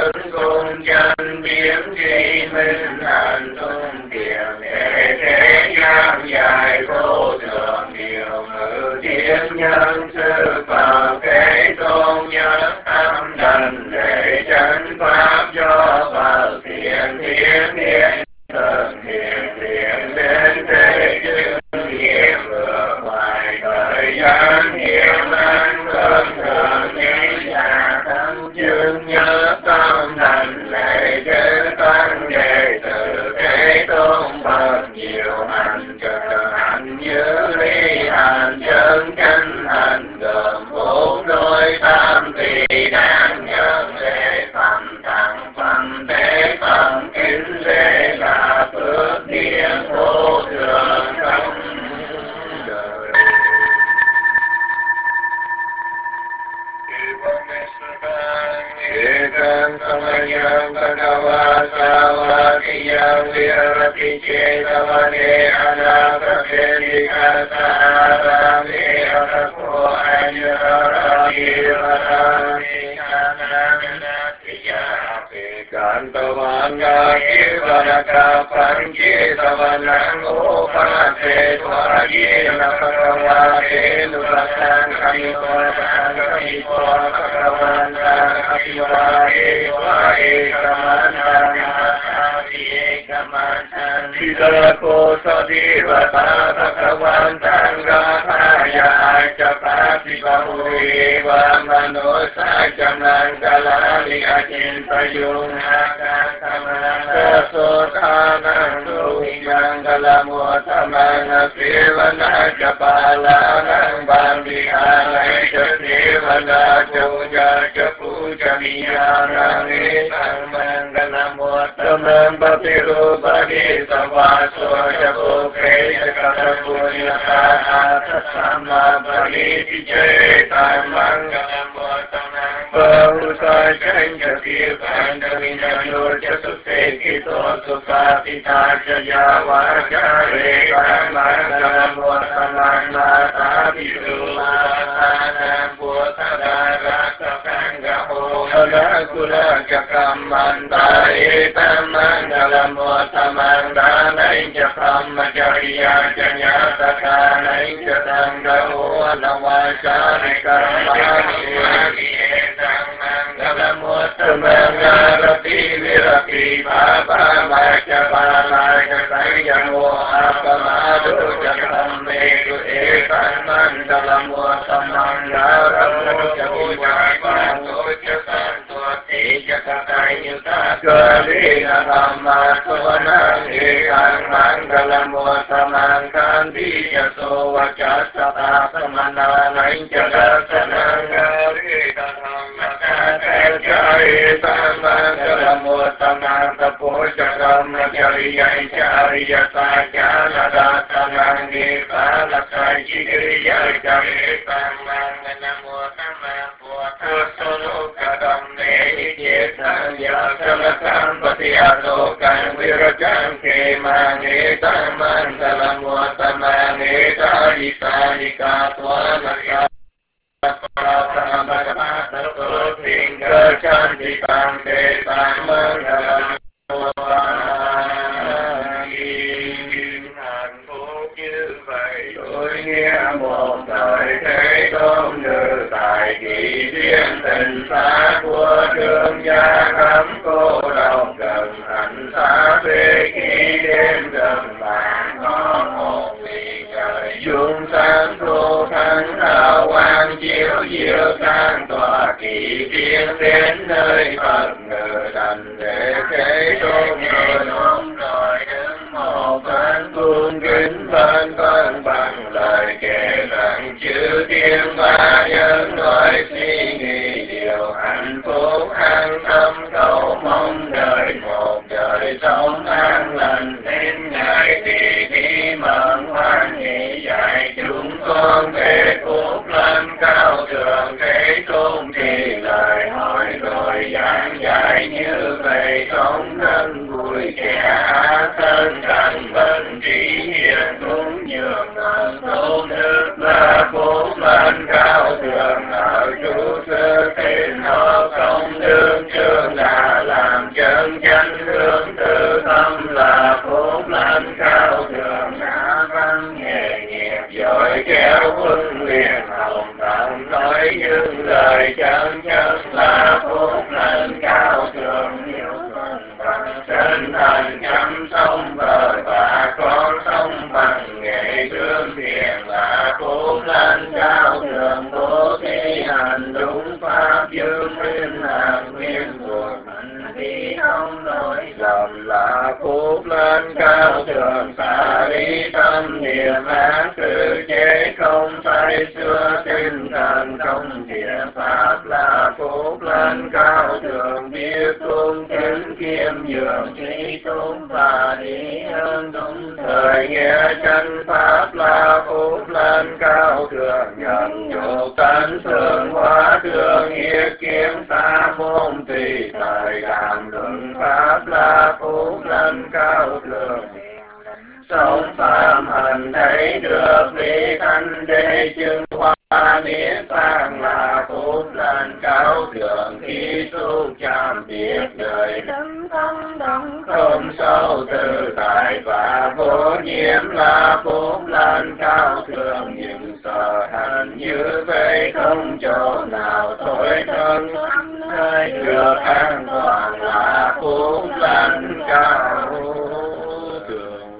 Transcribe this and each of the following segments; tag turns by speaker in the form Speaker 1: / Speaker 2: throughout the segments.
Speaker 1: thân cùng chân biến tri minh hạnh tung kiền để thế gian dài vô thường điều ngự thiên nhân sư Phật thế tôn nhất tâm đảnh lễ chân pháp cho Phật thiện thiên thiên thần thiện thiện đến thế chứng nghiệp vượt ngoài thời gian hiểm an cơn thường như nhà thân chứng nhất tâm đảnh lễ chư tăng đệ tử thế tôn Phật nhiều hành trợ hạnh như ly hành chân chánh hành gồm bốn đôi tam tỳ đáng nhân lễ phẩm tặng phẩm thế phẩm kính lễ là phước điển vô thường trong đời. Ekam samayam bhagava savatiyam virati cetavane anakapeti kasarame atako ayarayirane kananatiyape kantavanga kirvanaka panchesavanang opase tvayena bhagavate nurasang kamipasang kamipasang Apivahe vahe kamantang asavi kamantang Vidako sadivata bhagavantang gathaya acapati bahuveva manosa jamanggalani acintayung akakamana sotanang suhimangalamotamang sivana japalanang bandhihanai jasivana puja puja miyanang etang mangalamotamang bhatirubadi savaso japukre jakatapunyata atasama bhaliti jetang mangalamotamang bahusai janjati pandamindano jasupekito supatita jaya vajare mangalamotamang matabidu matanang putarara Sanggaho Halakula Jakamanda Etamangala Motamanda Nainjakam Jariya Janyata Nainjatangaho Alawasarikamani Etamangala Motamanda Rapi Virapi Baba Majapala Jasayamo Apamadu Jakam Medu Etamangala Motamanda Kalina Dhamma Suvanang Ekang Mangalamotamang Kandija Sovacasata Samana Nainjadasanang Garita Dhamma Kakajaya Mangalamotamang Tapojakam Jariya Jariya Sajana Dasanang Ekalakai Jigriya Jarita Mangalamotamang Solo kadam ne jetang yasalakam patialokan virajang kemang etaman dalam wataman etalisani katwanaka Pratambakata tinggal cantikang detang manggalam hạnh phúc như vậy tôi nghe một đời thế tôn như tại kỳ duyên tình xa của thương gia cấm cô độc gần hạnh xa về khi đêm gần bạn có một vì trời dung sáng thu thắng hào quang chiếu diệu sang tòa kỳ duyên đến nơi Phật ngự đành để thế tôn người ôm rồi đứng một bên cung kính bên bằng lời kể rằng chữ tiên ba nhân nói suy nghĩ điều hạnh phúc an tâm cầu mong đời một đời sống an lành nên ngày thì đi mừng hoan hỷ dạy chúng con về phúc lâm cao thượng thế tôn thì lời hỏi rồi giảng giải như vậy sống thân vui kẻ thân thành bên trí hiền cũng nhường ngân tôn đức là phúc lâm cao thượng ở chú sư thiên họ công đương chương là thấy những lời chân chất là phúc lành cao thượng hiệu thuận bằng chân thành chăm sống vợ và con sống bằng nghệ thương thiện là phúc lành cao thượng bố thí hành đúng pháp dương nguyên lạc nguyên thuộc hành vi không lỗi lầm là phúc lành cao thượng xả lý tâm niệm ác tự chế không say xưa tinh thần không thiện pháp là phúc lành cao thượng biết cung kính kiêm nhường trí tôn và lý ơn đúng thời nghĩa chân pháp là phúc lành cao thượng nhận nhục tấn thương hóa thương yết kiếm sa môn tùy thời đàm luận pháp là phúc lành cao thượng sống phạm hành thấy được lý thanh đế chứng hóa niết bàn là phúc lành cao thượng khi xúc chạm biết đời đấng không đấng không sâu tự tại và vô nhiễm là phúc lành cao thượng những sở hành như vậy không chỗ nào thối thân nơi được an toàn là phúc lành cao thượng.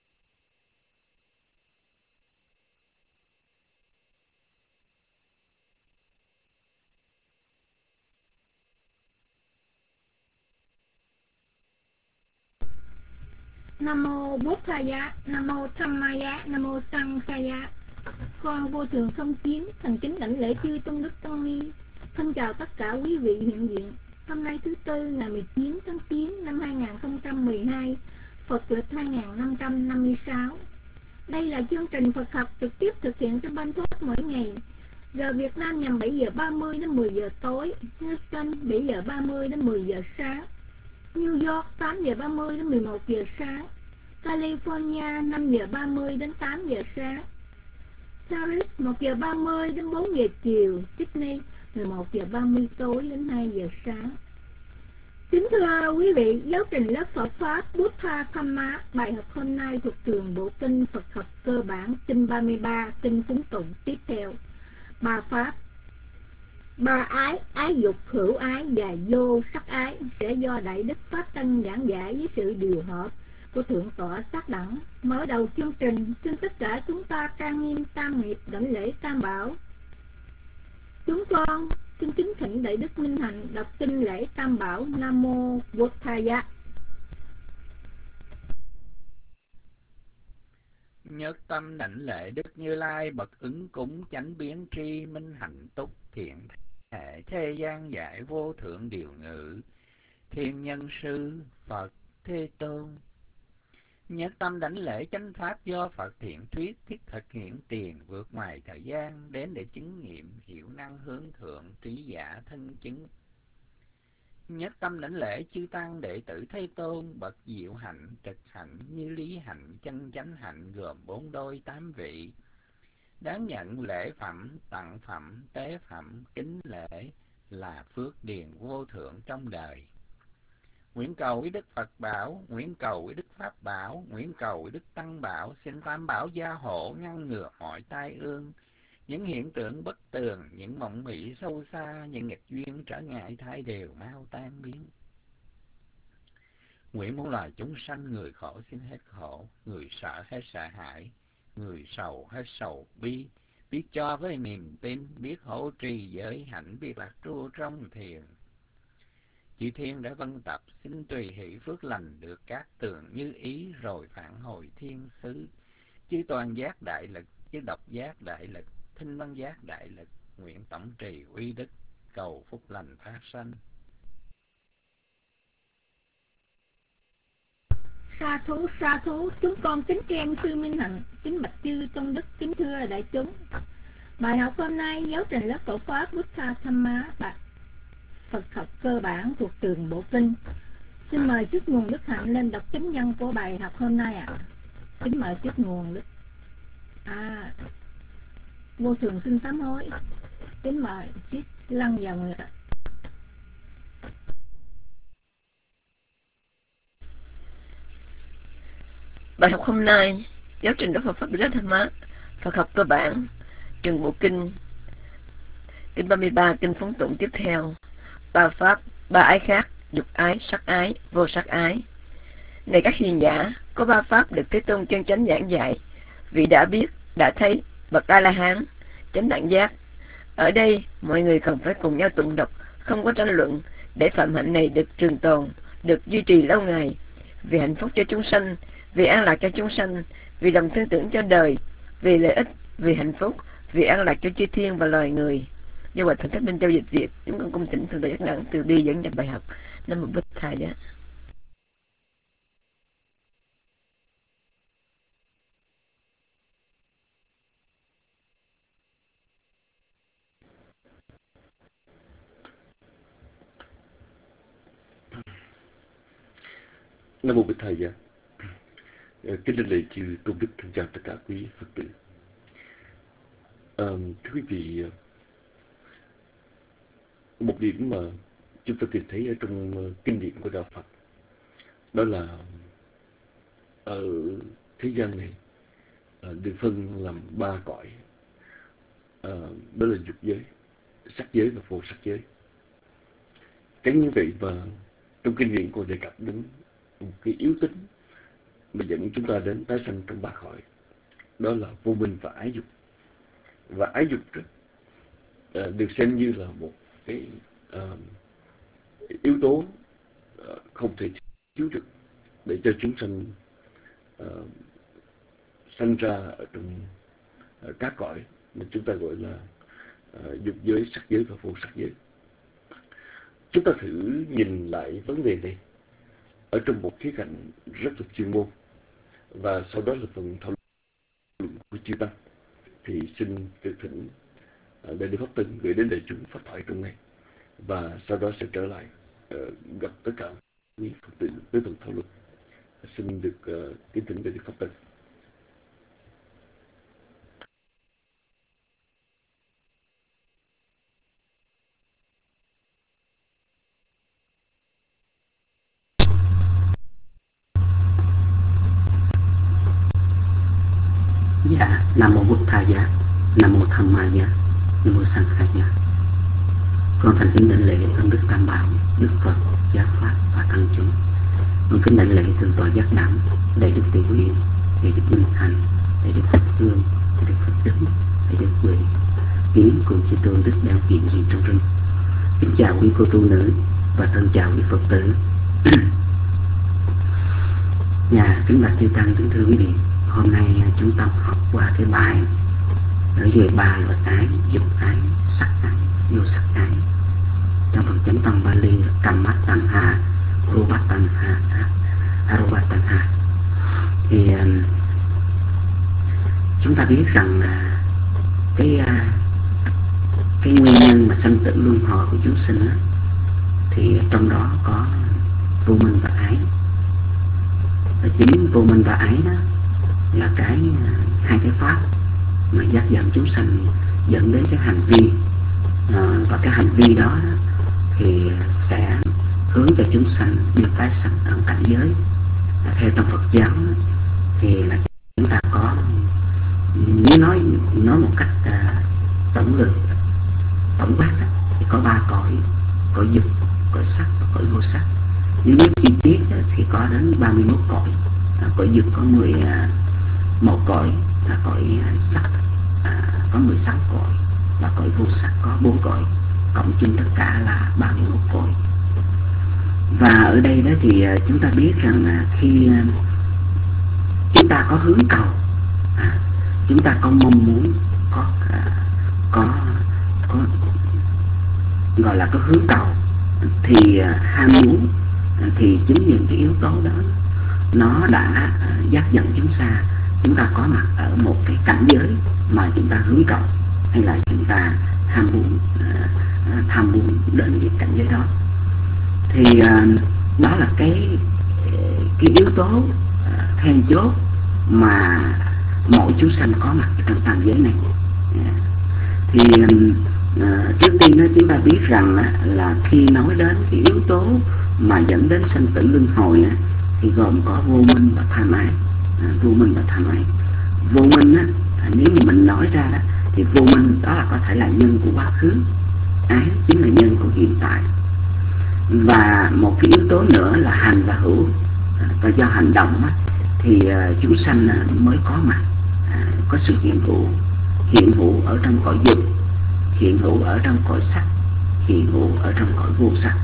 Speaker 2: Nam mô Bố Tha Giá, Nam mô Tham Ma Giá, Nam mô Tăng Sa Giá. Con vô thượng không chiến, thành kính đảnh lễ chư tôn đức tăng ni. Thân chào tất cả quý vị hiện diện. Hôm nay thứ Tư ngày 19 tháng 9 năm 2012, Phật lịch 2556. Đây là chương trình Phật học trực tiếp thực hiện trên Ban Thoát mỗi ngày. Giờ Việt Nam nhằm 7 giờ 30 đến 10 giờ tối, Houston 7 giờ 30 đến 10 giờ sáng, New York 8 giờ 30 đến 11 giờ sáng, California 5 giờ 30 đến 8 giờ sáng, Paris 1 giờ 30 đến 4 giờ chiều, Sydney 11 giờ 30 tối đến 2 giờ sáng. Kính thưa quý vị, giáo trình lớp Phật Pháp Buddha Dhamma, bài học hôm nay thuộc trường Bộ Kinh Phật học cơ bản, kinh 33, kinh phúng tụng tiếp theo. Ba Pháp, ba ái, ái dục, hữu ái và vô sắc ái sẽ do Đại Đức Pháp Tân giảng giải với sự điều hợp của Thượng tọa Sát Đẳng. Mở đầu chương trình, xin tất cả chúng ta trang nghiêm tam nghiệp đảnh lễ Tam Bảo. Chúng con xin kính thỉnh Đại Đức Minh Hạnh đọc kinh lễ Tam Bảo. Nam mô Bổn Thầy Giá.
Speaker 3: Nhất tâm đảnh lễ Đức Như Lai bậc ứng cúng chánh biến tri minh hạnh túc thiện thể thế gian giải vô thượng điều ngữ thiên nhân sư Phật Thế Tôn. Nhất tâm đảnh lễ chánh pháp do Phật thiện thuyết thiết thực hiện tiền vượt ngoài thời gian đến để chứng nghiệm hiệu năng hướng thượng trí giả thân chứng. Nhất tâm đảnh lễ chư tăng đệ tử Thế Tôn bậc diệu hạnh trực hạnh như lý hạnh chân chánh hạnh gồm 4 đôi 8 vị, đáng nhận lễ phẩm tặng phẩm tế phẩm kính lễ là phước điền vô thượng trong đời. Nguyện cầu với Đức Phật bảo, nguyện cầu với Đức Pháp bảo, nguyện cầu với Đức Tăng bảo, xin Tam bảo gia hộ ngăn ngừa mọi tai ương, những hiện tượng bất tường, những mộng mị sâu xa, những nghịch duyên trở ngại thay đều mau tan biến. Nguyện muôn loài chúng sanh, người khổ xin hết khổ, người sợ hết sợ hãi, người sầu hết sầu bi, biết cho với niềm tin, biết hỗ trì giới hạnh, biết lạc tru trong thiền. Chư thiên đã vân tập, xin tùy hỷ phước lành được các tường như ý rồi phản hồi thiên xứ. Chư toàn giác đại lực, chư độc giác đại lực, thinh văn giác đại lực, nguyện tổng trì uy đức, cầu phúc lành phát sanh.
Speaker 2: Sa thú, chúng con kính khen sư Minh Hạnh, kính bạch chư tôn đức, kính thưa đại chúng. Bài học hôm nay giáo trình lớp Phật Pháp Buddha Dhamma, Phật học cơ bản thuộc trường Bộ Kinh. Xin mời chức nguồn Đức Hạnh lên đọc chánh nhân của bài học hôm nay ạ. Kính mời chức nguồn Đức. Vô thường xin sám hối. Kính mời chiếc lăn vào người ạ.
Speaker 4: Bài học hôm nay giáo trình lớp Phật Pháp Buddha Dhamma, Phật học cơ bản trường Bộ Kinh, Kinh 33, kinh phóng tụng tiếp theo. Ba pháp, ba ái khác: dục ái, sắc ái, vô sắc ái. Này các hiền giả, có ba pháp được Thế Tôn chân chánh giảng dạy. Vì đã biết, đã thấy, bậc A-la-hán, chánh đẳng giác. Ở đây, mọi người cần phải cùng nhau tụng đọc, không có tranh luận, để phạm hạnh này được trường tồn, được duy trì lâu ngày. Vì hạnh phúc cho chúng sanh, vì an lạc cho chúng sanh, vì lòng tin tưởng cho đời, vì lợi ích, vì hạnh phúc, vì an lạc cho chư thiên và loài người. Do Hòa Thượng Thích Minh Châu dịch Việt, chúng con cung thỉnh Thượng Tọa Giác Đẳng từ bi dẫn nhập bài học. Nam Mô Bích Thà Giá.
Speaker 5: Nam Mô Bích Thầy Giá. Kính đảnh lễ chư tôn đức, thân chào tất cả quý Phật tử. Thưa quý vị, một điểm mà chúng ta tìm thấy ở trong kinh điển của Đạo Phật, đó là ở thế gian này được phân làm ba cõi, đó là dục giới, sắc giới và vô sắc giới. Cái như vậy mà trong kinh điển còn đề cập đến một cái yếu tính mà dẫn chúng ta đến tái sanh trong ba cõi, đó là vô minh và ái dục. Và ái dục đó, được xem như là một cái yếu tố không thể thiếu được để cho chúng sanh sanh ra ở trong các cõi mà chúng ta gọi là dục giới, sắc giới và vô sắc giới. Chúng ta thử nhìn lại vấn đề này ở trong một khía cạnh rất là chuyên môn, và sau đó là phần thảo luận của chư tăng. Thì xin được thỉnh Đại Đức Pháp Tân gửi đến đại chúng pháp thoại trong ngày, và sau đó sẽ trở lại gặp tất cả quý Phật tử với phần thảo luận. Xin được kính thỉnh Đại Đức Pháp Tân.
Speaker 6: Dạ, Nam Mô Bụt Thà Giá, Nam Mô Tham Ma Giá, Nam Mô Sang Kha Giá. Con thành kính đảnh lễ ơn Đức Tam Bảo, Đức Phật, Giáo Pháp và Tăng chúng. Con kính đảnh lễ Thượng Tọa Giác Đẳng, Đại Đức Từ Uyên, Đại Đức Minh Thành, Đại Đức Phật Hương, Đại Đức Phật Đức, Đại Đức Huệ, Kiến cùng chư tôn đức đạo hiện diện trong rừng. Kính chào quý cô tu nữ và thân chào quý Phật tử. Dạ, kính bạch chư tăng, kính thưa quý vị. Hôm nay chúng ta học qua cái bài nói về ba loại ái: dục ái, sắc ái, vô sắc ái. Trong phần chánh văn Bali là Kammattanha, Rupatanha, Arupatanha. Thì chúng ta biết rằng là cái nguyên nhân mà sanh tử luân hồi của chúng sinh đó, thì trong đó có vô minh và ái. Và chính vô minh và ái đó là hai cái pháp mà dắt dẫn chúng sanh dẫn đến cái hành vi, và cái hành vi đó thì sẽ hướng cho chúng sanh đi tái sanh ở cảnh giới. Theo trong Phật giáo thì là chúng ta có, nếu nói một cách tổng lược, tổng quát thì có ba cõi: cõi dục, cõi sắc và cõi vô sắc. Nếu biết chi tiết thì có đến 31 cõi. Cõi dục có 11 cõi, là cõi sắc có 16 cõi, và cõi vô sắc có 4 cõi, cộng chung tất cả là 31 cõi. Và ở đây đó thì chúng ta biết rằng khi chúng ta có hướng cầu, chúng ta có mong muốn, có gọi là có hướng cầu, thì ham muốn, thì chính những cái yếu tố đó nó đã dắt dẫn chúng ta có mặt ở một cái cảnh giới mà chúng ta hướng cầu, hay là chúng ta tham muốn đến cái cảnh giới đó. Thì đó là cái yếu tố then chốt mà mỗi chúng sanh có mặt trong tam giới này. Thì trước tiên đó chúng ta biết rằng là khi nói đến cái yếu tố mà dẫn đến sanh tử luân hồi thì gồm có vô minh và tham ái. Vô minh và tham ái. Vô minh nếu như mình nói ra đó, thì vô minh đó là có thể là nhân của quá khứ, ái chính là nhân của hiện tại. Và một cái yếu tố nữa là hành và hữu. Và do hành động thì chúng sanh mới có mặt, có sự hiện hữu ở trong cõi dục, hiện hữu ở trong cõi sắc, hiện hữu ở trong cõi vô sắc.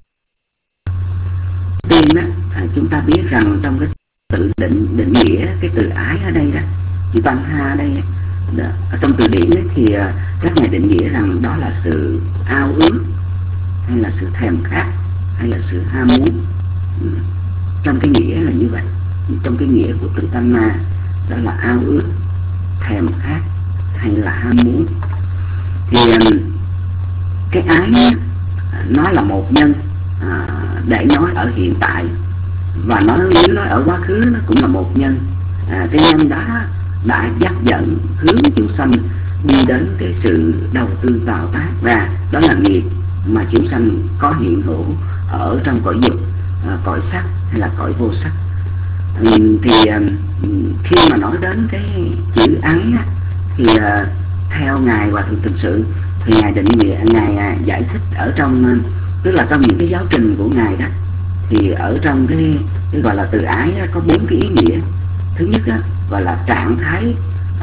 Speaker 6: Tiên chúng ta biết rằng trong cái tự định nghĩa cái từ ái ở đây đó, chữ văn ha ở đây đó, ở trong từ điển ấy, thì các ngài định nghĩa rằng đó là sự ao ước, hay là sự thèm khát, hay là sự ham muốn. Trong cái nghĩa là như vậy. Trong cái nghĩa của từ tam ma, đó là ao ước, thèm khát hay là ham muốn. Thì cái ái nó là một nhân để nói ở hiện tại, và nếu nói ở quá khứ nó cũng là một nhân. Cái nhân đó đã dắt dẫn hướng chúng sanh đi đến cái sự đầu tư tạo tác ra, đó là nghiệp mà chúng sanh có hiện hữu ở trong cõi dục, cõi sắc hay là cõi vô sắc. Thì khi mà nói đến cái chữ ái thì theo ngài Hòa Thượng Tịnh Sự thì ngài định nghĩa, ngài giải thích ở trong, tức là trong những cái giáo trình của ngài đó, thì ở trong cái gọi là từ ái có 4 cái ý nghĩa. Thứ nhất gọi là trạng thái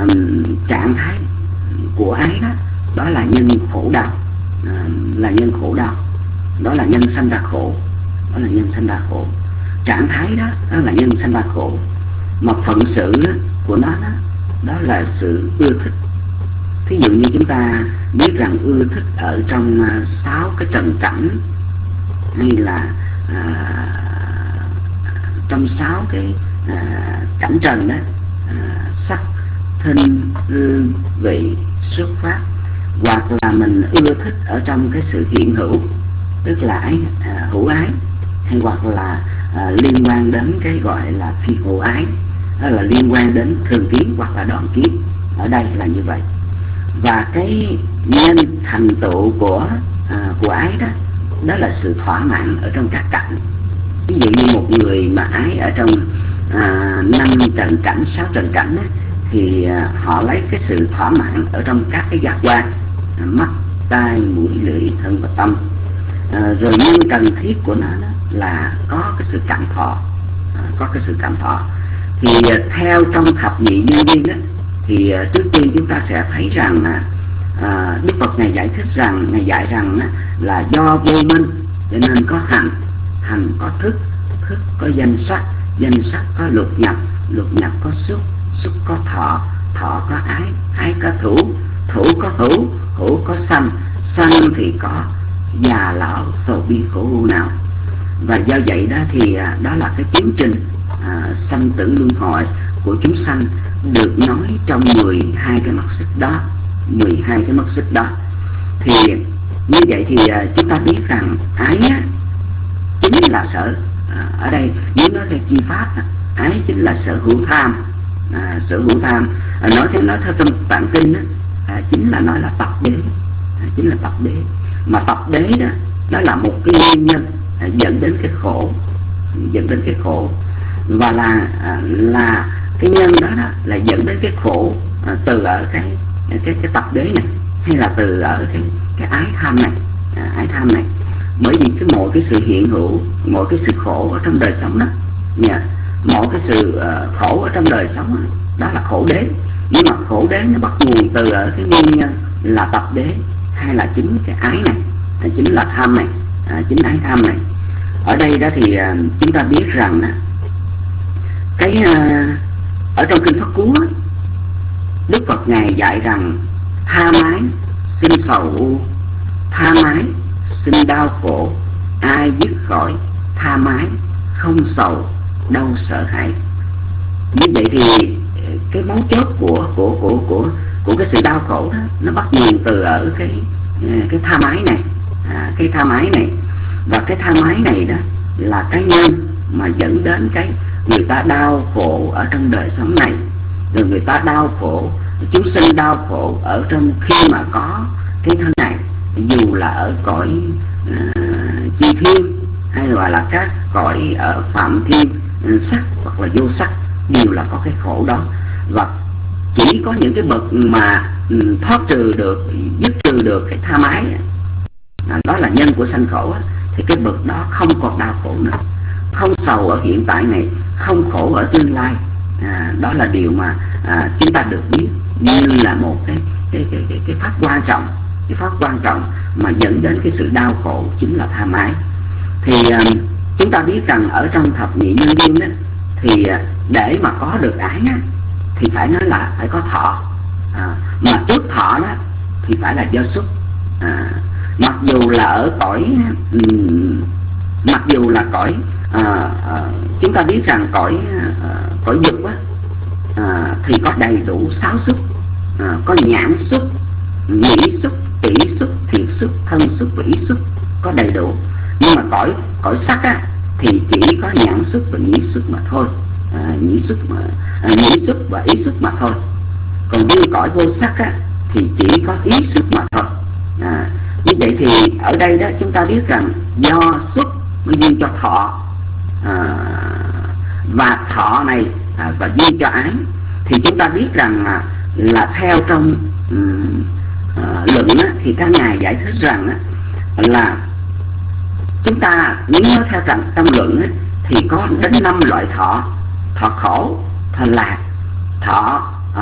Speaker 6: của ái đó, đó là nhân khổ đau, là nhân khổ đau, đó là nhân sanh ra khổ, đó là nhân sanh ra khổ. Trạng thái đó, đó là nhân sanh ra khổ. Mà phận sự của nó đó, đó là sự ưa thích. Thí dụ như chúng ta biết rằng ưa thích ở trong 6 cái trần cảnh, hay là trong 6 cái cảnh trần đó, sắc, thinh, hương, vị, xuất phát, hoặc là mình ưa thích ở trong cái sự hiện hữu, tức là hữu ái, hay hoặc là liên quan đến cái gọi là phi hữu ái, đó là liên quan đến thường kiến hoặc là đoạn kiến. Ở đây là như vậy. Và cái nhân thành tựu của ái đó, đó là sự thỏa mãn ở trong các cảnh. Ví dụ như một người mà ái ở trong 5 trần cảnh, 6 trần cảnh đó, thì họ lấy cái sự thỏa mãn ở trong các cái giác quan, mắt, tai, mũi, lưỡi, thân và tâm. Rồi nhân cần thiết của nó đó là có cái sự cảm thọ, có cái sự cảm thọ. Thì theo trong thập nhị nhân duyên đó, thì trước tiên chúng ta sẽ thấy rằng Đức Phật ngài giải thích rằng, ngài dạy rằng là do vô minh cho nên có hành, hành có thức, thức có danh sắc, danh sắc có lục nhập, lục nhập có xúc, xúc có thọ, thọ có ái, ái có thủ, thủ có hữu, hữu có sanh, sanh thì có già lão sầu bi khổ ưu nào. Và do vậy đó thì đó là cái tiến trình sanh tử luân hồi của chúng sanh được nói trong 12 cái mắt xích đó, 12 cái mắt xích đó. Thì như vậy thì chúng ta biết rằng ái chính là sở, ở đây nếu nói theo chi pháp, ái chính là sở hữu tham, sở hữu tham. Nói theo trong tạng kinh chính là nói là tập đế, chính là tập đế. Mà tập đế đó, đó là một cái nguyên nhân dẫn đến cái khổ, dẫn đến cái khổ. Và là cái nhân đó, là dẫn đến cái khổ từ ở cái tập đế này, hay là từ ở cái ái tham này, ái tham này. Bởi vì mỗi cái sự hiện hữu, mỗi cái sự khổ ở trong đời sống đó, mỗi cái sự khổ ở trong đời sống đó là khổ đế. Nhưng mà khổ đế nó bắt nguồn từ ở cái nguyên nhân là tập đế, hay là chính cái ái này, chính là tham này, chính ái tham này. Ở đây đó thì chúng ta biết rằng cái ở trong kinh Pháp Cú Đức Phật ngài dạy rằng tha mái sinh sầu, tha mái sinh đau khổ, ai dứt khỏi tha mái không sầu đau sợ hãi. Như vậy thì cái mấu chốt của cái sự đau khổ đó, nó bắt nguồn từ ở cái tha mái này, cái tha mái này. Và cái tha mái này đó là cái nhân mà dẫn đến cái người ta đau khổ ở trong đời sống này. Rồi người ta đau khổ, chúng sinh đau khổ ở trong khi mà có cái thân này, dù là ở cõi chi thiên, hay gọi là các cõi ở phạm thiên, sắc hoặc là vô sắc, đều là có cái khổ đó. Và chỉ có những cái bậc mà thoát trừ được, dứt trừ được cái tha mái đó là nhân của sanh khổ á, thì cái bậc đó không còn đau khổ nữa, không sầu ở hiện tại này, không khổ ở tương lai. Đó là điều mà chúng ta được biết như là một cái pháp quan trọng, cái pháp quan trọng mà dẫn đến cái sự đau khổ chính là tha mái. Thì chúng ta biết rằng ở trong thập nhị nhân duyên đó, thì để mà có được ái á, thì phải nói là phải có thọ, mà trước thọ đó thì phải là do xúc. Mặc dù là ở cõi chúng ta biết rằng cõi dục á, thì có đầy đủ 6 xúc, có nhãn xúc, nhĩ xúc, tỷ xúc, thiệt xúc, thân xúc và ý xúc, có đầy đủ. Nhưng mà cõi sắc á, thì chỉ có nhãn xúc và nhĩ xúc mà thôi, nhĩ xúc và ý xúc mà thôi. Còn như cõi vô sắc á, thì chỉ có ý xúc mà thôi. Như vậy thì ở đây đó chúng ta biết rằng do xúc mới duyên cho thọ, và thọ này và duyên cho ái. Thì chúng ta biết rằng là theo trong luận á, thì các ngài giải thích rằng là chúng ta nếu nói theo trong luận á, thì có đến 5 loại thọ: thọ khổ, thọ lạc, thọ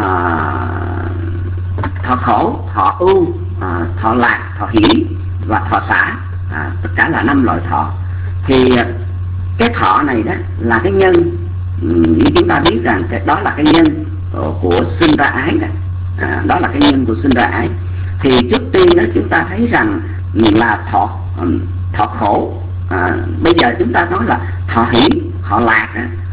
Speaker 6: khổ, thọ ưu, thọ lạc, thọ hỷ và thọ xả. Tất cả là 5 loại thọ. Thì cái thọ này đó là cái nhân, như chúng ta biết rằng đó là cái nhân của sinh ra ái đó. Đó là cái nhân của sinh ra ái. Thì trước tiên đó chúng ta thấy rằng là thọ khổ. Bây giờ chúng ta nói là thọ hỷ, thọ lạc,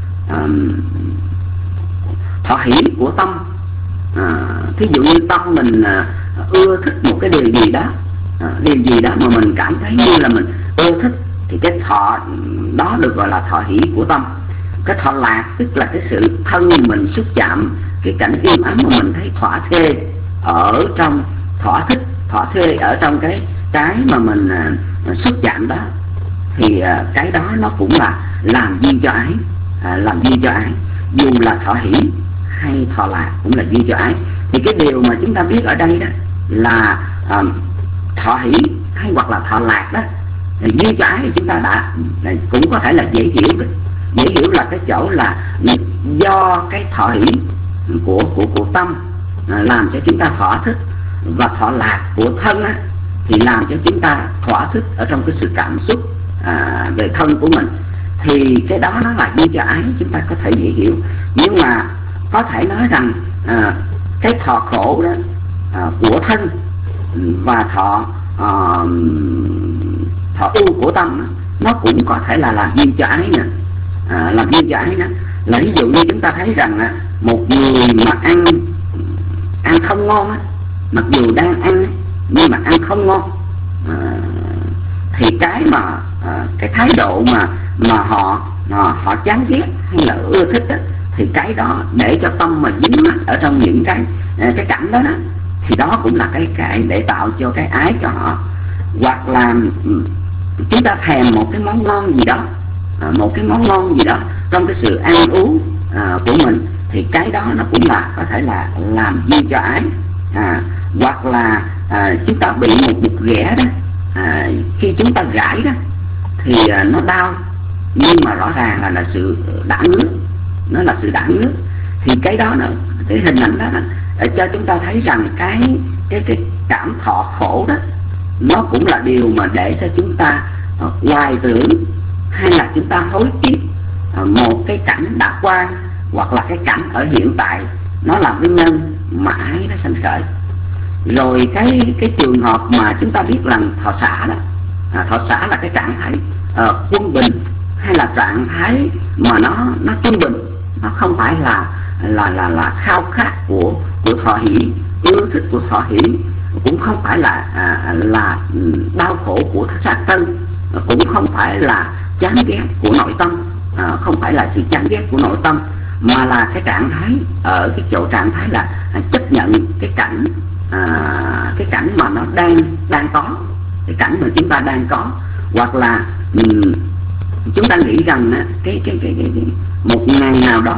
Speaker 6: thọ hỷ của tâm. Thí dụ như tâm mình ưa thích một cái điều gì đó, mà mình cảm thấy như là mình ưa thích, thì cái thọ đó được gọi là thọ hỷ của tâm. Cái thọ lạc tức là cái sự thân mình xúc chạm cái cảnh im ắng mà mình thấy thỏa thê ở trong, thỏa thê ở trong cái mà mình xúc chạm đó. Thì cái đó nó cũng là làm duyên cho ái, dù là thọ hỷ hay thọ lạc cũng là duyên cho ái. Thì cái điều mà chúng ta biết ở đây đó là thọ hỷ hay hoặc là thọ lạc đó duyên cho ái, thì chúng ta đã cũng có thể là dễ hiểu là cái chỗ là do cái thọ hỷ của tâm làm cho chúng ta thỏa thích, và thọ lạc của thân á, thì làm cho chúng ta thỏa thích ở trong cái sự cảm xúc về thân của mình. Thì cái đó nó là duyên cho ái, chúng ta có thể dễ hiểu. Nhưng mà có thể nói rằng cái thọ khổ đó của thân và thọ ưu của tâm nó cũng có thể là làm duyên cho ái nè. Làm duyên cho ái đó là ví dụ như chúng ta thấy rằng một người mà ăn không ngon á, mặc dù đang ăn nhưng mà ăn không ngon, thì cái thái độ mà họ chán ghét hay là ưa thích á, thì cái đó để cho tâm mà dính mắc ở trong những cái cảnh đó, thì đó cũng là cái để tạo cho cái ái cho họ. Hoặc là chúng ta thèm một cái món ngon gì đó, trong cái sự ăn uống của mình, thì cái đó nó cũng là có thể là làm duyên cho ái. Hoặc là chúng ta bị một ghẻ đó, khi chúng ta gãi đó thì nó đau, nhưng mà rõ ràng là sự đã ngứa, nó là sự đã ngứa. Thì cái đó cái hình ảnh đó để cho chúng ta thấy rằng cái cảm thọ khổ đó nó cũng là điều mà để cho chúng ta hoài tưởng, hay là chúng ta hối tiếc một cái cảnh đã qua, hoặc là cái cảnh ở hiện tại, nó làm cái nhân mà ái nó sanh khởi. Rồi cái trường hợp mà chúng ta biết rằng thọ xả đó, thọ xả là cái trạng thái quân bình, hay là trạng thái mà nó trung bình, nó không phải là khao khát của thọ hỷ, ưa thích của thọ hỷ, cũng không phải là đau khổ của sát thân, cũng không phải là chán ghét của nội tâm, không phải là sự chán ghét của nội tâm, mà là cái trạng thái ở cái chỗ trạng thái là chấp nhận cái cảnh mà nó đang có, cái cảnh mà chúng ta đang có. Hoặc là chúng ta nghĩ rằng cái một ngày nào đó,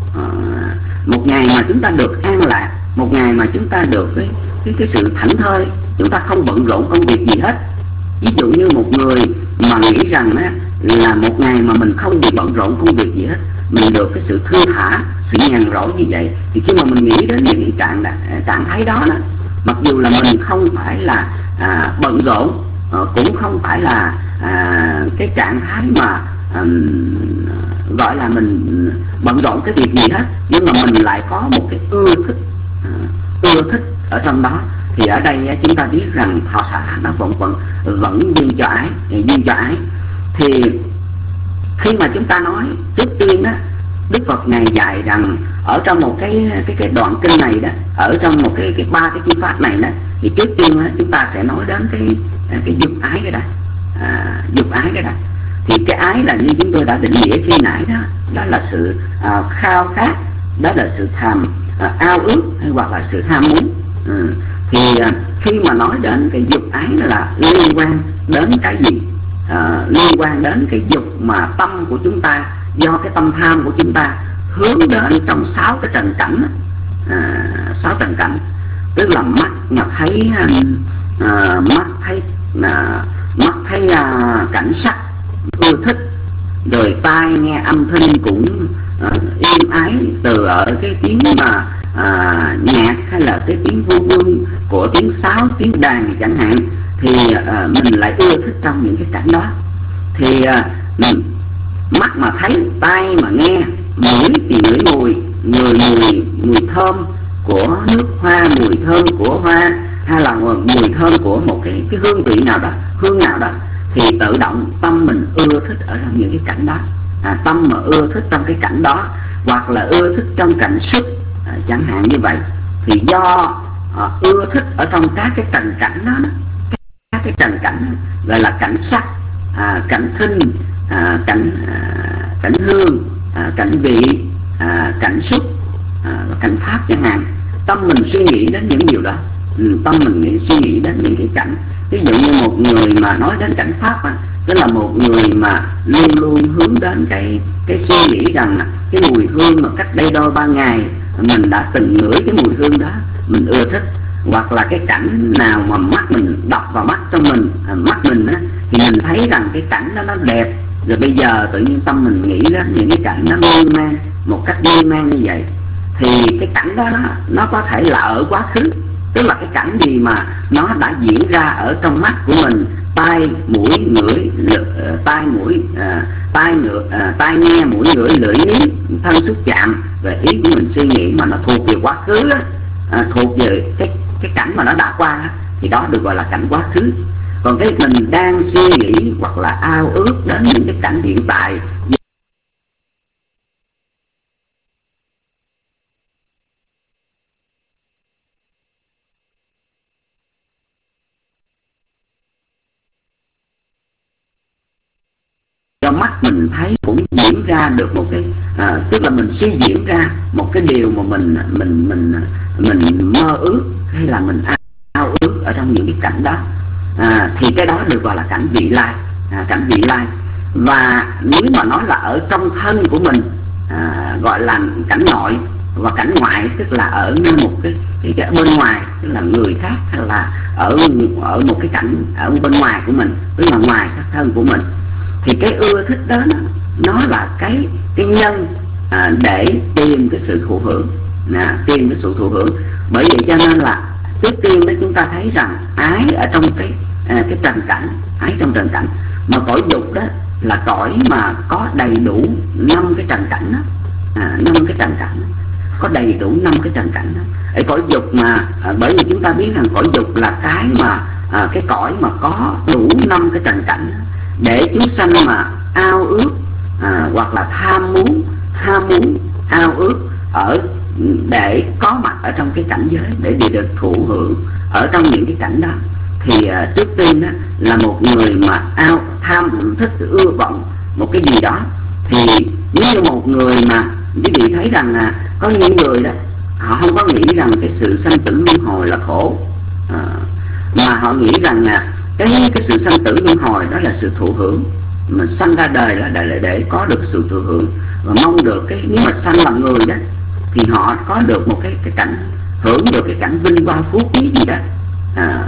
Speaker 6: một ngày mà chúng ta được an lạc, một ngày mà chúng ta được cái sự thảnh thơi, chúng ta không bận rộn công việc gì hết, Ví dụ như một người mà nghĩ rằng á, là một ngày mà mình không bị bận rộn công việc gì hết, mình được cái sự thư thả, sự nhàn rỗi như vậy, thì khi mà mình nghĩ đến những trạng thái đó, mặc dù là mình không phải là bận rộn, cũng không phải là cái trạng thái mà gọi là mình bận rộn cái việc gì hết, nhưng mà mình lại có một cái ưa thích ở trong đó. Thì ở đây chúng ta biết rằng thọ xả nó vẫn duyên cho ái. Thì khi mà chúng ta nói trước tiên đó, Đức Phật ngài dạy rằng ở trong một cái đoạn kinh này đó, ở trong một cái ba cái chi pháp này đó, thì trước tiên đó, chúng ta sẽ nói đến cái dục ái cái đó. Dục ái cái đó thì cái ái là như chúng tôi đã định nghĩa khi nãy đó, đó là sự khao khát, đó là sự ao ước hay hoặc là sự ham muốn. Thì khi mà nói đến cái dục ái là liên quan đến cái gì? Liên quan đến cái dục mà tâm của chúng ta, do cái tâm tham của chúng ta hướng đến trong 6 cái trần cảnh. 6 trần cảnh tức là mắt thấy cảnh sắc ưa thích, rồi tai nghe âm thanh cũng êm ái, từ ở cái tiếng mà nhạc hay là cái tiếng vu vương của tiếng sáo, tiếng đàn chẳng hạn, thì mình lại ưa thích trong những cái cảnh đó. Thì mắt mà thấy, tai mà nghe, mũi thì ngửi mùi, mùi thơm của nước hoa, mùi thơm của hoa, hay là mùi thơm của một cái hương vị nào đó, hương nào đó, thì tự động tâm mình ưa thích ở trong những cái cảnh đó. Tâm mà ưa thích trong cái cảnh đó, hoặc là ưa thích trong cảnh sức, chẳng hạn như vậy, thì do ưa thích ở trong các cái trần cảnh đó, các cái trần cảnh gọi là cảnh sắc, cảnh thinh, cảnh hương, cảnh vị, cảnh xúc, cảnh pháp chẳng hạn. Tâm mình suy nghĩ đến những điều đó, tâm mình suy nghĩ đến những cái cảnh. Ví dụ như một người mà nói đến cảnh pháp tức là một người mà luôn luôn hướng đến cái suy nghĩ rằng cái mùi hương mà cách đây đôi 3 ngày mình đã từng ngửi cái mùi hương đó, mình ưa thích. Hoặc là cái cảnh nào mà mắt mình đập vào mắt trong mình, mắt mình thì mình thấy rằng cái cảnh đó nó đẹp, rồi bây giờ tự nhiên tâm mình nghĩ đến những cái cảnh nó mê man, một cách mê man như vậy, thì cái cảnh đó nó có thể là ở quá khứ, tức là cái cảnh gì mà nó đã diễn ra ở trong mắt của mình, tai mũi ngửi, tai nghe, mũi ngửi, lưỡi nếm, thân xúc chạm, về ý của mình suy nghĩ mà nó thuộc về quá khứ, thuộc về cái cảnh mà nó đã qua, thì đó được gọi là cảnh quá khứ. Còn cái mình đang suy nghĩ hoặc là ao ước đến những cái cảnh hiện tại, do mắt mình thấy cũng diễn ra được một cái tức là mình suy diễn ra một cái điều mà mình mơ ước hay là mình ao ước ở trong những cái cảnh đó, thì cái đó được gọi là cảnh vị lai, cảnh vị lai. Và nếu mà nói là ở trong thân của mình, gọi là cảnh nội, và cảnh ngoại tức là ở một cái bên ngoài, tức là người khác, hay là ở một cái cảnh ở bên ngoài của mình, tức là ngoài cái thân của mình. Thì cái ưa thích đó nó là cái nhân để tìm cái sự thụ hưởng, tìm cái sự thụ hưởng. Bởi vậy cho nên là trước tiên đó chúng ta thấy rằng ái ở trong cái trần cảnh, ái trong trần cảnh, mà cõi dục đó là cõi mà có đầy đủ 5 cái trần cảnh đó, 5 cái trần cảnh đó, có đầy đủ 5 cái trần cảnh đó. Ở cõi dục mà bởi vì chúng ta biết rằng cõi dục là cái mà cái cõi mà có đủ 5 cái trần cảnh đó, để chúng sanh mà ao ước hoặc là ham muốn ao ước để có mặt ở trong cái cảnh giới, để được thụ hưởng ở trong những cái cảnh đó. Thì trước tiên đó là một người mà tham thích ưa vọng một cái gì đó, thì nếu như một người mà quý vị thấy rằng có những người đó họ không có nghĩ rằng cái sự sanh tử luân hồi là khổ, mà họ nghĩ rằng cái sự sanh tử luân hồi đó là sự thụ hưởng. Mình sanh ra đời là để có được sự thụ hưởng, và mong được nếu mà sanh làm người đó thì họ có được một cái cảnh, hưởng được cái cảnh vinh hoa phú quý gì đó.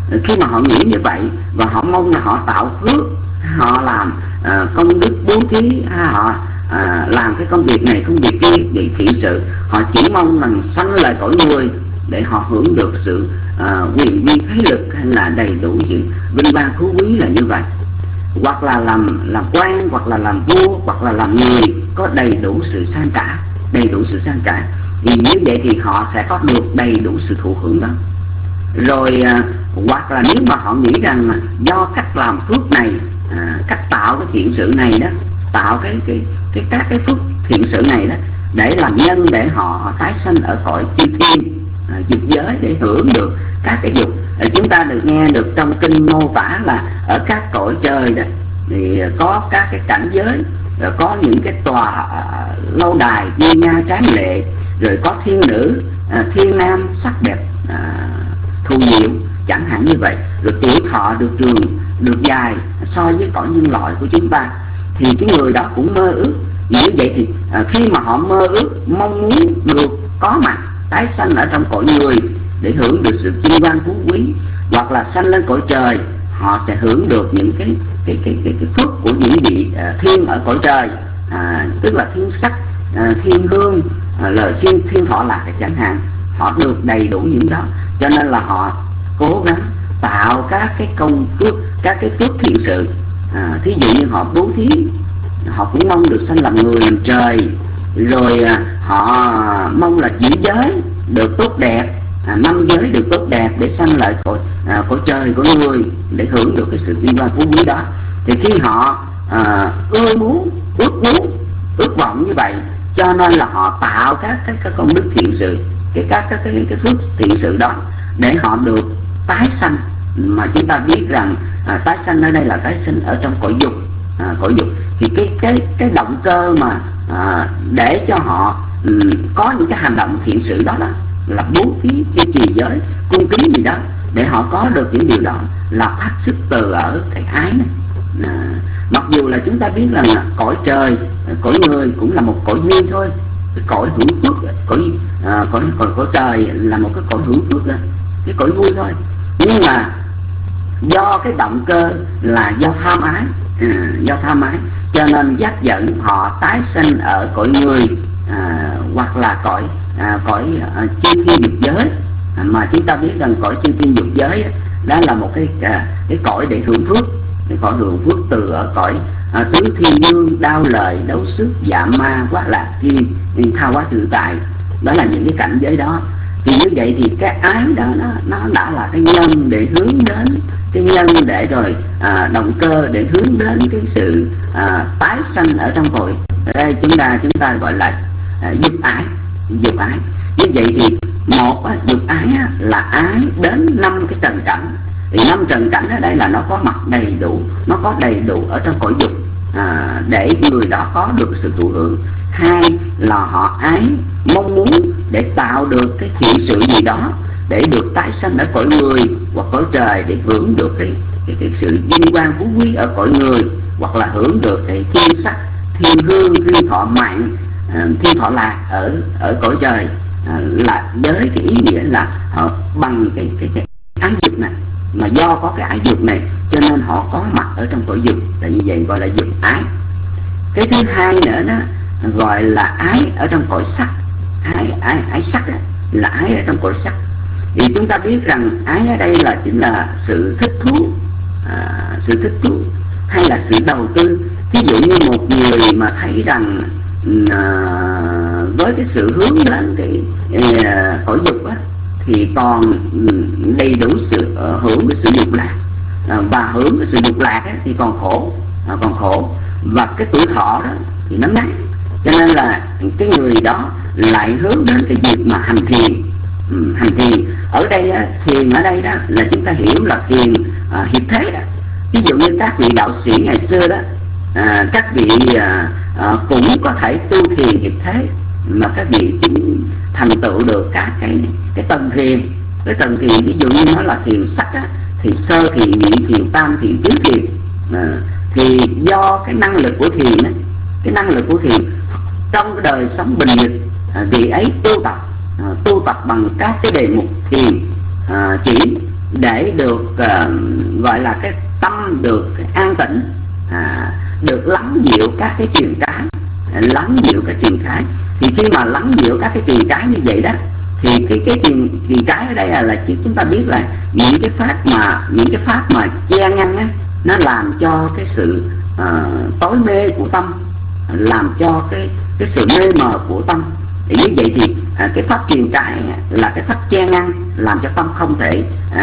Speaker 6: Khi mà họ nghĩ như vậy và họ mong là họ tạo phước, họ làm công đức bố thí, họ làm cái công việc này công việc kia để thiện sự, họ chỉ mong rằng sanh lại cõi người để họ hưởng được sự quyền uy thế lực hay là đầy đủ sự vinh quang phú quý là như vậy. Hoặc là làm quan, hoặc là làm vua, hoặc là làm người có đầy đủ sự sang cả, đầy đủ sự sang cả, thì như vậy thì họ sẽ có được đầy đủ sự thụ hưởng đó. Rồi hoặc là nếu mà họ nghĩ rằng do cách làm phước này, cách tạo cái thiện sự này đó, tạo các cái phước thiện sự này đó để làm nhân để họ tái sanh ở cõi chư thiên, dục giới để hưởng được các cái dục. Chúng ta được nghe được trong kinh mô tả là ở các cõi trời đó thì có các cái cảnh giới, rồi có những cái tòa lâu đài nguy nga tráng lệ, rồi có thiên nữ, thiên nam sắc đẹp thù diệu, chẳng hạn như vậy. Rồi tuổi thọ được trường, được dài so với cõi nhân loại của chúng ta. Thì cái người đó cũng mơ ước như vậy. Thì khi mà họ mơ ước mong muốn được có mặt tái sanh ở trong cõi người để hưởng được sự vinh quang phú quý, hoặc là sanh lên cõi trời, họ sẽ hưởng được những cái phước của những vị thiên ở cõi trời, tức là thiên sắc, thiên hương, lời thiên thọ lạc chẳng hạn. Họ được đầy đủ những đó, cho nên là họ cố gắng tạo các cái công phước, các cái phước thiện sự. Thí dụ như họ bố thí, họ cũng mong được sanh làm người làm trời. Rồi họ mong là giữ giới được tốt đẹp, 5 giới được tốt đẹp để sanh lại cõi trời của người để hưởng được cái sự vinh quang phú quý đó. Thì khi họ ước vọng như vậy, cho nên là họ tạo các công đức thiện sự, các cái phước thiện sự đó để họ được tái sanh. Mà chúng ta biết rằng tái sanh ở đây là tái sanh ở trong cõi dục. Thì cái động cơ mà để cho họ có những cái hành động thiện sự đó là bố thí, duy trì giới, cung kính gì đó, để họ có được những điều đó là phát xuất từ ở cái ái này. Mặc dù là chúng ta biết rằng là cõi trời, cõi người cũng là một cõi duyên thôi, cái cõi hưởng phước, cõi trời là một cái cõi hưởng phước đó, cái cõi vui thôi. Nhưng mà do cái động cơ là do tham ái, cho nên dắt dẫn họ tái sinh ở cõi người, hoặc là cõi chư thiên dục giới. Mà chúng ta biết rằng cõi chư thiên dục giới đó là một cái cõi để hưởng phước, cái cõi hưởng phước từ ở cõi tứ thiên dương, đao lời, đấu sức, dạ ma, quá lạc thiên, tha hóa tự tại. Đó là những cái cảnh giới đó. Thì như vậy thì cái ái đó nó đã là cái nhân để hướng đến, cái nhân để rồi động cơ để hướng đến cái sự tái sanh ở trong cõi. Ở đây chúng ta gọi là dục ái. Như vậy thì dục ái là ái đến 5 cái trần cảnh. Thì 5 trần cảnh ở đây là nó có mặt đầy đủ, nó có đầy đủ ở trong cõi dục, để người đó có được sự thụ hưởng. 2 là họ ái mong muốn để tạo được cái thiện sự gì đó để được tái sanh ở cõi người hoặc cõi trời để hưởng được cái sự vinh quang phú quý ở cõi người, hoặc là hưởng được cái thiên sắc, thiên hương, thiên thọ mạng, thiên thọ lạc ở cõi trời, là với cái ý nghĩa là họ bằng cái ái dục này. Mà do có cái ái dục này cho nên họ có mặt ở trong cõi dục, là như vậy gọi là dục ái. Cái thứ hai nữa đó gọi là ái ở trong cõi sắc. Ái sắc đó, là ái ở trong cõi sắc. Thì chúng ta biết rằng ái ở đây là chính là sự thích thú, hay là sự đầu tư. Ví dụ như một người mà thấy rằng với cái sự hướng đến cái cõi dục á, thì còn đầy đủ sự hưởng cái sự dục lạc, và hưởng cái sự dục lạc á, thì còn khổ, và cái tuổi thọ đó thì nó ngắn. Cho nên là cái người đó lại hướng đến cái việc mà hành thiền. Ở đây thiền ở đây đó là chúng ta hiểu là thiền hiệp thế đó. Ví dụ như các vị đạo sĩ ngày xưa đó, các vị cũng có thể tu thiền hiệp thế, mà các vị cũng thành tựu được các cái tầng thiền. Cái tầng thiền ví dụ như nó là thiền sắc á, thì sơ thiền, nhị thiền, tam thiền, tứ thiền. Thì do cái năng lực của thiền á, cái năng lực của thiền trong cái đời sống bình nghịch, vị ấy tu tập bằng các cái đề mục thiền chỉ để được gọi là cái tâm được an tịnh, được lắng dịu các cái truyền cái, lắng dịu cái truyền cái. Thì khi mà lắng dịu các cái truyền cái như vậy đó, thì cái truyền cái ở đây là chúng ta biết là những cái pháp mà che ngăn á, nó làm cho cái sự tối mê của tâm, làm cho cái sự mê mờ của tâm. Thì như vậy thì cái pháp truyền cái là cái pháp che ngăn, làm cho tâm không thể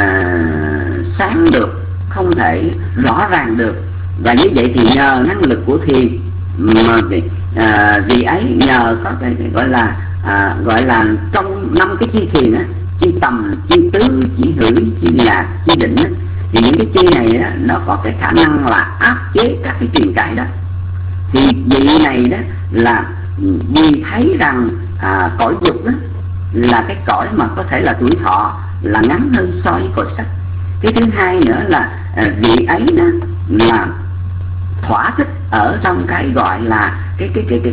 Speaker 6: sáng được, không thể rõ ràng được. Và như vậy thì nhờ năng lực của thiền mà vì ấy nhờ có cái gọi là trong 5 cái chi thiền á, chi tầm, chi tứ, chi hữu, chi lạc, chi định á, thì những cái chi này á, nó có cái khả năng là áp chế các cái truyền cái đó. Thì vị này đó là vì thấy rằng cõi dục đó là cái cõi mà có thể là tuổi thọ là ngắn hơn so với cõi sắc. Cái thứ hai nữa là vị ấy đó là thỏa thích ở trong cái gọi là cái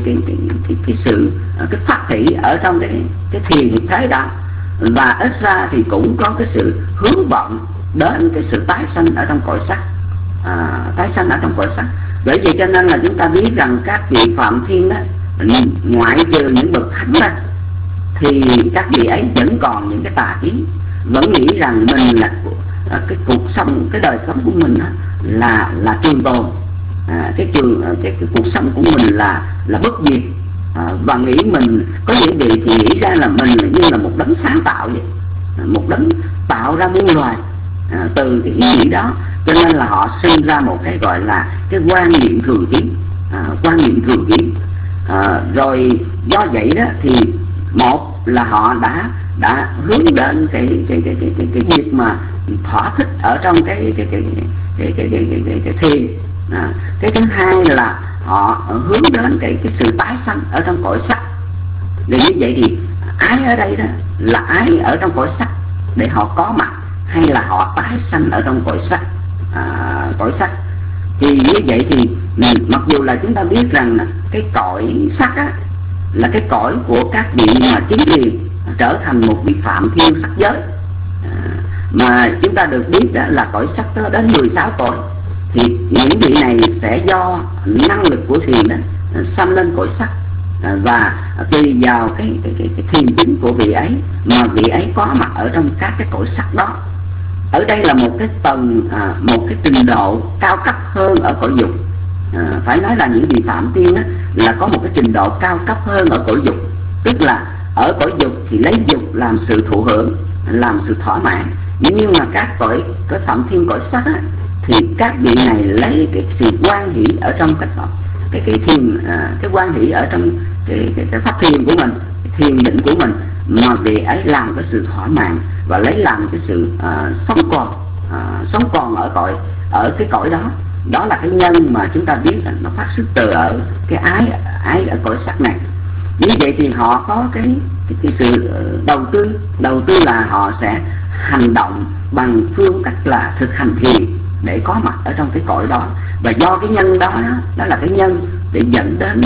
Speaker 6: sự cái phát thị ở trong cái thiền hiện thế đó, và ít ra thì cũng có cái sự hướng vọng đến cái sự tái sanh ở trong cõi sắc, tái sanh ở trong cõi sắc. Bởi vậy cho nên là chúng ta biết rằng các vị Phạm Thiên đó, ngoại trừ những bậc thánh ra, thì các vị ấy vẫn còn những cái tà kiến, vẫn nghĩ rằng mình là cái cuộc sống, cái đời sống của mình là trường tồn, cái cuộc sống của mình là bất diệt, và nghĩ mình có những vị thì nghĩ ra là mình như là một đấng sáng tạo vậy, một đấng tạo ra muôn loài từ cái ý nghĩ đó. Cho nên là họ sinh ra một cái gọi là cái quan niệm thường kiến, quan niệm thường kiến. Rồi do vậy đó thì một là họ đã hướng đến cái việc mà thỏa thích ở trong cái thiền. Cái thứ hai là họ hướng đến cái sự tái sanh ở trong cõi sắc. Để như vậy thì ái ở đây đó là ái ở trong cõi sắc để họ có mặt, hay là họ tái sanh ở trong cõi sắc, cõi sắc. Thì như vậy thì mặc dù là chúng ta biết rằng cái cõi sắc á, là cái cõi của các vị mà chứng thiền trở thành một vị Phạm Thiên sắc giới, mà chúng ta được biết đó là cõi sắc đó đến 16 cõi. Thì những vị này sẽ do năng lực của thiền đó sanh lên cõi sắc, và tùy vào cái thiền chính của vị ấy mà vị ấy có mặt ở trong các cái cõi sắc đó. Ở đây là một cái tầng, một cái trình độ cao cấp hơn ở cõi dục. Phải nói là những vị Phạm Thiên á, là có một cái trình độ cao cấp hơn ở cõi dục. Tức là ở cõi dục thì lấy dục làm sự thụ hưởng, làm sự thỏa mãn. Nhưng mà các cõi Phạm Thiên, cõi sắc á, thì các vị này lấy cái sự quan hỷ ở trong cái thiền, cái quan hỷ ở trong cái pháp thiền của mình, cái thiền định của mình, mà vị ấy làm cái sự thỏa mãn và lấy làm cái sự sống còn ở cái cõi đó. Đó là cái nhân mà chúng ta biết là nó phát xuất từ ở cái ái ở cõi sắc này. Như vậy thì họ có cái sự đầu tư là họ sẽ hành động bằng phương cách là thực hành thiền để có mặt ở trong cái cõi đó. Và do cái nhân đó là cái nhân để dẫn đến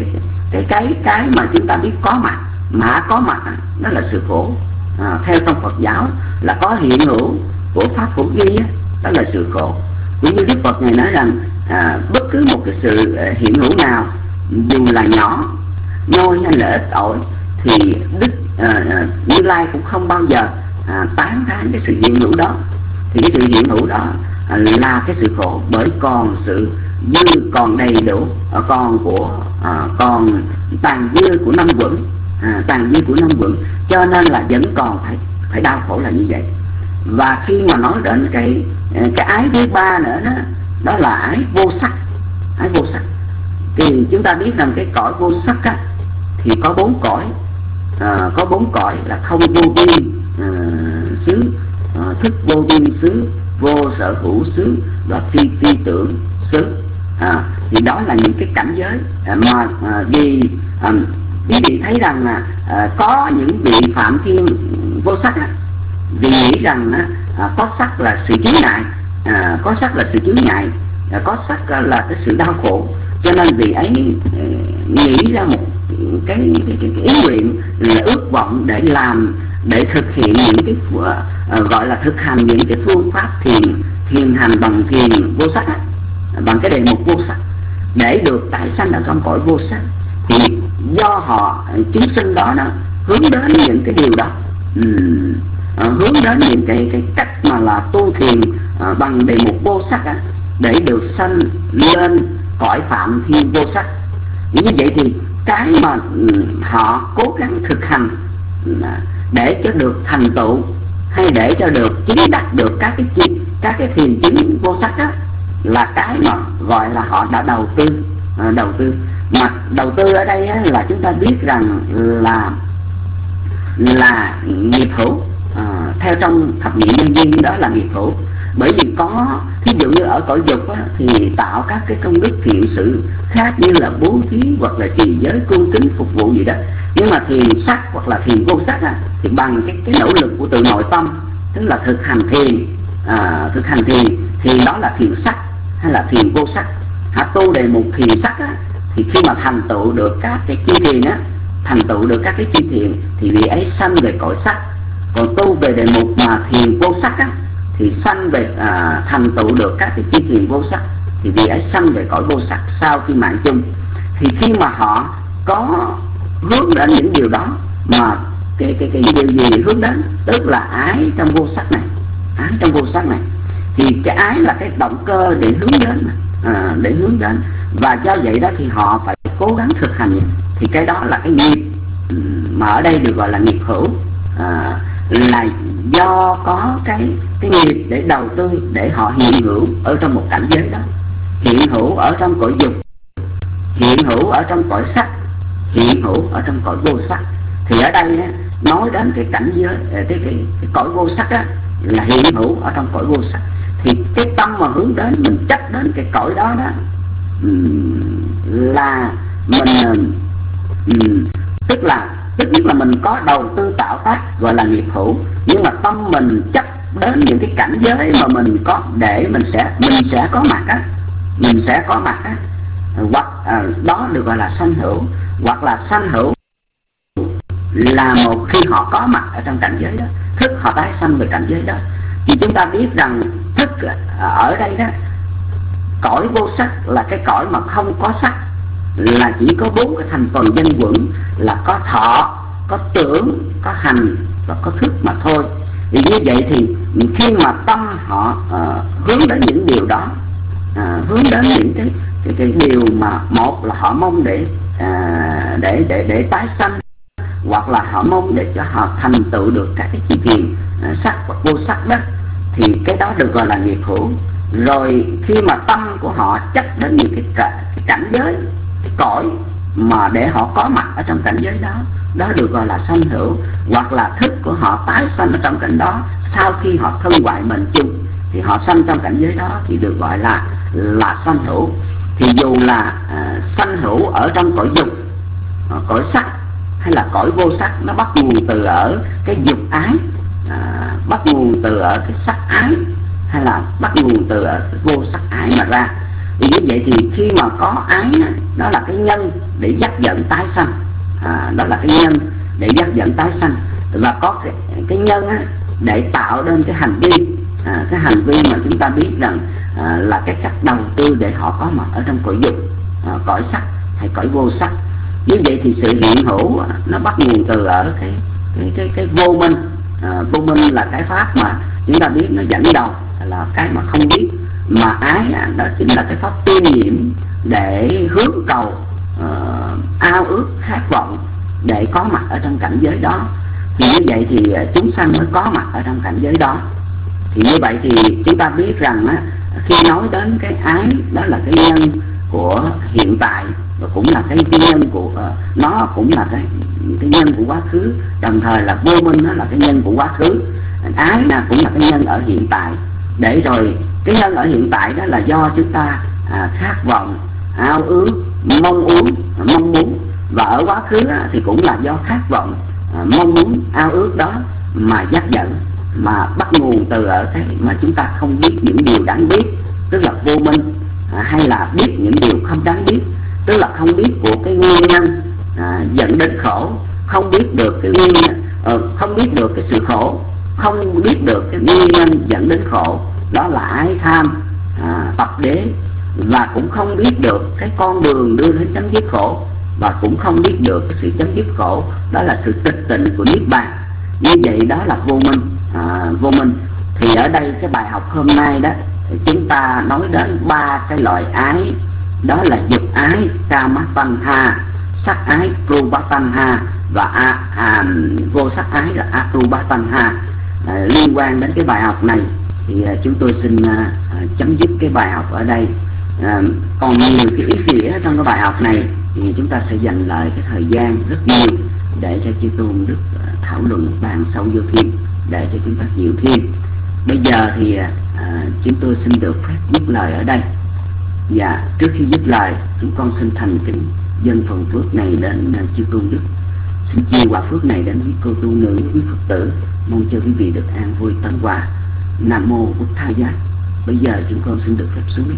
Speaker 6: cái mà chúng ta biết có mặt, mà có mặt đó là sự khổ. Theo trong Phật giáo là có hiện hữu của pháp khổ duy, đó là sự khổ. Cũng như Đức Phật Ngài nói rằng bất cứ một cái sự hiện hữu nào, dù là nhỏ nhoi hay là ít ỏi, thì Đức Như Lai cũng không bao giờ tán thán cái sự hiện hữu đó. Thì cái sự hiện hữu đó là cái sự khổ, bởi còn sự dư, còn đầy đủ, còn tàn dư của năm quẩn, cho nên là vẫn còn phải đau khổ là như vậy. Và khi mà nói đến cái ái thứ ba nữa đó là ái vô sắc. Thì chúng ta biết rằng cái cõi vô sắc á, thì có 4 cõi. Có 4 cõi là không vô biên xứ, thức vô biên xứ, vô sở hữu xứ và phi tưởng xứ. Thì đó là những cái cảnh giới mà vì quý vị thấy rằng có những vị Phạm Thiên vô sắc vì nghĩ rằng có sắc là sự chướng ngại, có sắc là sự chướng ngại, có sắc là cái sự đau khổ, cho nên vị ấy nghĩ ra một cái ý nguyện là ước vọng để để thực hiện những cái gọi là thực hành những cái phương pháp thiền hành bằng thiền vô sắc á, bằng cái đề mục vô sắc để được tái sanh ở trong cõi vô sắc, thì do họ chúng sinh đó hướng đến những cái điều đó, hướng đến những cái cách mà là tu thiền bằng đề mục vô sắc á, để được sanh lên cõi phạm thiên vô sắc. Như vậy thì cái mà họ cố gắng thực hành để cho được thành tựu hay để cho được chứng đắc được các cái thiền chứng vô sắc đó, là cái mà gọi là họ đã đầu tư. Mà đầu tư ở đây á, là chúng ta biết rằng là nghiệp hữu, theo trong thập nhị nhân duyên đó là nghiệp hữu. Bởi vì có thí dụ như ở cõi dục á, thì tạo các cái công đức thiện sự khác như là bố thí hoặc là trì giới cung kính phục vụ gì đó. Nhưng mà thiền sắc hoặc là thiền vô sắc á, thì bằng cái nỗ lực của tự nội tâm, tức là thực hành thiền thì đó là thiền sắc hay là thiền vô sắc. Tu đề mục thiền sắc á, thì khi mà thành tựu được các cái chi thiền á, thì vị ấy sanh về cõi sắc. Còn tu về đề mục mà thiền vô sắc á, thì sanh về thành tựu được các cái chi thiền vô sắc, thì vị ấy sanh về cõi vô sắc sau khi mạng chung. Thì khi mà họ có hướng đến những điều đó, mà cái điều gì hướng đến, tức là ái trong vô sắc này, thì cái ái là cái động cơ để hướng đến, và do vậy đó thì họ phải cố gắng thực hành. Thì cái đó là cái nghiệp mà ở đây được gọi là nghiệp hữu, là do có cái nghiệp để đầu tư để họ hiện hữu ở trong một cảnh giới đó, hiện hữu ở trong cõi dục, hiện hữu ở trong cõi sắc, hiện hữu ở trong cõi vô sắc. Thì ở đây nói đến cái cảnh giới cái cõi vô sắc á, là hiện hữu ở trong cõi vô sắc. Thì cái tâm mà hướng đến, mình chấp đến cái cõi đó là mình tức nhất là mình có đầu tư tạo tác gọi là nghiệp hữu, nhưng mà tâm mình chấp đến những cái cảnh giới mà mình có để mình sẽ có mặt á, hoặc đó được gọi là sanh hữu, hoặc là sanh hữu là một khi họ có mặt ở trong cảnh giới đó, thức họ tái sanh về cảnh giới đó. Thì chúng ta biết rằng thức ở đây đó, cõi vô sắc là cái cõi mà không có sắc, là chỉ có 4 cái thành phần dân quẩn, là có thọ, có tưởng, có hành và có thức mà thôi. Thì như vậy thì khi mà tâm họ hướng đến những điều đó, hướng đến những cái điều mà một là họ mong để tái sanh, hoặc là họ mong để cho họ thành tựu được các cái chi thiền sắc hoặc vô sắc đó, thì cái đó được gọi là nghiệp hữu. Rồi khi mà tâm của họ chấp đến những cái cảnh giới, cái cõi mà để họ có mặt ở trong cảnh giới đó, đó được gọi là sanh hữu. Hoặc là thức của họ tái sanh ở trong cảnh đó, sau khi họ thân hoại mệnh chung thì họ sanh trong cảnh giới đó, thì được gọi là sanh hữu. Thì dù là sanh hữu ở trong cõi dục, cõi sắc hay là cõi vô sắc, nó bắt nguồn từ ở cái dục ái, bắt nguồn từ ở cái sắc ái, hay là bắt nguồn từ ở cái vô sắc ái mà ra. Vì như vậy thì khi mà có ái đó là cái nhân để dắt dẫn tái sanh, đó là cái nhân để dắt dẫn tái sanh, và có cái nhân để tạo nên cái hành vi, cái hành vi mà chúng ta biết rằng là cái cách đầu tư để họ có mặt ở trong cõi dục, cõi sắc hay cõi vô sắc. Như vậy thì sự hiện hữu nó bắt nguồn từ ở cái vô minh. Vô minh là cái pháp mà chúng ta biết nó dẫn đầu, là cái mà không biết. Mà ái đó chính là cái pháp tiên nhiễm để hướng cầu, ao ước, khát vọng để có mặt ở trong cảnh giới đó. Thì như vậy thì chúng sanh mới có mặt ở trong cảnh giới đó. Thì như vậy thì chúng ta biết rằng khi nói đến cái ái, đó là cái nhân của hiện tại, và cũng là cái nhân của nó cũng là cái nhân của quá khứ, đồng thời là vô minh nó là cái nhân của quá khứ. Ái cũng là cái nhân ở hiện tại. Để rồi cái nhân ở hiện tại đó là do chúng ta khát vọng, ao ước, mong muốn, và ở quá khứ thì cũng là do khát vọng, mong muốn, ao ước đó mà dắt dẫn, mà bắt nguồn từ ở cái mà chúng ta không biết những điều đáng biết, tức là vô minh, hay là biết những điều không đáng biết, tức là không biết của cái nguyên nhân dẫn đến khổ, không biết được cái nguyên không biết được cái sự khổ, không biết được cái nguyên nhân dẫn đến khổ, đó là ái tham tập đế, và cũng không biết được cái con đường đưa đến chấm dứt khổ, và cũng không biết được cái sự chấm dứt khổ đó là sự tịch tịnh của niết bàn. Như vậy đó là vô minh. Vô minh thì ở đây cái bài học hôm nay đó chúng ta nói đến ba cái loại ái, đó là dục ái kamatanha, sắc ái rupatanha và vô sắc ái là arupatanha. Liên quan đến cái bài học này thì chúng tôi xin chấm dứt cái bài học ở đây. Còn nhiều cái ý nghĩa trong cái bài học này thì chúng ta sẽ dành lại cái thời gian rất nhiều để cho chư tôn được thảo luận bàn sâu vô thêm, để cho chúng ta hiểu thêm. Bây giờ thì chúng tôi xin được phép dứt lời ở đây. Và trước khi dứt lời, chúng con xin thành kính dâng phần phước này đến chư tôn đức. Xin chia quả phước này đến quý cô tu nữ, quý Phật tử, mong cho quý vị được an vui tấn hòa. Nam mô Bụt Tha Giá. Bây giờ chúng con xin được phép xuống.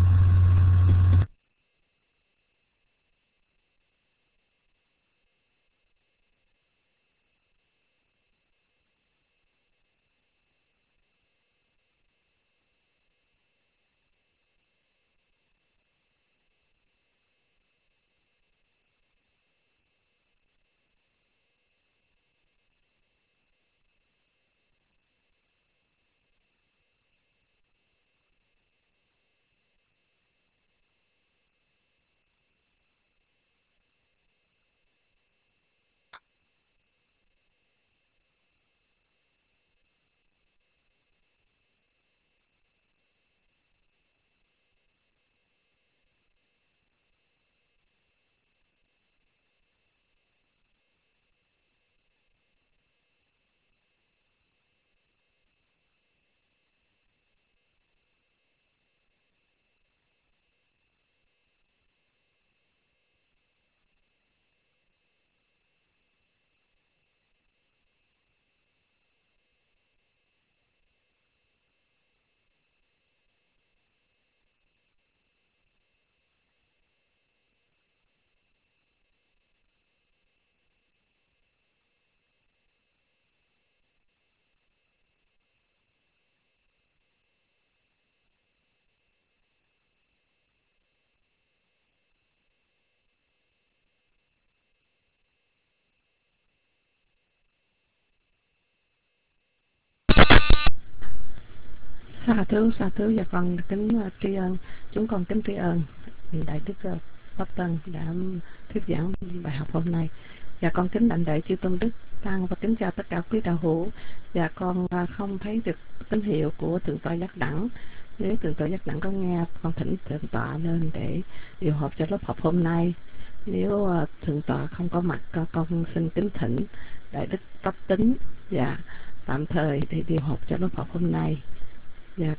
Speaker 7: Sa thú và con kính tri ân, chúng con kính tri ân đại đức Pháp Tân đã thuyết giảng bài học hôm nay, và con kính đảnh lễ chư tôn đức tăng và kính chào tất cả quý đạo hữu. Và con không thấy được tín hiệu của thượng tọa Giác Đẳng. Nếu thượng tọa Giác Đẳng có nghe, con thỉnh thượng tọa lên để điều hợp cho lớp học hôm nay. Nếu thượng tọa không có mặt, con xin kính thỉnh đại đức Pháp Tính và tạm thời để điều hợp cho lớp học hôm nay. Và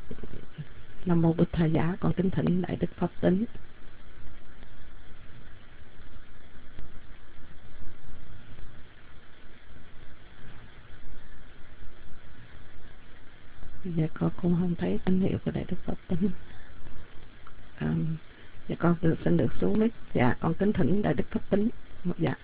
Speaker 7: Nam mô Bụt Tha Giá, con kính thỉnh đại đức Pháp Tính. Dạ con cũng không thấy tín hiệu của đại đức Pháp Tính. Dạ con xin được xuống mic. Dạ con kính thỉnh đại đức Pháp Tính. Dạ.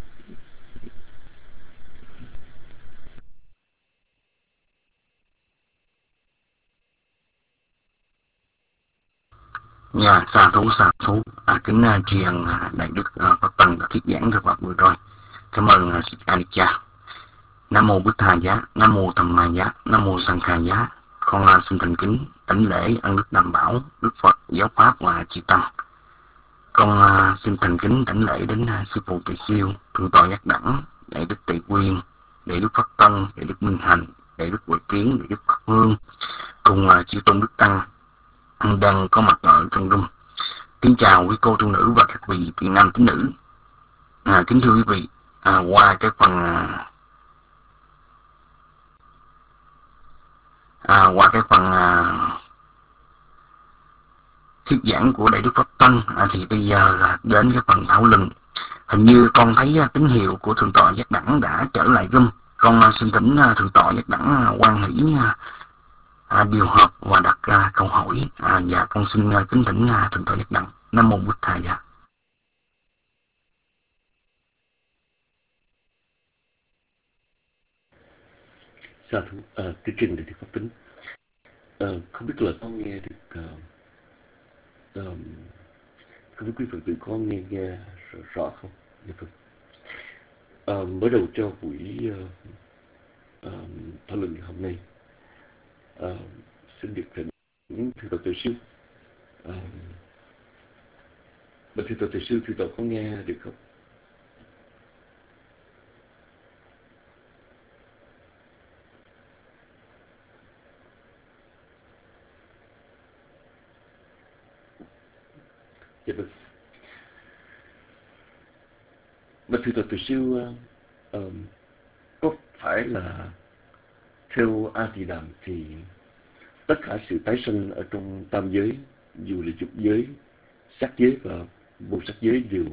Speaker 8: Dạ, sa thú. Kính tri ân đại đức Pháp Tân đã thuyết giảng rất vừa rồi. Cảm ơn Sư Anicca. Nam mô Bụt Tha Giá, Nam mô Tham Ma Giá, Nam mô Sang Kha Giá. Con xin thành kính đảnh lễ ân đức Tam Bảo, Đức Phật, Giáo Pháp và Chư Tăng. Con xin thành kính đảnh lễ đến sư phụ Tỳ Siêu, thượng tọa Giác Đẳng, đại đức Tỳ Quyên, đại đức Pháp Tân, đại đức Minh Hành, đại đức Huệ Kiến, đại đức Pháp Hương, cùng chư tôn đức tăng đang có mặt ở trong room. Kính chào quý cô tu nữ và các vị thiện nam tín nữ. Kính thưa quý vị, qua cái phần thuyết giảng của đại đức Pháp Tân thì bây giờ là đến cái phần thảo luận. Hình như con thấy tín hiệu của thượng tọa Giác Đẳng đã trở lại room. Con xin thỉnh thượng tọa Giác Đẳng hoan hỷ điều hợp và đặt ra câu hỏi. Và con xin kính thỉnh thượng tọa Giác Đẳng. Nam mô Bụt Tha Giá.
Speaker 5: Sa thú Tiến trình để pháp tính. Không biết là có nghe được không biết quý Phật tử có nghe rõ không? Dạ vâng. Mở đầu cho buổi thảo luận hôm nay, xin được thưa Tổ Tử Sư. Thưa Tổ Tử Sư, thưa Tổ có nghe được không? Dạ vâng. Thưa Tổ Tử Sư, có phải là theo A Tỳ Đàm thì tất cả sự tái sinh ở trong tam giới, dù là dục giới, sắc giới và vô sắc giới đều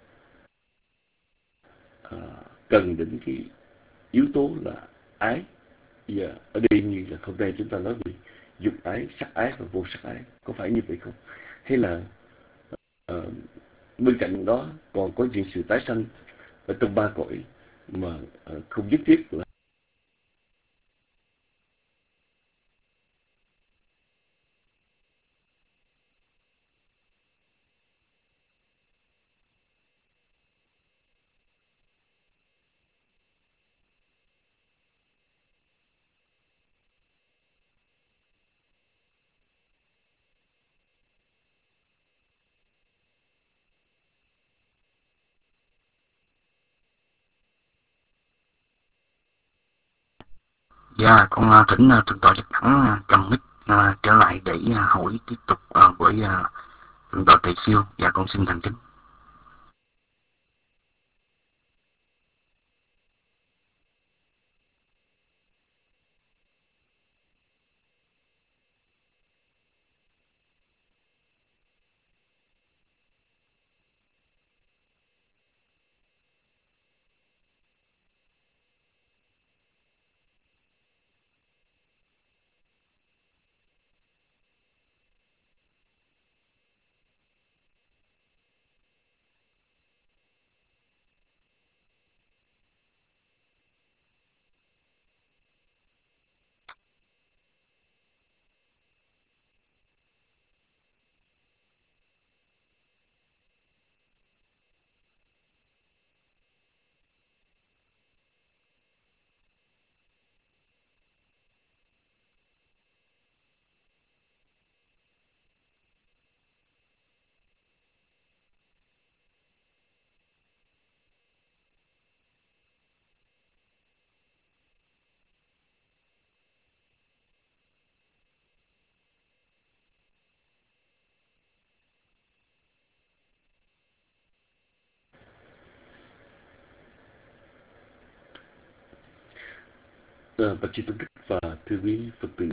Speaker 5: cần đến cái yếu tố là ái. Và ở đây như là hôm nay chúng ta nói về dục ái, sắc ái và vô sắc ái, có phải như vậy không? Hay là bên cạnh đó còn có những sự tái sanh ở trong ba cõi mà không nhất thiết là
Speaker 8: Dạ, con thỉnh thượng tọa Giác Đẳng cầm mic trở lại để hỏi tiếp tục với thượng tọa Tỳ Khưu. Dạ, con xin thành kính.
Speaker 5: Bạch Chi Tôn Đức và thưa quý Phật tử,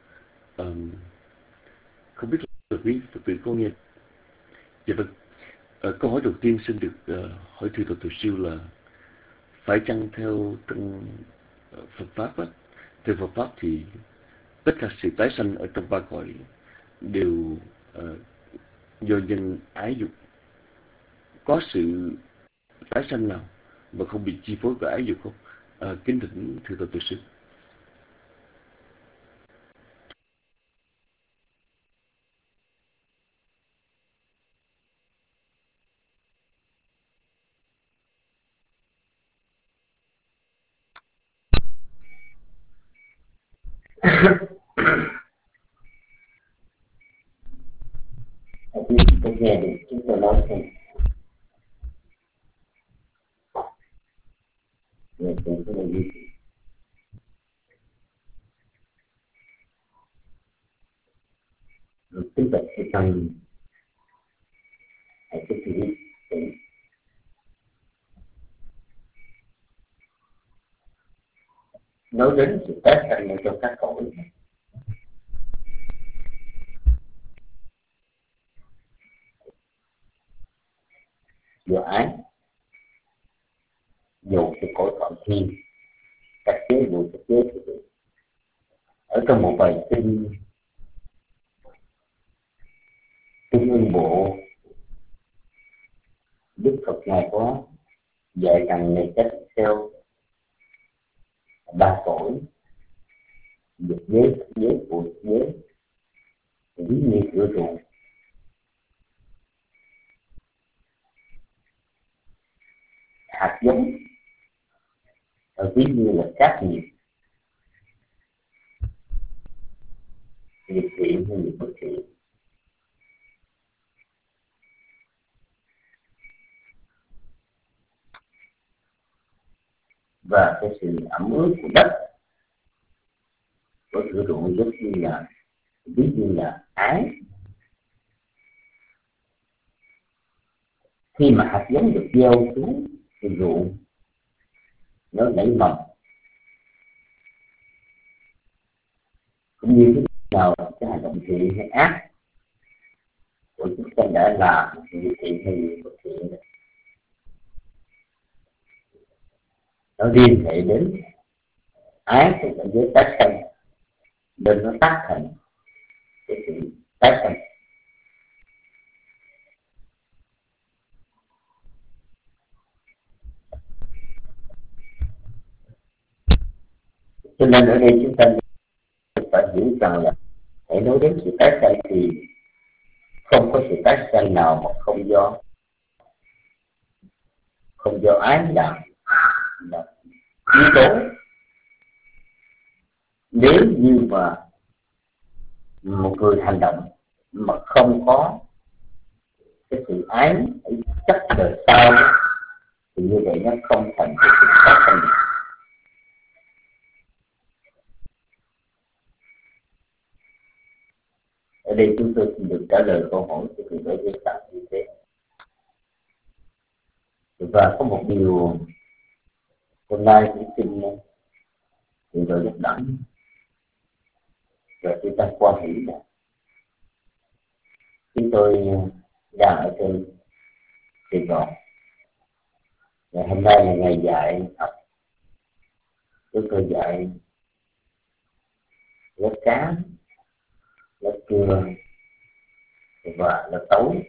Speaker 5: không biết là quý Phật tử có nghe. Dạ vâng. Câu hỏi đầu tiên xin được hỏi thưa Tổ Tử Sư là phải chăng theo trong Phật Pháp á, theo Phật Pháp thì tất cả sự tái sanh ở trong ba cõi đều do nhân ái dục, có sự tái sanh nào mà không bị chi phối bởi ái dục không? Kính thỉnh thưa Tổ Tử Sư.
Speaker 6: Tôi nghe được chúng tôi nói thêm. Rồi tôi có đi. Rồi tức là cái tâm hãy cái thứ nói đến sự tái sanh ở trong các cõi. Vừa ái dù cái cõi còn thiên các chế độ các chế ở trong một bài kinh Ưng Bộ, Đức Phật ngài có dạy rằng này cách theo ba cõi dục giới, sắc giới, vô sắc giới, ví như cửa ruộng. Hạt giống ví như là cát nghiệp, nghiệp thiện hay nghiệp bất thiện. Và cái sự ẩm ướt của đất của cửa ruộng giống như là, ví như là ái. Khi mà hạt giống được gieo xuống thì ruộng nó nảy mầm, cũng như thế nào cái hành động thiện hay ác của chúng ta đã làm, việc thiện hay việc bất thiện, nó liên hệ đến ái thì cảnh giới tái sanh, nên nó tác thành cái sự tái sanh. Cho nên ở đây chúng ta phải hiểu rằng là hãy nói đến sự tái sanh thì không có sự tái sanh nào mà không do ái làm là yếu tố. Nếu như mà một người hành động mà không có cái sự ái chắc đời sau thì như vậy nó không thành cái sự tái sanh. Ở đây chúng tôi xin được trả lời câu hỏi của người đối với tạo như thế. Và có một điều hôm nay cũng xin thì rồi giúp đỡ và chúng ta quan hỷ là chúng tôi đang ở trên Sài Gòn. Ngày hôm nay là ngày dạy học. Chúng tôi dạy lớp sáng, lớp trưa và lớp tối.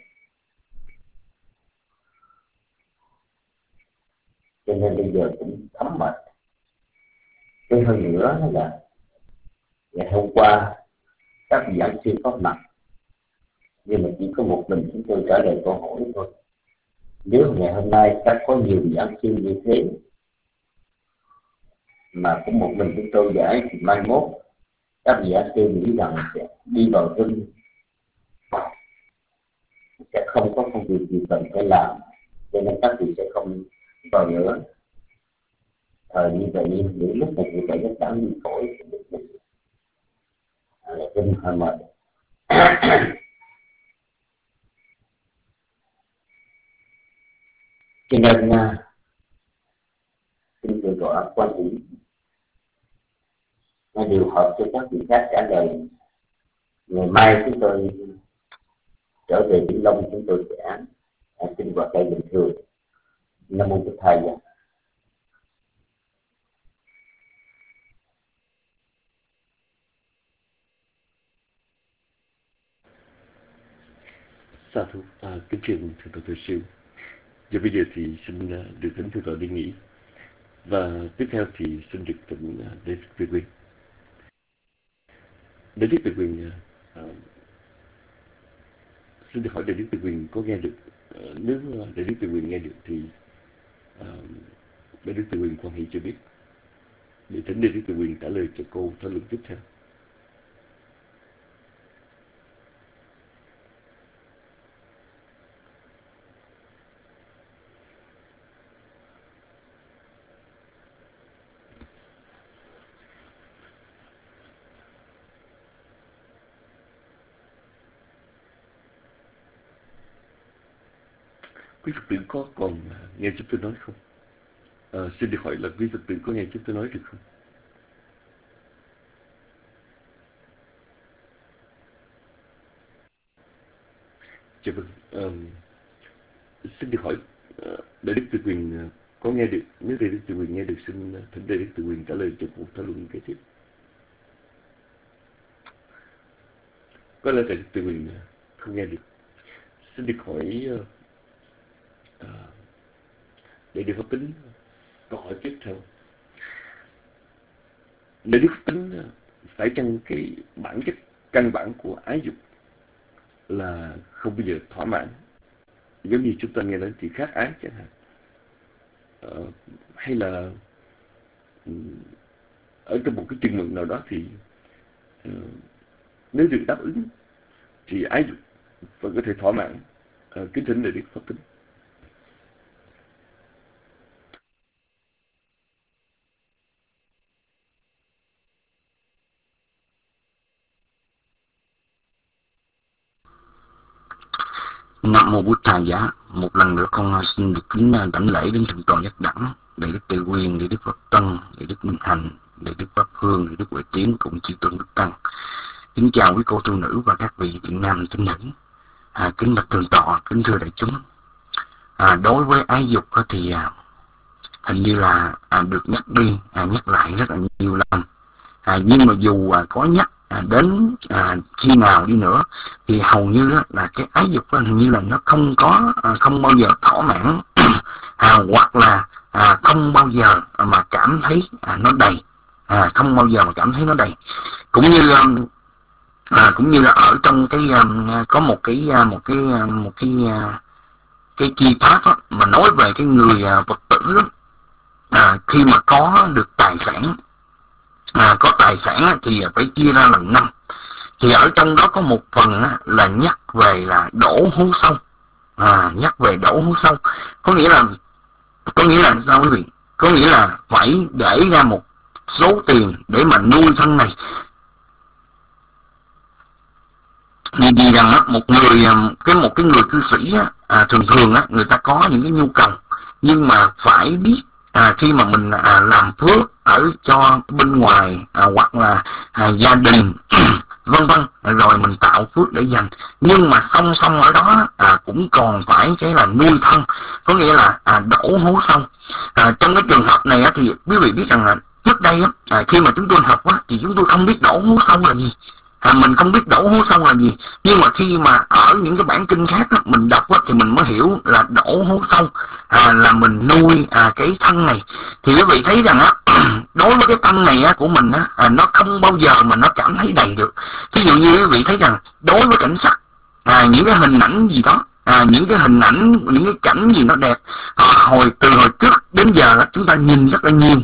Speaker 6: Cho nên bây giờ cũng thấm mệt. Cái hơn nữa là ngày hôm qua các vị giảng sư có mặt, nhưng mà chỉ có một mình chúng tôi trả lời câu hỏi thôi. Nếu ngày hôm nay các có nhiều giảng sư như thế mà cũng một mình chúng tôi giải thì mai mốt các vị giảng sư nghĩ rằng sẽ đi vào rừng, sẽ không có công việc gì cần phải làm, cho nên các vị sẽ không vào nữa. Thời như vậy, những lúc này như vậy nó chẳng đi khỏi là kinh hơi mệt. Cho nên xin tự gọi quan điểm nó điều hợp cho các vị khác trả lời. Ngày mai chúng tôi trở về Vĩnh Long, chúng tôi sẽ sinh hoạt lại bình thường. Nam mô Bổn Thầy.
Speaker 5: Sa thú, kính thưa thượng tọa Từ Sư. Và bây giờ thì xin được thỉnh thượng tọa đi nghỉ. Và tiếp theo thì xin được thỉnh Đại đức Về Quyền. Đại đức Về Quyền, xin được hỏi Đại đức Về Quyền có nghe được, nếu Đại đức Về Quyền nghe được thì Đại đức Về Quyền quan hệ cho biết, để thỉnh Đại đức Về Quyền trả lời cho câu thảo luận tiếp theo. Quý Phật tử có còn nghe chúng tôi nói không? Xin được hỏi là quý Phật tử có nghe chúng tôi nói được không? Dạ vâng. Xin được hỏi Đại đức Từ Quyền có nghe được? Nếu Đại đức Từ Quyền nghe được, xin thỉnh Đại đức Từ Quyền trả lời cho cuộc thảo luận kế tiếp. Có lẽ Đại đức Từ Quyền không nghe được. Xin được hỏi Đại đức Pháp Tính câu hỏi tiếp theo. Đại đức Pháp Tính phải chăng cái bản chất căn bản của ái dục là không bao giờ thỏa mãn, giống như chúng ta nghe đến thì khát ái chẳng hạn, hay là ở trong một cái chừng mực nào đó thì nếu được đáp ứng thì ái dục vẫn có thể thỏa mãn. Kính thỉnh Đại Đức Pháp Tính.
Speaker 8: Nam mô Bụt Thầy Giá. Một lần nữa con xin được kính đảnh lễ đến thượng tọa Giác Đẳng, Đại Đức Tề Quyền, Đại Đức Pháp Tân, Đại Đức Minh Hành, Đại Đức Pháp Hương, Đại Đức Huệ Tiến cùng chư tôn đức tăng. Kính chào quý cô tu nữ và các vị thiện nam tín nữ. Kính bạch thượng tọa, kính thưa đại chúng. Đối với ái dục thì hình như là được nhắc đi nhắc lại rất là nhiều lần. Nhưng mà dù có nhắc đến khi nào đi nữa thì hầu như là cái ái dục hình như là nó không bao giờ thỏa mãn hoặc là không bao giờ mà cảm thấy nó đầy, không bao giờ mà cảm thấy nó đầy. Cũng như là ở trong cái có một cái chi pháp mà nói về cái người Phật tử khi mà có được tài sản, có tài sản thì phải chia ra lần 5. Thì ở trong đó có một phần là nhắc về là đổ hố sâu, nhắc về đổ hố sâu, có nghĩa là sao quý vị? Có nghĩa là phải để ra một số tiền để mà nuôi thân này. Vì rằng một cái người cư sĩ thường thường người ta có những cái nhu cầu, nhưng mà phải biết khi mà mình làm phước ở cho bên ngoài hoặc là gia đình vân vân, rồi mình tạo phước để dành, nhưng mà song song ở đó cũng còn phải cái là nuôi thân, có nghĩa là đổ hố sâu. Trong cái trường hợp này thì quý vị biết rằng là trước đây khi mà chúng tôi học thì chúng tôi không biết đổ hố sâu là gì. Mình không biết đổ hố sâu là gì, nhưng mà khi mà ở những cái bản kinh khác mình đọc thì mình mới hiểu là đổ hố sâu là mình nuôi cái thân này. Thì quý vị thấy rằng đối với cái thân này của mình nó không bao giờ mà nó cảm thấy đầy được. Ví dụ như quý vị thấy rằng đối với cảnh sắc, những cái hình ảnh gì đó, những cái hình ảnh, những cái cảnh gì nó đẹp, từ hồi trước đến giờ chúng ta nhìn rất là nhiều,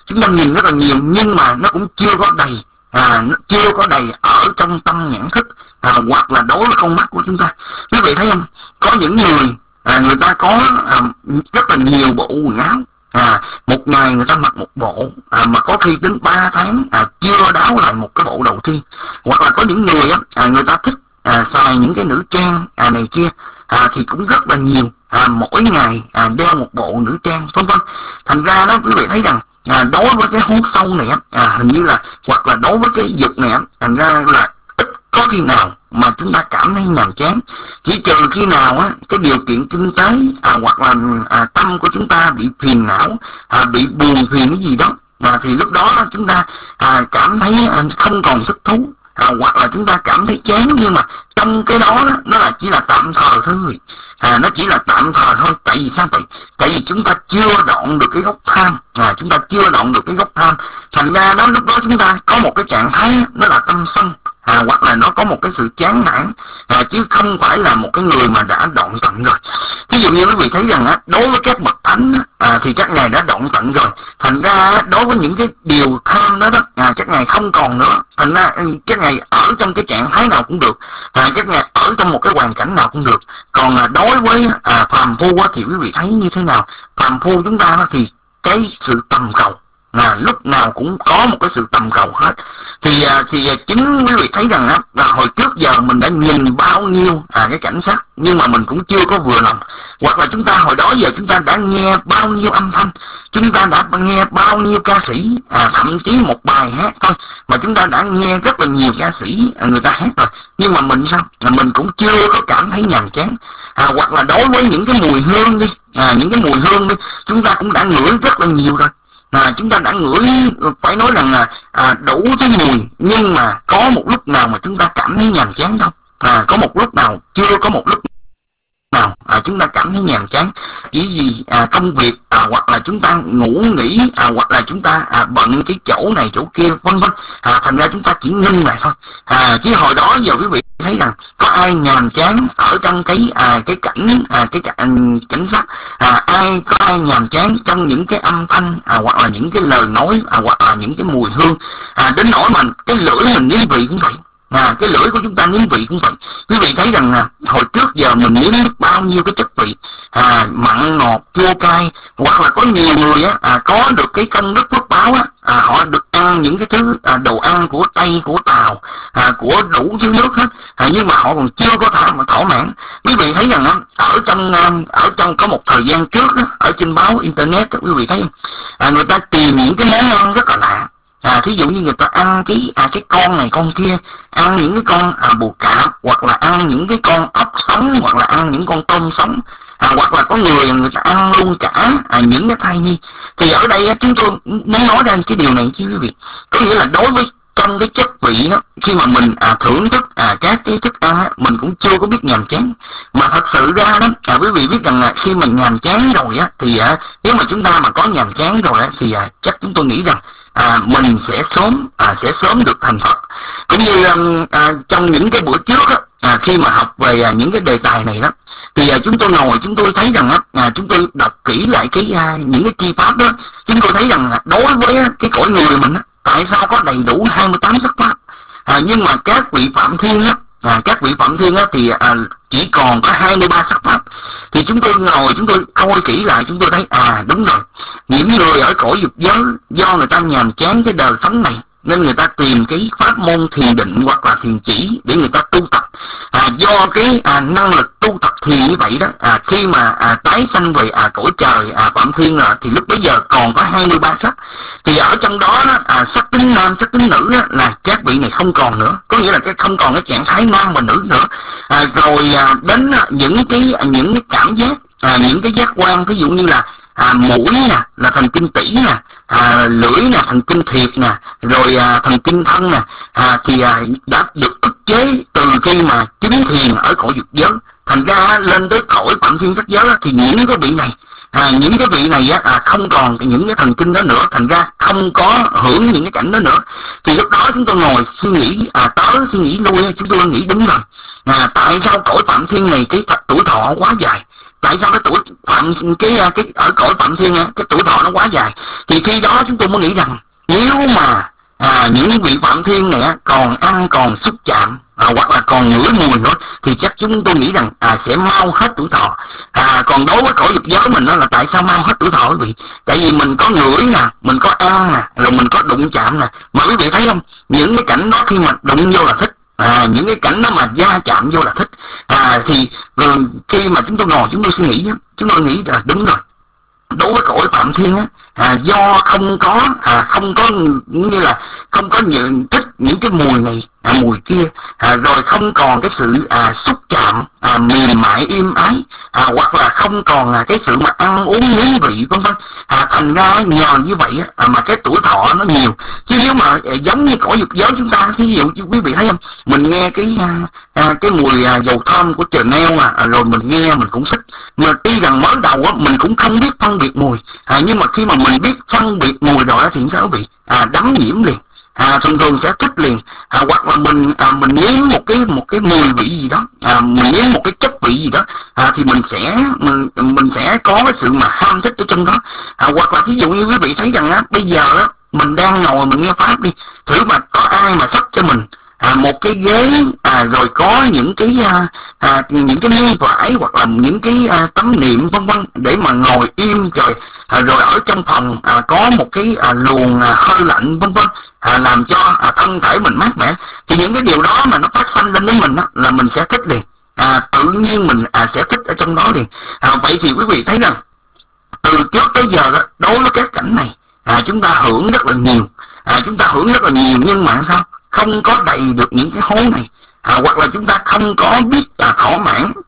Speaker 8: nhưng mà nó cũng chưa có đầy. Nó chưa có đầy ở trong tâm nhãn thức, hoặc là đối với con mắt của chúng ta. Quý vị thấy không? Có những người người ta có rất là nhiều bộ quần áo, một ngày người ta mặc một bộ, mà có khi đến 3 tháng chưa đáo lại một cái bộ đầu tiên. Hoặc là có những người người ta thích xài những cái nữ trang này kia, thì cũng rất là nhiều, mỗi ngày đeo một bộ nữ trang vân vân. Thành ra đó quý vị thấy rằng đối với cái hố sâu này hình như là, hoặc là đối với cái dục này thành ra là ít có khi nào mà chúng ta cảm thấy nhàm chán. Chỉ trừ khi nào cái điều kiện kinh tế hoặc là tâm của chúng ta bị phiền não, bị buồn phiền cái gì đó, thì lúc đó chúng ta cảm thấy không còn sức thú, hoặc là chúng ta cảm thấy chán. Nhưng mà trong cái đó nó là chỉ là tạm thời thôi, nó chỉ là tạm thời thôi. Tại vì sao vậy? Tại vì chúng ta chưa đoạn được cái gốc tham, chúng ta chưa đoạn được cái gốc tham. Thành ra đó lúc đó chúng ta có một cái trạng thái nó là tâm sân, hoặc là nó có một cái sự chán nản, chứ không phải là một cái người mà đã đoạn tận rồi. Ví dụ như quý vị thấy rằng đối với các bậc thánh thì các ngài đã đoạn tận rồi. Thành ra đối với những cái điều tham đó các ngài không còn nữa. Thành ra các ngài ở trong cái trạng thái nào cũng được, các ngài ở trong một cái hoàn cảnh nào cũng được. Còn đối với phàm phu thì quý vị thấy như thế nào? Phàm phu chúng ta thì cái sự tầm cầu, lúc nào cũng có một cái sự tầm cầu hết. Thì chính quý vị thấy rằng là hồi trước giờ mình đã nhìn bao nhiêu cái cảnh sắc, nhưng mà mình cũng chưa có vừa lòng. Hoặc là chúng ta hồi đó giờ chúng ta đã nghe bao nhiêu âm thanh, chúng ta đã nghe bao nhiêu ca sĩ, thậm chí một bài hát thôi mà chúng ta đã nghe rất là nhiều ca sĩ người ta hát rồi, nhưng mà mình sao? Mình cũng chưa có cảm thấy nhàm chán. Hoặc là đối với những cái mùi hương đi, chúng ta cũng đã ngửi rất là nhiều rồi. Chúng ta đã ngửi, phải nói rằng là đủ cái mùi, nhưng mà có một lúc nào mà chúng ta cảm thấy nhàm chán không? Có một lúc nào, chưa có một lúc nào chúng ta cảm thấy nhàm chán, chỉ vì công việc hoặc là chúng ta ngủ nghỉ hoặc là chúng ta bận cái chỗ này chỗ kia vân vân, thành ra chúng ta chỉ ngưng lại thôi. Chứ hồi đó giờ quý vị thấy rằng có ai nhàm chán ở trong cái cảnh sắc, có ai nhàm chán trong những cái âm thanh hoặc là những cái lời nói hoặc là những cái mùi hương, đến nỗi mà cái lưỡi mình nếm vị cũng vậy. Cái lưỡi của chúng ta nếm vị cũng vậy. Quý vị thấy rằng hồi trước giờ mình nếm bao nhiêu cái chất vị, mặn ngọt chua cay, hoặc là có nhiều người có được cái công đức phước báo họ được ăn những cái thứ đồ ăn của Tây, của Tàu, của đủ thứ nước hết, nhưng mà họ còn chưa có thỏa mãn. Quý vị thấy rằng ở trong có một thời gian trước ở trên báo internet quý vị thấy người ta tìm những cái món ăn rất là lạ. Thí dụ như người ta ăn cái con này con kia, ăn những cái con bồ cạp, hoặc là ăn những cái con ốc sống, hoặc là ăn những con tôm sống, hoặc là có người ta ăn luôn cả những cái thai nhi. Thì ở đây chúng tôi muốn nói ra cái điều này chứ quý vị, có nghĩa là đối với trong cái chất vị đó, khi mà mình thưởng thức các cái thức ăn mình cũng chưa có biết nhàm chán. Mà thật sự ra đó quý vị biết rằng khi mình nhàm chán rồi thì nếu mà chúng ta mà có nhàm chán rồi thì chắc chúng tôi nghĩ rằng mình sẽ sớm được thành Phật. Cũng như trong những cái bữa trước khi mà học về những cái đề tài này đó, thì chúng tôi ngồi chúng tôi thấy rằng chúng tôi đọc kỹ lại những cái chi pháp đó, chúng tôi thấy rằng đối với cái cõi người mình tại sao có đầy đủ 28 sắc pháp, nhưng mà các vị Phạm Thiên thì chỉ còn có 23 sắc pháp. Thì chúng tôi ngồi chúng tôi coi kỹ lại, chúng tôi thấy đúng rồi, những người ở cõi dục giới do người ta nhàm chán cái đời sống này nên người ta tìm cái pháp môn thiền định hoặc là thiền chỉ để người ta tu tập. Do cái năng lực tu tập thiền như vậy đó, khi mà tái sanh về cõi trời Phạm Thiên thì lúc bấy giờ còn có 23 sắc. Thì ở trong đó sắc tính nam sắc tính nữ là các vị này không còn nữa, có nghĩa là không còn cái trạng thái nam và nữ nữa. Rồi đến những cái cảm giác, những cái giác quan, ví dụ như là mũi nè là thần kinh tỉ nè, lưỡi nè thần kinh thiệt nè, rồi thần kinh thân nè, thì đã được ức chế từ khi mà chứng thiền ở cõi dục giới. Thành ra lên tới cõi Phạm Thiên sắc giới thì những cái vị này không còn những cái thần kinh đó nữa, thành ra không có hưởng những cái cảnh đó nữa. Thì lúc đó chúng tôi ngồi suy nghĩ suy nghĩ lui, chúng tôi nghĩ đúng rồi, tại sao cõi Phạm Thiên này cái tuổi thọ quá dài? Tại sao ở cõi Phạm Thiên cái tuổi thọ nó quá dài? Thì khi đó chúng tôi mới nghĩ rằng nếu mà những vị Phạm Thiên này còn ăn còn xúc chạm hoặc là còn ngửi mùi nữa thì chắc chúng tôi nghĩ rằng sẽ mau hết tuổi thọ. Còn đối với cõi dục giới mình là tại sao mau hết tuổi thọ quý vị? Tại vì mình có ngửi nè, mình có ăn nè, rồi mình có đụng chạm nè. Mà quý vị thấy không, những cái cảnh đó khi mà đụng vô là thích, những cái cảnh đó mà da chạm vô là thích. Thì khi mà chúng tôi ngồi chúng tôi suy nghĩ, chúng tôi nghĩ là đúng rồi, đối với cõi Phạm Thiên do không có như là không có thích những cái mùi này mùi kia, rồi không còn cái sự xúc chạm mềm mại êm ái, hoặc là không còn cái sự mà ăn uống nếm vị vân vân, thành ra nhờ như vậy mà cái tuổi thọ nó nhiều. Chứ nếu mà giống như cõi dục giới chúng ta, ví dụ quý vị thấy không, mình nghe cái mùi dầu thơm của Chanel rồi mình nghe mình cũng thích, mà tuy rằng mới đầu mình cũng không biết phân biệt mùi, nhưng mà khi mà mình biết phân biệt mùi rồi thì sao quý vị, đắm nhiễm liền, thường sẽ thích liền. Hoặc là mình nếm một cái mùi vị gì đó, mình nếm một cái chất vị gì đó, thì mình sẽ có cái sự mà ham thích ở trong đó. Hoặc là ví dụ như quý vị thấy rằng bây giờ mình đang ngồi mình nghe pháp đi, thử mà có ai mà sắp cho mình một cái ghế, rồi có những cái miếng vải hoặc là những cái tấm niệm vân vân để mà ngồi im trời, rồi ở trong phòng có một cái luồng hơi lạnh vân vân, làm cho thân thể mình mát mẻ, thì những cái điều đó mà nó phát sanh lên với mình là mình sẽ thích liền, tự nhiên mình sẽ thích ở trong đó liền. Vậy thì quý vị thấy rằng từ trước tới giờ đối với các cảnh này chúng ta hưởng rất là nhiều, nhưng mà sao không có đầy được những cái hố này, hoặc là chúng ta không có biết thỏa mãn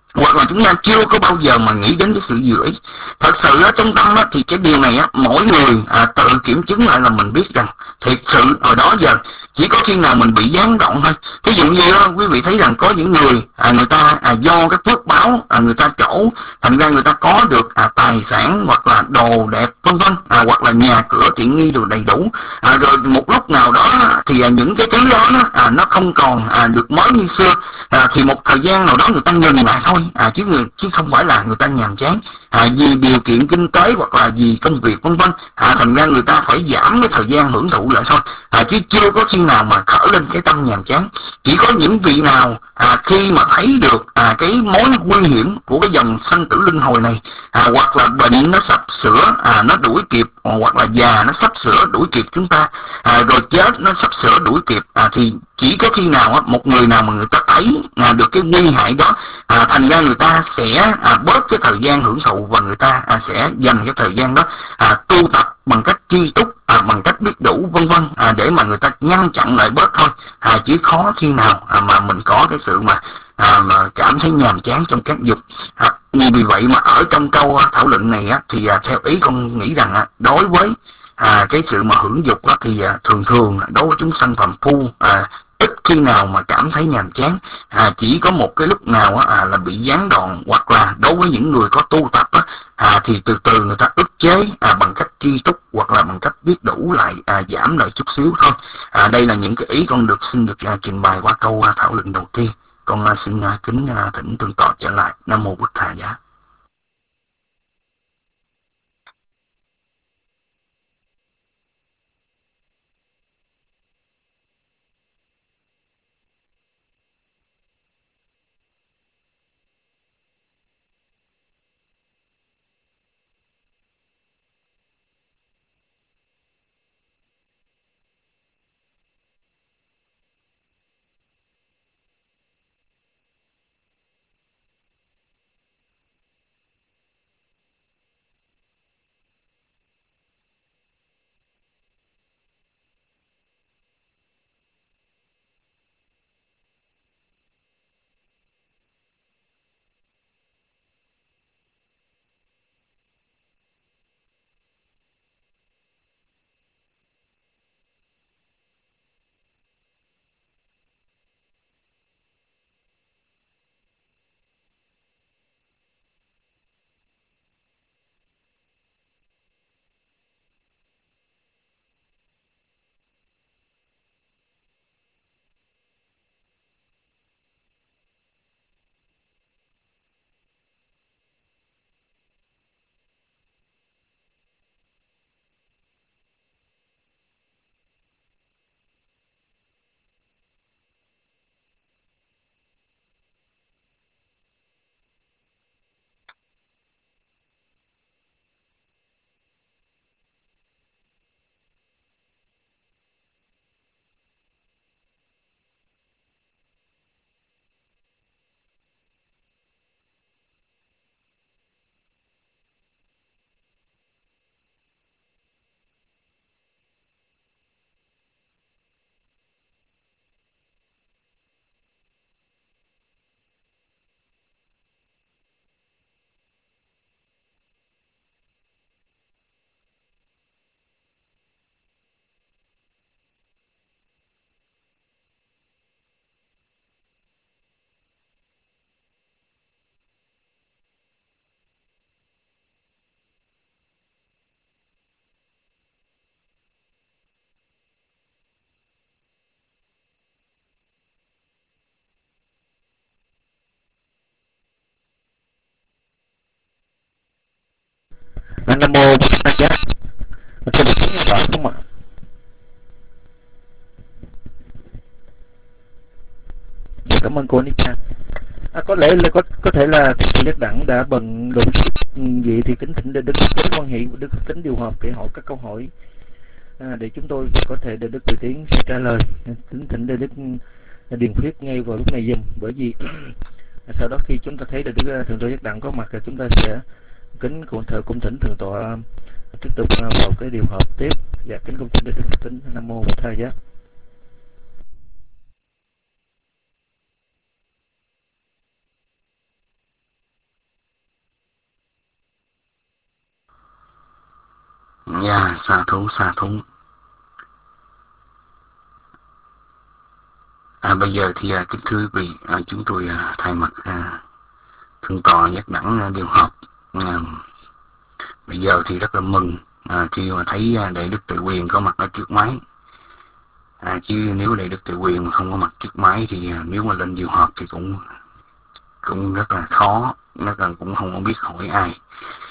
Speaker 8: hoặc là chúng ta chưa có bao giờ mà nghĩ đến cái sự dự ý. Thật sự ở trong tâm á, thì cái điều này á, mỗi người tự kiểm chứng lại là mình biết rằng thiệt sự hồi đó giờ chỉ có khi nào mình bị gián đoạn thôi. Ví dụ như quý vị thấy rằng có những người người ta do cái phước báo người ta trổ, thành ra người ta có được tài sản hoặc là đồ đẹp vân vân, hoặc là nhà cửa tiện nghi đồ đầy đủ, rồi một lúc nào đó thì những cái thứ đó nó không còn được mới như xưa, thì một thời gian nào đó người ta ngừng lại thôi, chứ không phải là người ta nhàm chán, vì điều kiện kinh tế hoặc là vì công việc vân vân, thành ra người ta phải giảm cái thời gian hưởng thụ lại thôi, chứ chưa có khi nào mà khởi lên cái tâm nhàm chán. Chỉ có những vị nào khi mà thấy được cái mối nguy hiểm của cái dòng sanh tử luân hồi này, hoặc là bệnh nó sắp sửa nó đuổi kịp, hoặc là già nó sắp sửa đuổi kịp chúng ta, rồi chết nó sắp sửa đuổi kịp, thì chỉ có khi nào một người nào mà người ta thấy được cái nguy hại đó, thành ra người ta sẽ bớt cái thời gian hưởng thụ, và người ta sẽ dành cái thời gian đó tu tập bằng cách tri túc, bằng cách biết đủ vân vân, để mà người ta ngăn chặn lại bớt thôi, chứ khó khi nào mà mình có cái sự mà cảm thấy nhàm chán trong các dục. Vì vậy mà ở trong câu thảo luận này thì theo ý con nghĩ rằng đối với cái sự mà hưởng dục thì thường thường đối với chúng sanh phàm phu ít khi nào mà cảm thấy nhàm chán, chỉ có một cái lúc nào là bị gián đoạn, hoặc là đối với những người có tu tập thì từ từ người ta ức chế bằng cách tri túc, hoặc là bằng cách biết đủ lại, giảm lại chút xíu thôi. Đây là những cái ý con xin được trình bày qua câu thảo luận đầu tiên. Con xin kính thỉnh tương tọa trở lại. Nam mô Bụt Thầy Giá. Nam mô Bụt Thầy Giá. Có được tiếng rõ không ạ? Cảm ơn cô Anika. Có lẽ là có thể là thầy Giác Đẳng đã bận đột vậy, thì kính thỉnh Đức Kính quan hệ Đức Kính điều hợp để hỏi các câu hỏi để chúng tôi có thể để Đức Từ Tiến trả lời. Kính thỉnh Đức Điền Khuyết ngay vào lúc này dùm, bởi vì sau đó khi chúng ta thấy Đức Thượng tọa Giác Đẳng có mặt thì chúng ta sẽ kính cũng thỉnh Thượng tọa tiếp tục vào cái điều hợp tiếp. Dạ, kính cung thỉnh Đức Kính. Nam mô Bụt Thầy Giá. Dạ, sa thú, sa thú. Bây giờ thì kính thưa quý vị, chúng tôi thay mặt thượng tọa Giác Đẳng điều học. Bây giờ thì rất là mừng khi mà thấy Đại Đức Tự Quyền có mặt ở trước máy. Chứ nếu Đại Đức Tự Quyền mà không có mặt trước máy thì nếu mà lên điều họp thì cũng rất là khó, cũng không có biết hỏi ai.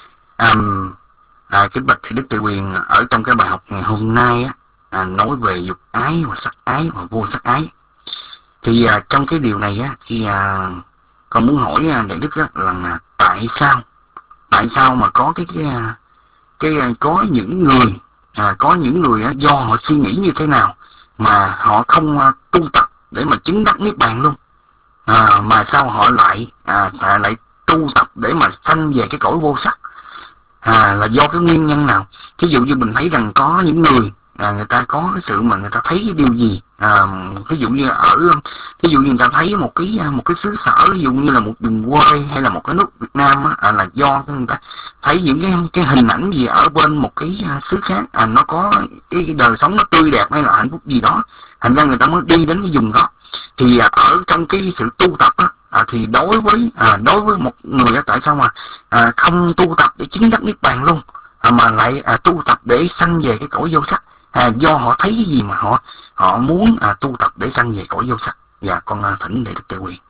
Speaker 8: Kính bạch thì Đức Tự Quyền ở trong cái bài học ngày hôm nay nói về dục ái và sắc ái và vô sắc ái. Thì trong cái điều này thì con muốn hỏi Đại Đức là tại sao mà có có những người do họ suy nghĩ như thế nào mà họ không tu tập để mà chứng đắc niết bàn luôn, mà sao họ lại tu tập để mà sanh về cái cõi vô sắc, là do cái nguyên nhân nào? Ví dụ như mình thấy rằng có những người người ta có cái sự mà người ta thấy cái điều gì, ví dụ như người ta thấy một cái xứ sở, ví dụ như là một vùng quê hay là một cái nước Việt Nam là do người ta thấy những cái hình ảnh gì ở bên một cái xứ khác, nó có cái đời sống nó tươi đẹp hay là hạnh phúc gì đó, thành ra người ta mới đi đến cái vùng đó. Thì ở trong cái sự tu tập thì đối với một người tại sao mà không tu tập để chứng đắc niết bàn luôn, mà lại tu tập để sanh về cái cõi vô sắc? Do họ thấy cái gì mà họ muốn tu tập để sanh về cõi vô sắc? Và con thỉnh Đại Đức Tự Quyền.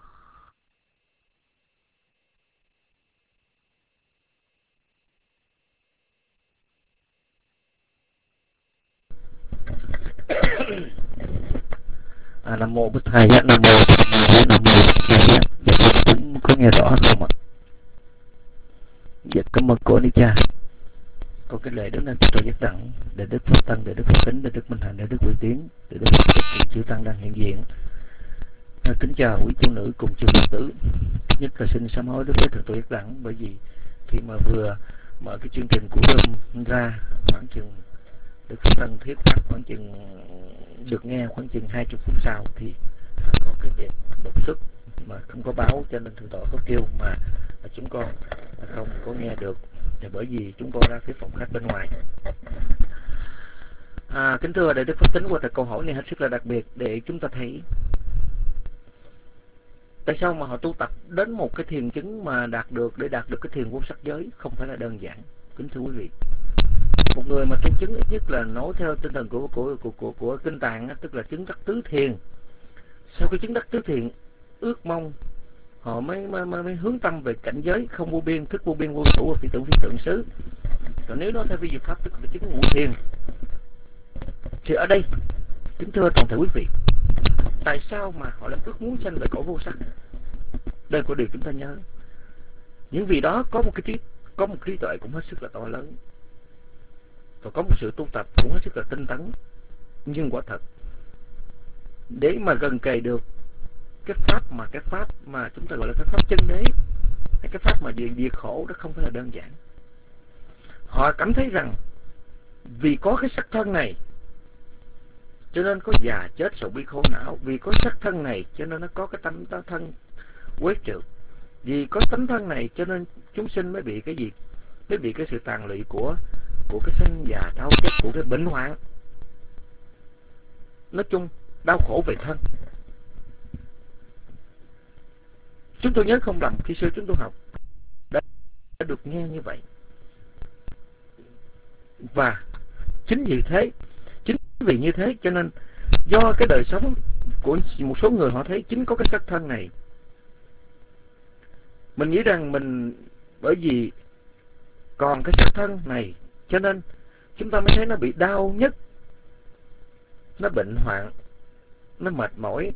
Speaker 9: Nam mô Bụt Thầy, Nam mô Nam mô cũng có nghe rõ không ạ? Dạ, cảm ơn cô Ni Cha. Có cái lễ đứng lên tôi Giác Đẳng, Đại Đức Pháp Tăng, Đại Đức Pháp Tính, Đại Đức Minh Hạnh, Đại Đức Quỷ Tiến, Đại Đức Chư Tăng đang hiện diện. Kính chào quý chú nữ cùng chư Phật tử. Nhất là xin sám hối đối với thượng tọa Giác Đẳng, bởi vì khi mà vừa mở cái chương trình của Rome ra, khoảng chừng Đức Pháp Tăng thuyết pháp khoảng chừng được nghe khoảng chừng 20 phút sau thì có cái việc đột xuất mà không có báo, cho nên thượng tọa có kêu mà chúng con không có nghe được, thì bởi vì chúng con ra phía phòng khách bên ngoài. Kính thưa Đại Đức Pháp Tính, qua câu hỏi này hết sức là đặc biệt để chúng ta thấy tại sao mà họ tu tập đến một cái thiền chứng mà đạt được cái thiền vô sắc giới không phải là đơn giản. Kính thưa quý vị, một người mà tu chứng ít nhất là nói theo tinh thần của kinh tạng, tức là chứng đắc tứ thiền. Sau khi chứng đắc tứ thiền, ước mong họ mới hướng tâm về cảnh giới không vô biên, thức vô biên, vô thủ và phi tưởng xứ. Còn nếu nói theo vi diệu pháp tức là chứng ngũ thiền, thì ở đây kính thưa toàn thể quý vị, tại sao mà họ lại ước muốn sanh về cõi vô sắc? Đây có điều chúng ta nhớ, những vị đó có một trí tuệ cũng hết sức là to lớn, và có một sự tu tập cũng hết sức là tinh tấn. Nhưng quả thật để mà gần kề được cái pháp mà chúng ta gọi là cái pháp chân đế, hay cái pháp mà diệt khổ, đó không phải là đơn giản. Họ cảm thấy rằng vì có cái sắc thân này cho nên có già chết sầu bi khổ não, vì có sắc thân này cho nên nó có cái tấm thân quét trượt, vì có tấm thân này cho nên chúng sinh mới bị cái gì, mới bị cái sự tàn lụy của cái sanh già đau chết, của cái bệnh hoạn, nói chung đau khổ về thân. Chúng tôi nhớ không lầm khi xưa chúng tôi học đã được nghe như vậy. Và chính vì như thế cho nên do cái đời sống của một số người, họ thấy chính có cái sắc thân này, mình nghĩ rằng mình bởi vì còn cái sắc thân này cho nên chúng ta mới thấy nó bị đau nhất, nó bệnh hoạn, nó mệt mỏi,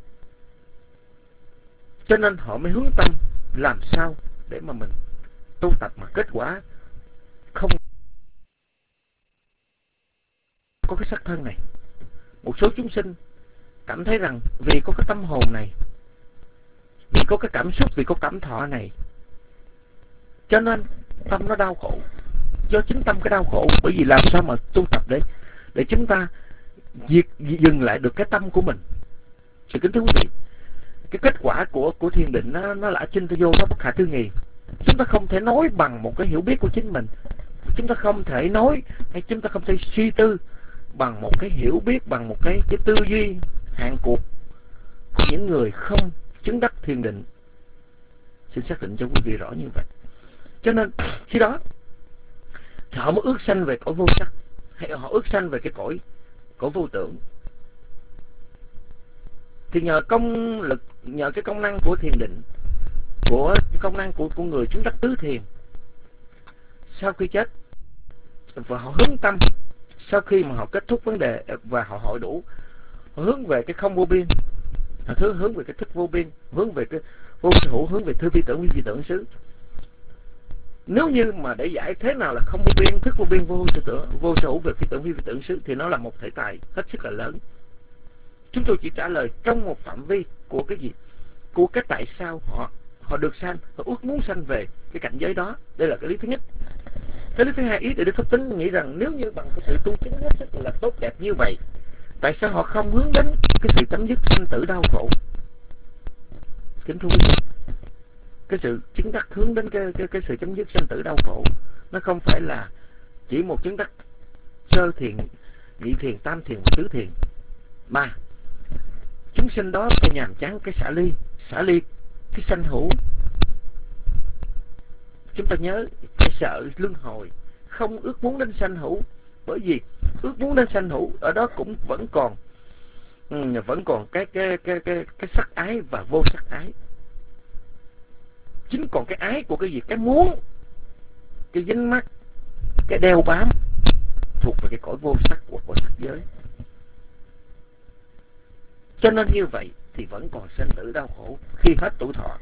Speaker 9: cho nên họ mới hướng tâm làm sao để mà mình tu tập mà kết quả không có cái sắc thân này. Một số chúng sinh cảm thấy rằng vì có cái tâm hồn này, vì có cái cảm xúc, vì có cảm thọ này, cho nên tâm nó đau khổ. Do chính tâm cái đau khổ, bởi vì làm sao mà tu tập để chúng ta dừng lại được cái tâm của mình. Sự kính thưa quý vị, cái kết quả của thiền định nó là chinh vô, nó bất khả tư nghị. Chúng ta không thể nói bằng một cái hiểu biết của chính mình chúng ta không thể nói, hay chúng ta không thể suy tư bằng một cái hiểu biết, bằng một cái tư duy hạn cuộc của những người không chứng đắc thiền định. Xin xác định cho quý vị rõ như vậy. Cho nên khi đó họ mới ước sanh về cõi vô sắc, hay họ ước sanh về cái cõi vô tưởng. Thì nhờ công lực, nhờ cái công năng của thiền định, của công năng của người chứng đắc tứ thiền, sau khi chết và họ hướng tâm, sau khi mà họ kết thúc vấn đề và họ hội đủ, họ hướng về cái không vô biên, họ hướng về cái thức vô biên, hướng về cái vô sở hữu, hướng về thư phi tưởng, vi phi tưởng xứ. Nếu như mà để giải thế nào là không vô biên, thức vô biên, vô sở hữu, về phi tưởng, vi phi tưởng xứ, thì nó là một thể tài hết sức là lớn. Chúng tôi chỉ trả lời trong một phạm vi của cái gì, của cái tại sao họ được sanh, họ ước muốn sanh về cái cảnh giới đó. Đây là cái lý thứ nhất. Cái lý thứ hai, ý để Đức Pháp Tính nghĩ rằng nếu như bằng cái sự tu chứng hết sức là tốt đẹp như vậy, tại sao họ không hướng đến cái sự chấm dứt sanh tử đau khổ? Kính thưa quý vị, cái sự chứng đắc hướng đến cái sự chấm dứt sanh tử đau khổ, nó không phải là chỉ một chứng đắc sơ thiền, nhị thiền, tam thiền, tứ thiền, mà chúng sinh đó phải nhàm chán cái xả ly cái sanh hữu. Chúng ta nhớ phải sợ luân hồi, không ước muốn đến sanh hữu, bởi vì ước muốn đến sanh hữu ở đó cũng vẫn còn cái sắc ái và vô sắc ái. Chính còn cái ái của cái gì, cái muốn, cái dính mắc, cái đeo bám thuộc về cái cõi vô sắc của cõi sắc giới. Cho nên như vậy thì vẫn còn sanh tử đau khổ khi hết tuổi thọ.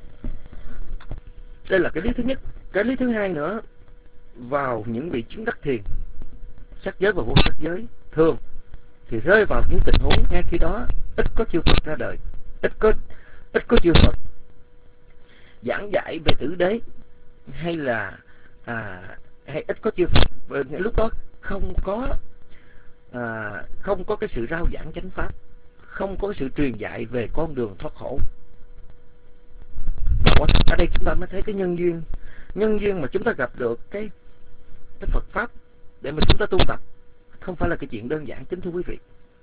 Speaker 9: Đây là cái lý thứ nhất. Cái lý thứ hai nữa, vào những vị chứng đắc thiền, sắc giới và vô sắc giới, thường thì rơi vào những tình huống ngay khi đó ít có chư Phật ra đời, ít có chư Phật giảng dạy về tử đế, hay ít có chư Phật. Lúc đó không có cái sự rao giảng chánh pháp, không có cái sự truyền dạy về con đường thoát khổ. Ở đây chúng ta mới thấy cái nhân duyên mà chúng ta gặp được cái Phật pháp để mà chúng ta tu tập không phải là cái chuyện đơn giản, kính thưa quý vị.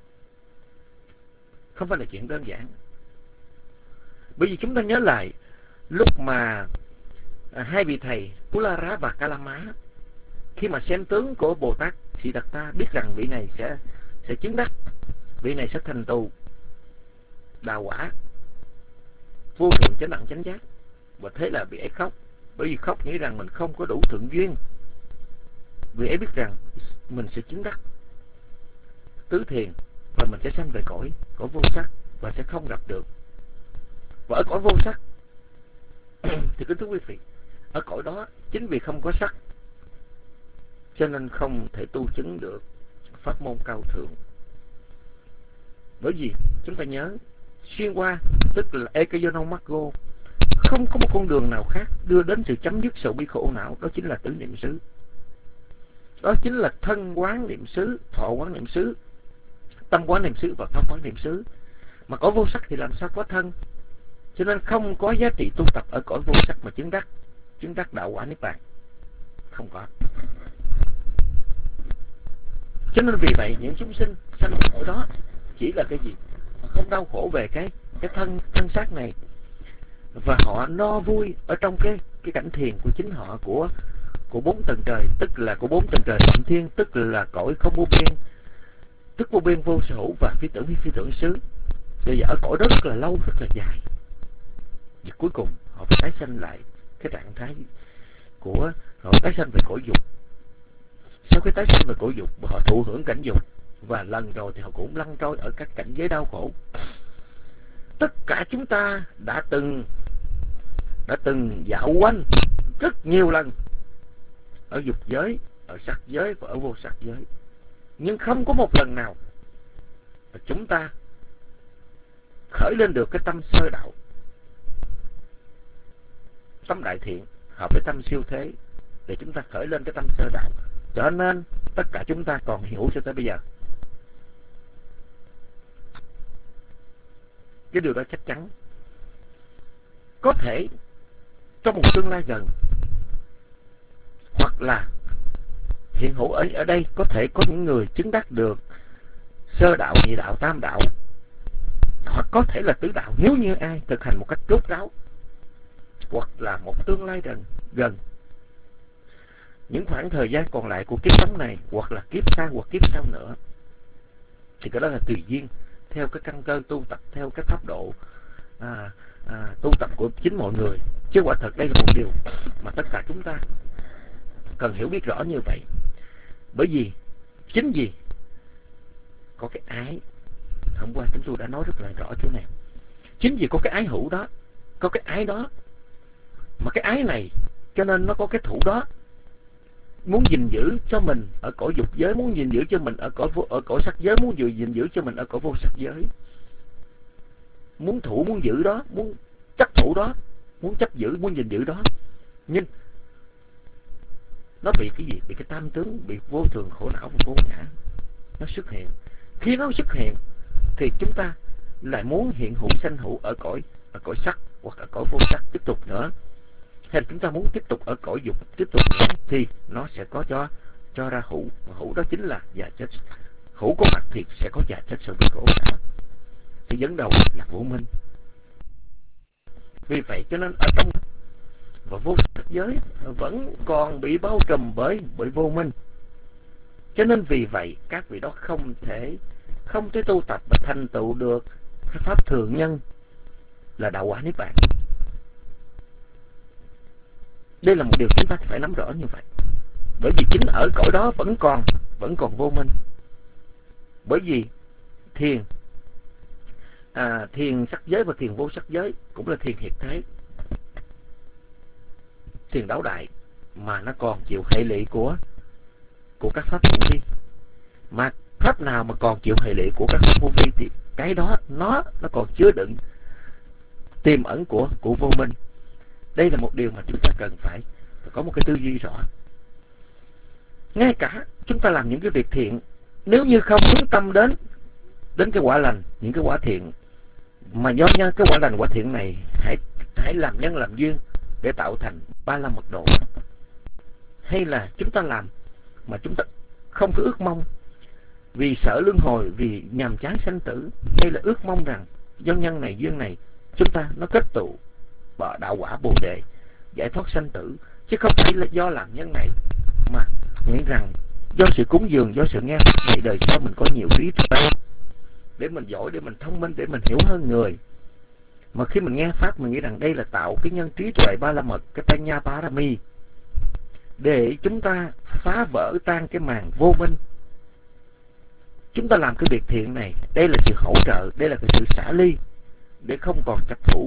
Speaker 9: Không phải là chuyện đơn giản. Bởi vì chúng ta nhớ lại lúc mà hai vị thầy Kulara và Kalama, khi mà xem tướng của Bồ Tát Siddhartha, biết rằng vị này sẽ chứng đắc, vị này sẽ thành tựu đào quả vô thượng chánh đẳng chánh giác, và thế là vị ấy khóc. Bởi vì khóc nghĩ rằng mình không có đủ thượng duyên. Vị ấy biết rằng mình sẽ chứng đắc tứ thiền và mình sẽ sanh về cõi vô sắc và sẽ không gặp được. Và ở cõi vô sắc thì kính thưa quý vị, ở cõi đó chính vì không có sắc cho nên không thể tu chứng được pháp môn cao thượng. Bởi vì chúng ta nhớ xuyên qua, tức là Ekayono Maggo, không có một con đường nào khác đưa đến sự chấm dứt sầu bi khổ não. Đó chính là tứ niệm xứ, đó chính là thân quán niệm xứ, thọ quán niệm xứ, tâm quán niệm xứ và pháp quán niệm xứ. Mà cõi vô sắc thì làm sao có thân, cho nên không có giá trị tu tập ở cõi vô sắc mà chứng đắc đạo quả niết bàn, không có. Cho nên vì vậy những chúng sinh sanh ở đó chỉ là cái gì, họ không đau khổ về cái thân xác này, và họ no vui ở trong cái cảnh thiền của chính họ, của bốn tầng trời, tức là của bốn tầng trời phạm thiên, tức là cõi không vô biên, tức vô biên, vô sở hữu và phi tưởng, phi tưởng xứ. Bây giờ ở cõi đó rất là lâu, rất là dài, và cuối cùng họ phải tái sanh lại cái trạng thái của họ tái sanh về cõi dục. Sau khi tái sanh về cõi dục, họ thụ hưởng cảnh dục, và lần rồi thì họ cũng lăn trôi ở các cảnh giới đau khổ. Tất cả chúng ta đã từng dạo quanh rất nhiều lần ở dục giới, ở sắc giới và ở vô sắc giới, nhưng không có một lần nào mà chúng ta khởi lên được cái tâm sơ đạo, tâm đại thiện hợp với tâm siêu thế, để chúng ta khởi lên cái tâm sơ đạo. Cho nên tất cả chúng ta còn hiểu cho tới bây giờ. Cái điều đó chắc chắn. Có thể trong một tương lai gần, hoặc là Hiện hữu ở đây có thể có những người chứng đắc được sơ đạo, nhị đạo, tam đạo, hoặc có thể là tứ đạo nếu như ai thực hành một cách rốt ráo, hoặc là một tương lai gần những khoảng thời gian còn lại của kiếp sống này, hoặc là kiếp sau hoặc kiếp sau nữa, thì cái đó là tùy duyên theo cái căn cơ tu tập, theo cái pháp độ tu tập của chính mọi người. Chứ quả thật đây là một điều mà tất cả chúng ta cần hiểu biết rõ như vậy. Bởi vì chính vì có cái ái, hôm qua chúng tôi đã nói rất là rõ chỗ này, chính vì có cái ái hữu đó, có cái ái đó, mà cái ái này cho nên nó có cái thủ đó, muốn gìn giữ cho mình ở cõi dục giới, muốn gìn giữ cho mình ở cõi sắc giới, muốn gìn giữ cho mình ở cõi vô sắc giới, muốn thủ, muốn giữ đó, muốn chấp thủ đó, muốn chấp giữ, muốn gìn giữ đó. Nhưng nó bị cái gì? Bị cái tam tướng, bị vô thường, khổ não và vô ngã nó xuất hiện. Khi nó xuất hiện thì chúng ta lại muốn hiện hữu sanh hữu ở cõi sắc hoặc ở cõi vô sắc tiếp tục nữa, hay là chúng ta muốn tiếp tục ở cõi dục tiếp tục nữa, thì nó sẽ có cho ra hữu. Hữu đó chính là già chết. Hữu có mặt thì sẽ có già chết sự bị khổ não. Thì dẫn đầu là vô minh. Vì vậy cho nên ở trong và vô sắc giới vẫn còn bị bao trùm bởi vô minh. Cho nên vì vậy các vị đó không thể tu tập và thành tựu được cái pháp thường nhân là đạo quả niết bàn. Đây là một điều chúng ta phải nắm rõ như vậy. Bởi vì chính ở cõi đó vẫn còn vô minh. Bởi vì thiền sắc giới và thiền vô sắc giới cũng là thiền hiện thế, thiền đáo đại, mà nó còn chịu hệ lụy của các pháp vô vi. Mà pháp nào mà còn chịu hệ lụy của các pháp vô vi thì cái đó nó còn chứa đựng tiềm ẩn của vô minh. Đây là một điều mà chúng ta cần phải có một cái tư duy rõ. Ngay cả chúng ta làm những cái việc thiện, nếu như không hướng tâm đến cái quả lành, những cái quả thiện, mà do nhân cái quả lành quả thiện này hãy làm nhân làm duyên để tạo thành 35 mật độ. Hay là chúng ta làm mà chúng ta không có ước mong vì sợ luân hồi, vì nhàm chán sanh tử, hay là ước mong rằng do nhân này duyên này chúng ta nó kết tụ đạo quả Bồ đề giải thoát sanh tử, chứ không phải là do làm nhân này mà nghĩ rằng do sự cúng dường, do sự nghe pháp này đời sau mình có nhiều trí tuệ để mình giỏi, để mình thông minh, để mình hiểu hơn người. Mà khi mình nghe pháp mình nghĩ rằng đây là tạo cái nhân trí tuệ ba la mật, cái Panya Parami, để chúng ta phá vỡ tan cái màn vô minh. Chúng ta làm cái việc thiện này, đây là sự hỗ trợ, đây là cái sự xả ly để không còn chấp thủ.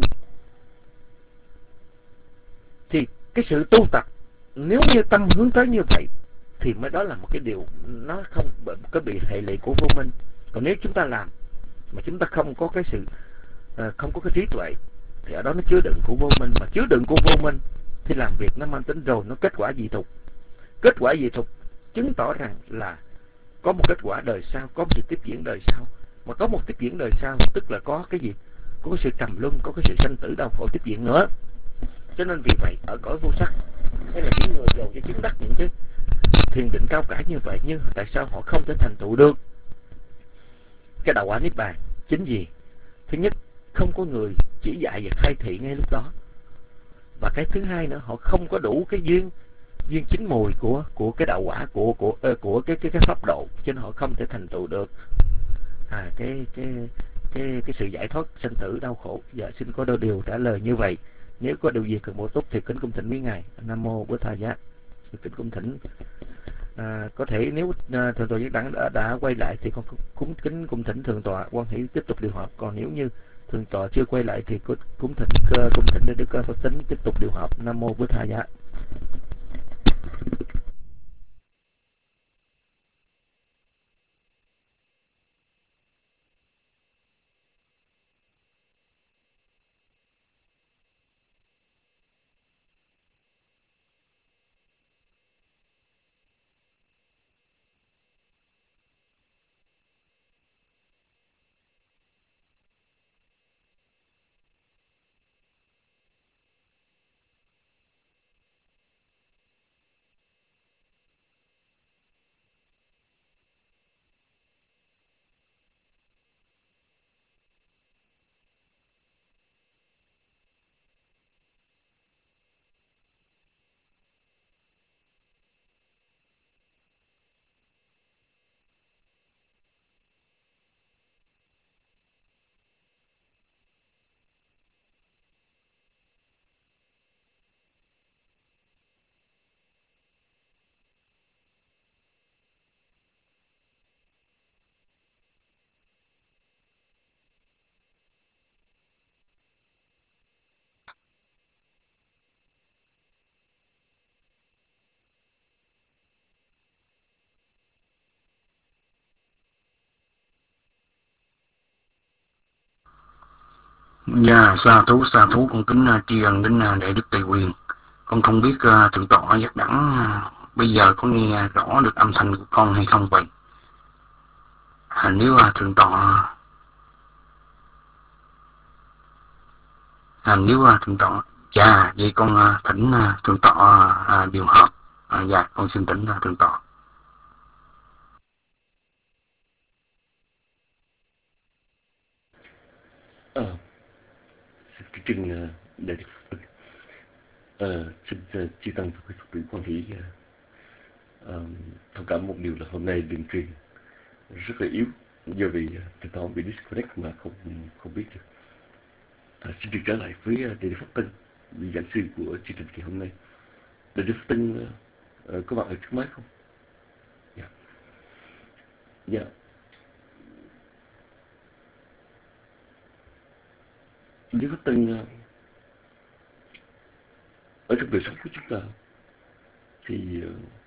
Speaker 9: Thì cái sự tu tập nếu như tâm hướng tới như vậy thì mới đó là một cái điều nó không có bị hệ lụy của vô minh. Còn nếu chúng ta làm mà chúng ta không có cái sự không có cái trí tuệ thì ở đó nó chứa đựng của vô minh, mà chứa đựng của vô minh thì làm việc nó mang tính rồi nó kết quả dị thục. Kết quả dị thục chứng tỏ rằng là có một kết quả đời sau, có một sự tiếp diễn đời sau. Mà có một tiếp diễn đời sau tức là có cái gì? Có cái sự trầm luân, có cái sự sanh tử đau khổ tiếp diễn nữa. Cho nên vì vậy ở cõi vô sắc hay là những người giàu cho chứng đắc những cái thiền định cao cả như vậy, nhưng tại sao họ không thể thành tựu được cái đạo quả niết bàn? Chính vì thứ nhất, không có người chỉ dạy và khai thị ngay lúc đó, và cái thứ hai nữa, họ không có đủ cái duyên chín mùi của cái đạo quả của cái pháp độ, cho nên họ không thể thành tựu được cái sự giải thoát sanh tử đau khổ. Giờ xin có đôi điều trả lời như vậy. Nếu có điều gì cần bổ túc thì kính cung thỉnh quý ngài. Nam mô Bổn Thầy Giá. Kính cung thỉnh có thể nếu thượng tọa Giác Đẳng đã quay lại thì con kính cung thỉnh thượng tọa Quan Hỷ tiếp tục điều họp. Còn nếu như thượng tọa chưa quay lại thì cung thỉnh để Đức Phật Tính tiếp tục điều họp. Nam mô Bổn Thầy Giá.
Speaker 8: Dạ, sa thú con kính tri ân đến Đại Đức Tề Quyền. Con không biết thượng tọa giác đẳng bây giờ có nghe rõ được âm thanh của con hay không vậy? Nếu thượng tọa dạ, vậy con thỉnh thượng tọa điều hợp. Dạ, con xin thỉnh thượng tọa.
Speaker 5: Xin trưng Đại Đức xin chia tăng với Phật tử Quan Hỷ thông cảm một điều là hôm nay đường truyền rất là yếu do vì thỉnh thoảng bị disconnect mà không biết được. Xin được trở lại với Đại Đức Pháp Tân, vị giảng sư của chương trình ngày hôm nay. Đại Đức Pháp Tân có mặt ở trước máy không? Dạ. Dạ. Đại Đức Pháp Tân ở trong đời sống của chúng ta thì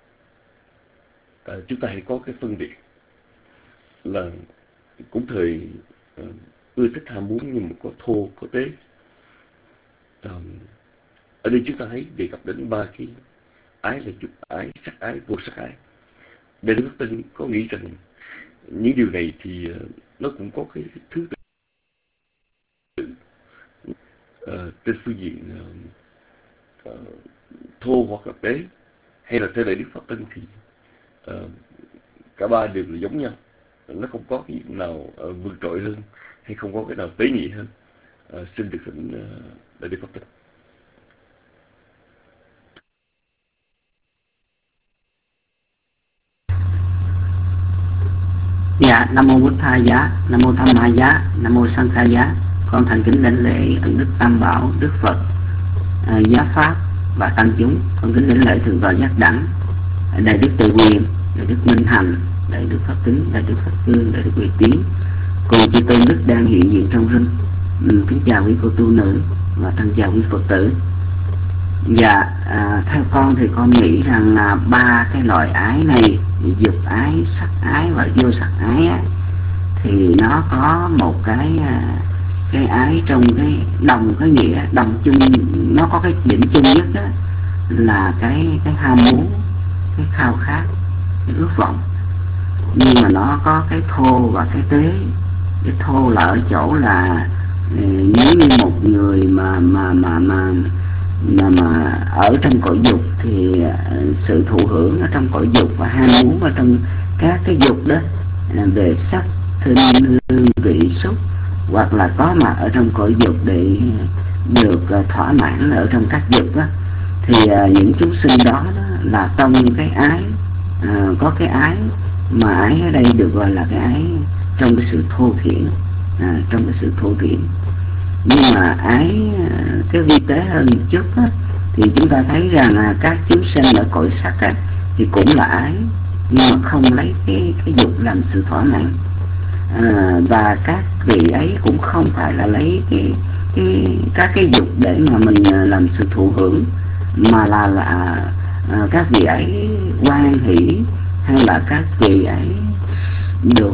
Speaker 5: chúng ta hãy có cái phân biệt là cũng thời ưa thích ham muốn nhưng mà có thô có tế. Ở đây chúng ta thấy đề cập đến ba cái ái là dục ái, sắc ái, vô sắc ái. Đại Đức Pháp Tân có nghĩ rằng những điều này thì nó cũng có cái thứ tự trên phương diện thô hoặc là tế, hay là theo Đại Đức Pháp Tân thì cả ba đều là giống nhau, nó không có cái nào vượt trội hơn hay không có cái nào tế nhị hơn. Xin được thỉnh Đại Đức Pháp Tân.
Speaker 6: Dạ, Nam Mô Bụt Tha Giá, Nam Mô Tham Ma Giá, Nam Mô Sang Kha Giá. Con thành kính đảnh lễ ân đức Tam Bảo, Đức Phật, Giá Pháp và tăng chúng. Con kính đảnh lễ thượng tọa giác đẳng, Đại Đức Tề Quyền, Đại Đức Minh Hành, Đại Đức Pháp Tính, Đại Đức Pháp Cương, Đại Đức Huệ Tiến, cùng chư tôn đức đang hiện diện trong rinh. Kính chào quý cô tu nữ và thân chào quý Phật tử. Dạ, theo con thì con nghĩ rằng là ba cái loại ái này, dục ái, sắc ái và vô sắc ái á, thì nó có một cái ái trong cái đồng cái nghĩa đồng chung, nó có cái điểm chung nhất đó là cái ham muốn, cái khao khát, cái ước vọng. Nhưng mà nó có cái thô và cái tế. Cái thô là ở chỗ là nếu như một người mà ở trong cõi dục thì sự thụ hưởng ở trong cõi dục và ham muốn ở trong các cái dục đó về sắc, thinh, hương, vị, xúc, hoặc là có mặt ở trong cõi dục để được thỏa mãn ở trong các dục đó, thì những chúng sinh đó là trong cái ái, có cái ái mà ái ở đây được gọi là cái ái trong cái sự thô thiển, trong cái sự thô thiển. Nhưng mà ái cái vi tế hơn một chút á, thì chúng ta thấy rằng là các chúng sinh ở cõi sắc á, thì cũng là ái, nhưng mà không lấy cái dục làm sự thỏa mãn. Và các vị ấy cũng không phải là lấy các cái dục để mà mình làm sự thụ hưởng, mà là các vị ấy hoan hỷ, hay là các vị ấy được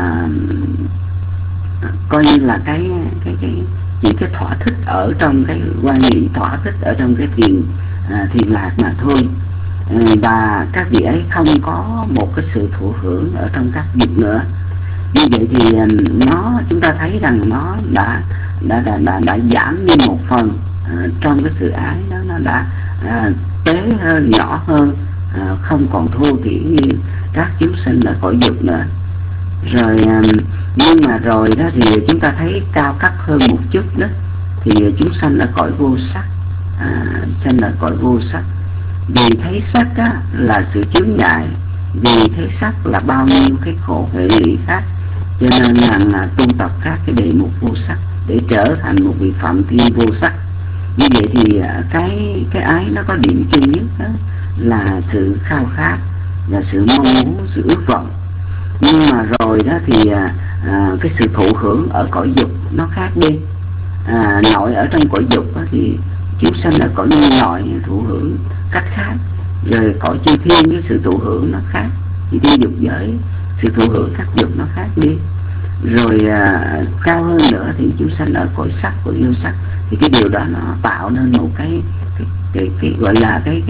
Speaker 6: coi như là những cái thỏa thích ở trong cái quan niệm, thỏa thích ở trong cái thiền lạc mà thôi. Và các vị ấy không có một cái sự thụ hưởng ở trong các dục nữa. Như vậy thì chúng ta thấy rằng nó đã giảm đi một phần trong cái sự ái đó, nó đã tế hơn, nhỏ hơn, không còn thô thiển như các chúng sinh ở cõi dục nữa. Rồi nhưng mà rồi đó thì chúng ta thấy cao cấp hơn một chút đó, thì chúng sanh ở cõi vô sắc, sanh ở cõi vô sắc. Vì thấy sắc á, là sự chướng ngại, vì thấy sắc là bao nhiêu cái khổ hệ lụy khác, cho nên là tu tập các cái đề mục vô sắc để trở thành một vị phạm thiên vô sắc. Như vậy thì cái ái nó có điểm chung nhất đó là sự khao khát và sự mong muốn, sự ước vọng. Nhưng mà rồi đó thì cái sự thụ hưởng ở cõi dục nó khác đi. Nội ở trong cõi dục đó thì chúng sanh ở cõi nhân loại thụ hưởng cách khác, rồi cõi chư thiên với sự thụ hưởng nó khác, chư thiên dục giới sự thụ hưởng các dục nó khác đi. rồi cao hơn nữa thì chúng sanh ở cõi sắc, cõi yêu sắc. Thì cái điều đó nó tạo nên một cái gọi là cái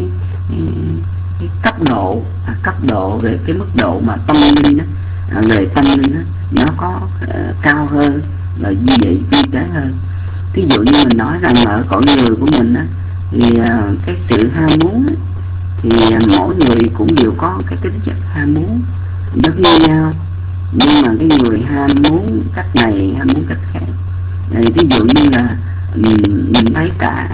Speaker 6: cấp độ về cái mức độ mà tâm linh đó, về tâm linh đó, nó có cao hơn và như vậy vi tế hơn. Ví dụ như mình nói rằng ở cõi người của mình á, thì cái sự ham muốn á, thì mỗi người cũng đều có cái tính chất ham muốn giống như nhau, nhưng mà cái người ham muốn cách này, ham muốn cách khác. Ví dụ như là mình thấy cả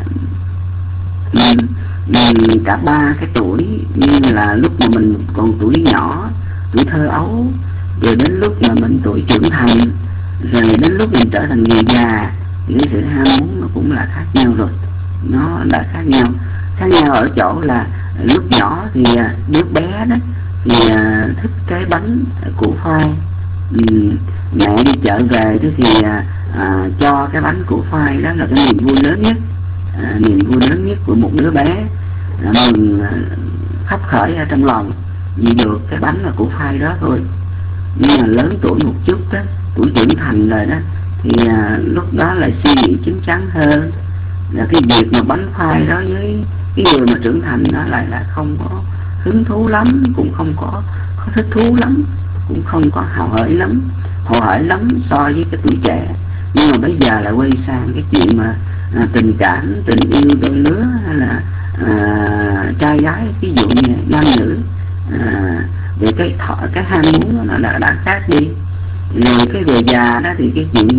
Speaker 6: ba cái tuổi, như là lúc mà mình còn tuổi nhỏ, tuổi thơ ấu, rồi đến lúc mà mình tuổi trưởng thành, rồi đến lúc mình trở thành người già, thì cái sự ham muốn nó cũng là khác nhau rồi. Nó đã khác nhau ở chỗ là lúc nhỏ thì đứa bé đó thì thích cái bánh củ khoai, mẹ đi chợ về thì cho cái bánh củ khoai, đó là cái niềm vui lớn nhất, niềm vui lớn nhất của một đứa bé, mừng khắp khởi ở trong lòng vì được cái bánh là củ khoai đó thôi. Nhưng mà lớn tuổi một chút đó, tuổi trưởng thành rồi đó, thì lúc đó lại suy nghĩ chín chắn hơn, là cái việc mà bánh khoai đó với cái người mà trưởng thành nó lại là không có hứng thú lắm, cũng không có thích thú lắm, cũng không có hào hởi lắm so với cái tuổi trẻ. Nhưng mà bây giờ lại quay sang cái chuyện mà tình cảm, tình yêu đôi lứa, hay là trai gái, ví dụ như nam nữ, về cái ham muốn nó đã khác đi. Rồi cái về già đó thì cái chuyện mà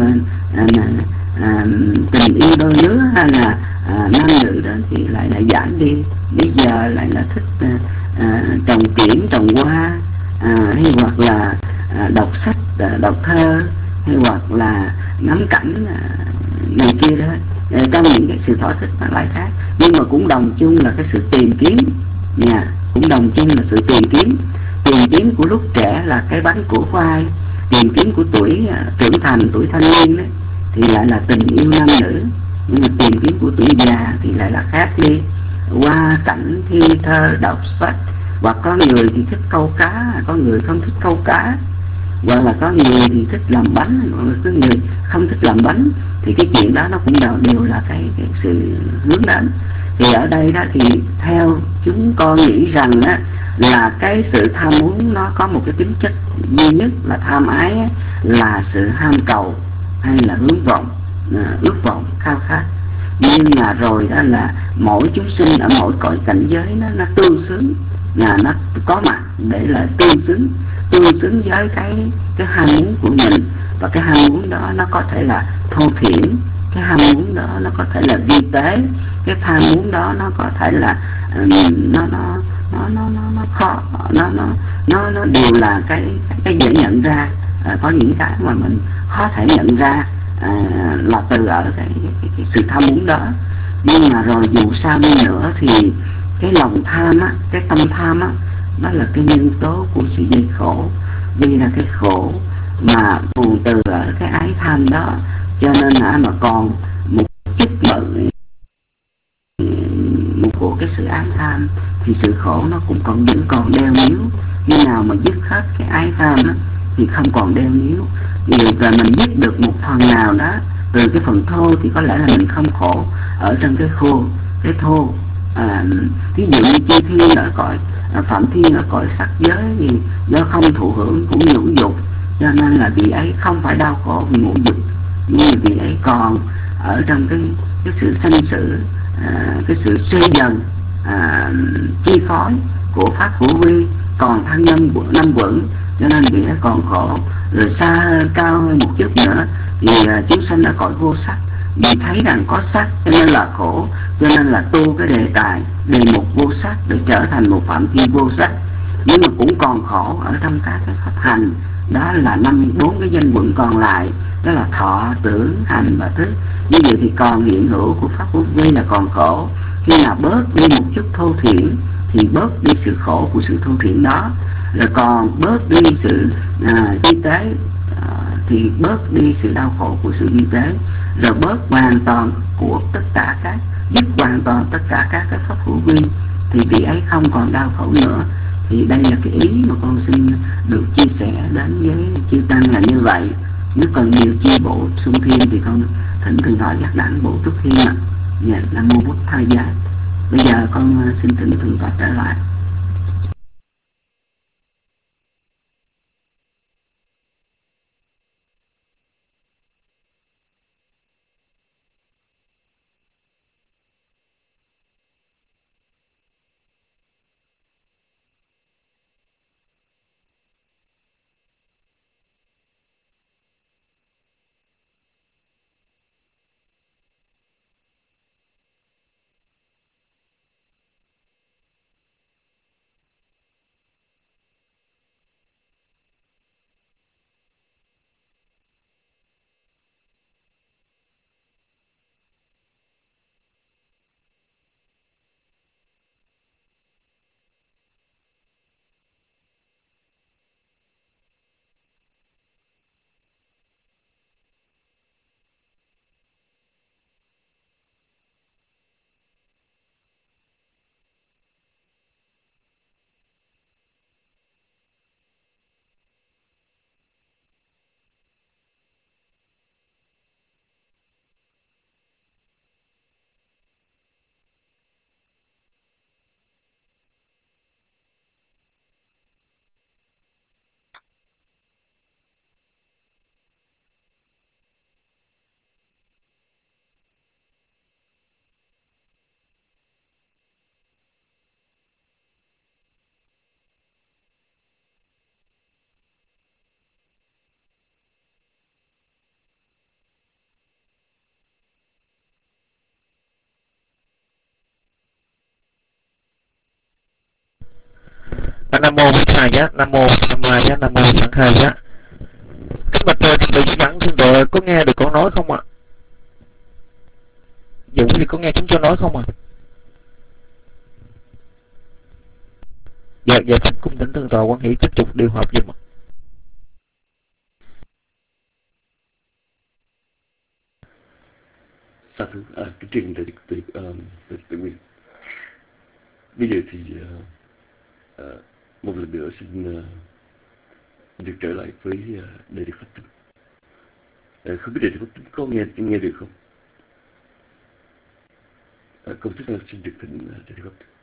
Speaker 6: tình yêu đôi lứa hay là nam nữ đó thì lại giảm đi. Bây giờ lại là thích trồng kiển, trồng hoa, hay hoặc là đọc sách, đọc thơ, hay hoặc là ngắm cảnh này kia đó. Trong những cái sự thỏa thích nó lại khác, nhưng mà cũng đồng chung là cái sự tìm kiếm nha, cũng đồng chung là sự tìm kiếm của lúc trẻ là cái bánh của khoai, tìm kiếm của tuổi trưởng thành, tuổi thanh niên đó thì lại là tình yêu nam nữ. Nhưng mà tìm kiếm của tuổi già thì lại là khác đi, qua cảnh, thi thơ, đọc sách, hoặc có người thì thích câu cá, có người không thích câu cá, hoặc là có người thì thích làm bánh, hoặc là có người không thích làm bánh. Thì cái chuyện đó nó cũng đều là cái sự hướng đến. Thì ở đây đó thì theo chúng con nghĩ rằng đó, là cái sự tham muốn nó có một cái tính chất duy nhất là tham ái, là sự ham cầu hay là hướng vọng, ước vọng, khao khát. Nhưng mà rồi đó là mỗi chúng sinh ở mỗi cõi cảnh giới nó tương xứng, là nó có mặt để là tương xứng với cái ham muốn của mình. Và cái ham muốn đó nó có thể là thô thiển, cái ham muốn đó nó có thể là vi tế, cái ham muốn đó nó có thể là nó khó, nó đều là cái dễ nhận ra. Có những cái mà mình khó thể nhận ra là từ ở cái sự tham muốn đó. Nhưng mà rồi dù sao đi nữa thì cái lòng tham á, cái tâm tham á, đó là cái nhân tố của sự gây khổ. Vì là cái khổ mà nguồn từ ở cái ái tham đó, cho nên là mà còn một chút bận một của cái sự ái tham thì sự khổ nó cũng vẫn còn đeo níu. Khi nào mà dứt hết cái ái tham đó, thì không còn đeo níu. Và mình dứt được một phần nào đó từ cái phần thô thì có lẽ là mình không khổ ở trong cái khô, cái thô. Ví dụ như chư thiên ở cõi phạm thiên ở cõi sắc giới thì do không thụ hưởng của ngũ dục, cho nên là vị ấy không phải đau khổ vì ngũ dục, nhưng mà vị ấy còn ở trong cái sự sanh sự, cái sự suy dần chi phối của pháp hữu vi, còn thân năm quẩn, cho nên vị ấy còn khổ. Rồi xa hơn, cao hơn một chút nữa thì chúng sanh ở cõi vô sắc, vì thấy rằng có sắc cho nên là khổ, cho nên là tu cái đề tài đề mục vô sắc để trở thành một phạm thiên vô sắc. Nhưng mà cũng còn khổ ở trong các cái pháp hành, đó là 4 cái danh quận còn lại, đó là thọ, tưởng, hành và thức. Như vậy thì còn hiện hữu của pháp vô vi là còn khổ. Khi nào bớt đi một chút thô thiển thì bớt đi sự khổ của sự thô thiển đó, rồi còn bớt đi sự vi tế thì bớt đi sự đau khổ của sự vi tế, rồi bớt hoàn toàn của tất cả các, dứt hoàn toàn tất cả các cái pháp hữu vi, thì vị ấy không còn đau khổ nữa. Thì đây là cái ý mà con xin được chia sẻ đến với chư tăng là như vậy. Nếu còn nhiều chi bổ sung thêm thì con thỉnh thượng tọa giác đảnh bổ túc thêm ạ. Dạ, Nam mô Bụt Thầy Giá. Bây giờ con xin thỉnh thượng tọa trở lại.
Speaker 9: Nam mô Bổn Thầy Giá, Nam mô Tham Ma Giá, Nam mô Sẵn Khai Giá. Kính bạch thượng tọa dẫn thượng tọa có nghe được con nói không ạ? Dạ quý vị có nghe chúng tôi nói không ạ? Dạ cung thỉnh thượng tọa quan hỷ tiếp tục điều hợp giùm ạ.
Speaker 5: Sa thú cái trình tự nguyện. Bây giờ thì một lần nữa xin được trở lại với Đại Đức Pháp Tịnh. Không biết Đại Đức Pháp Tịnh có nghe được không? Công thức nào xin được thỉnh Đại Đức Pháp Tịnh.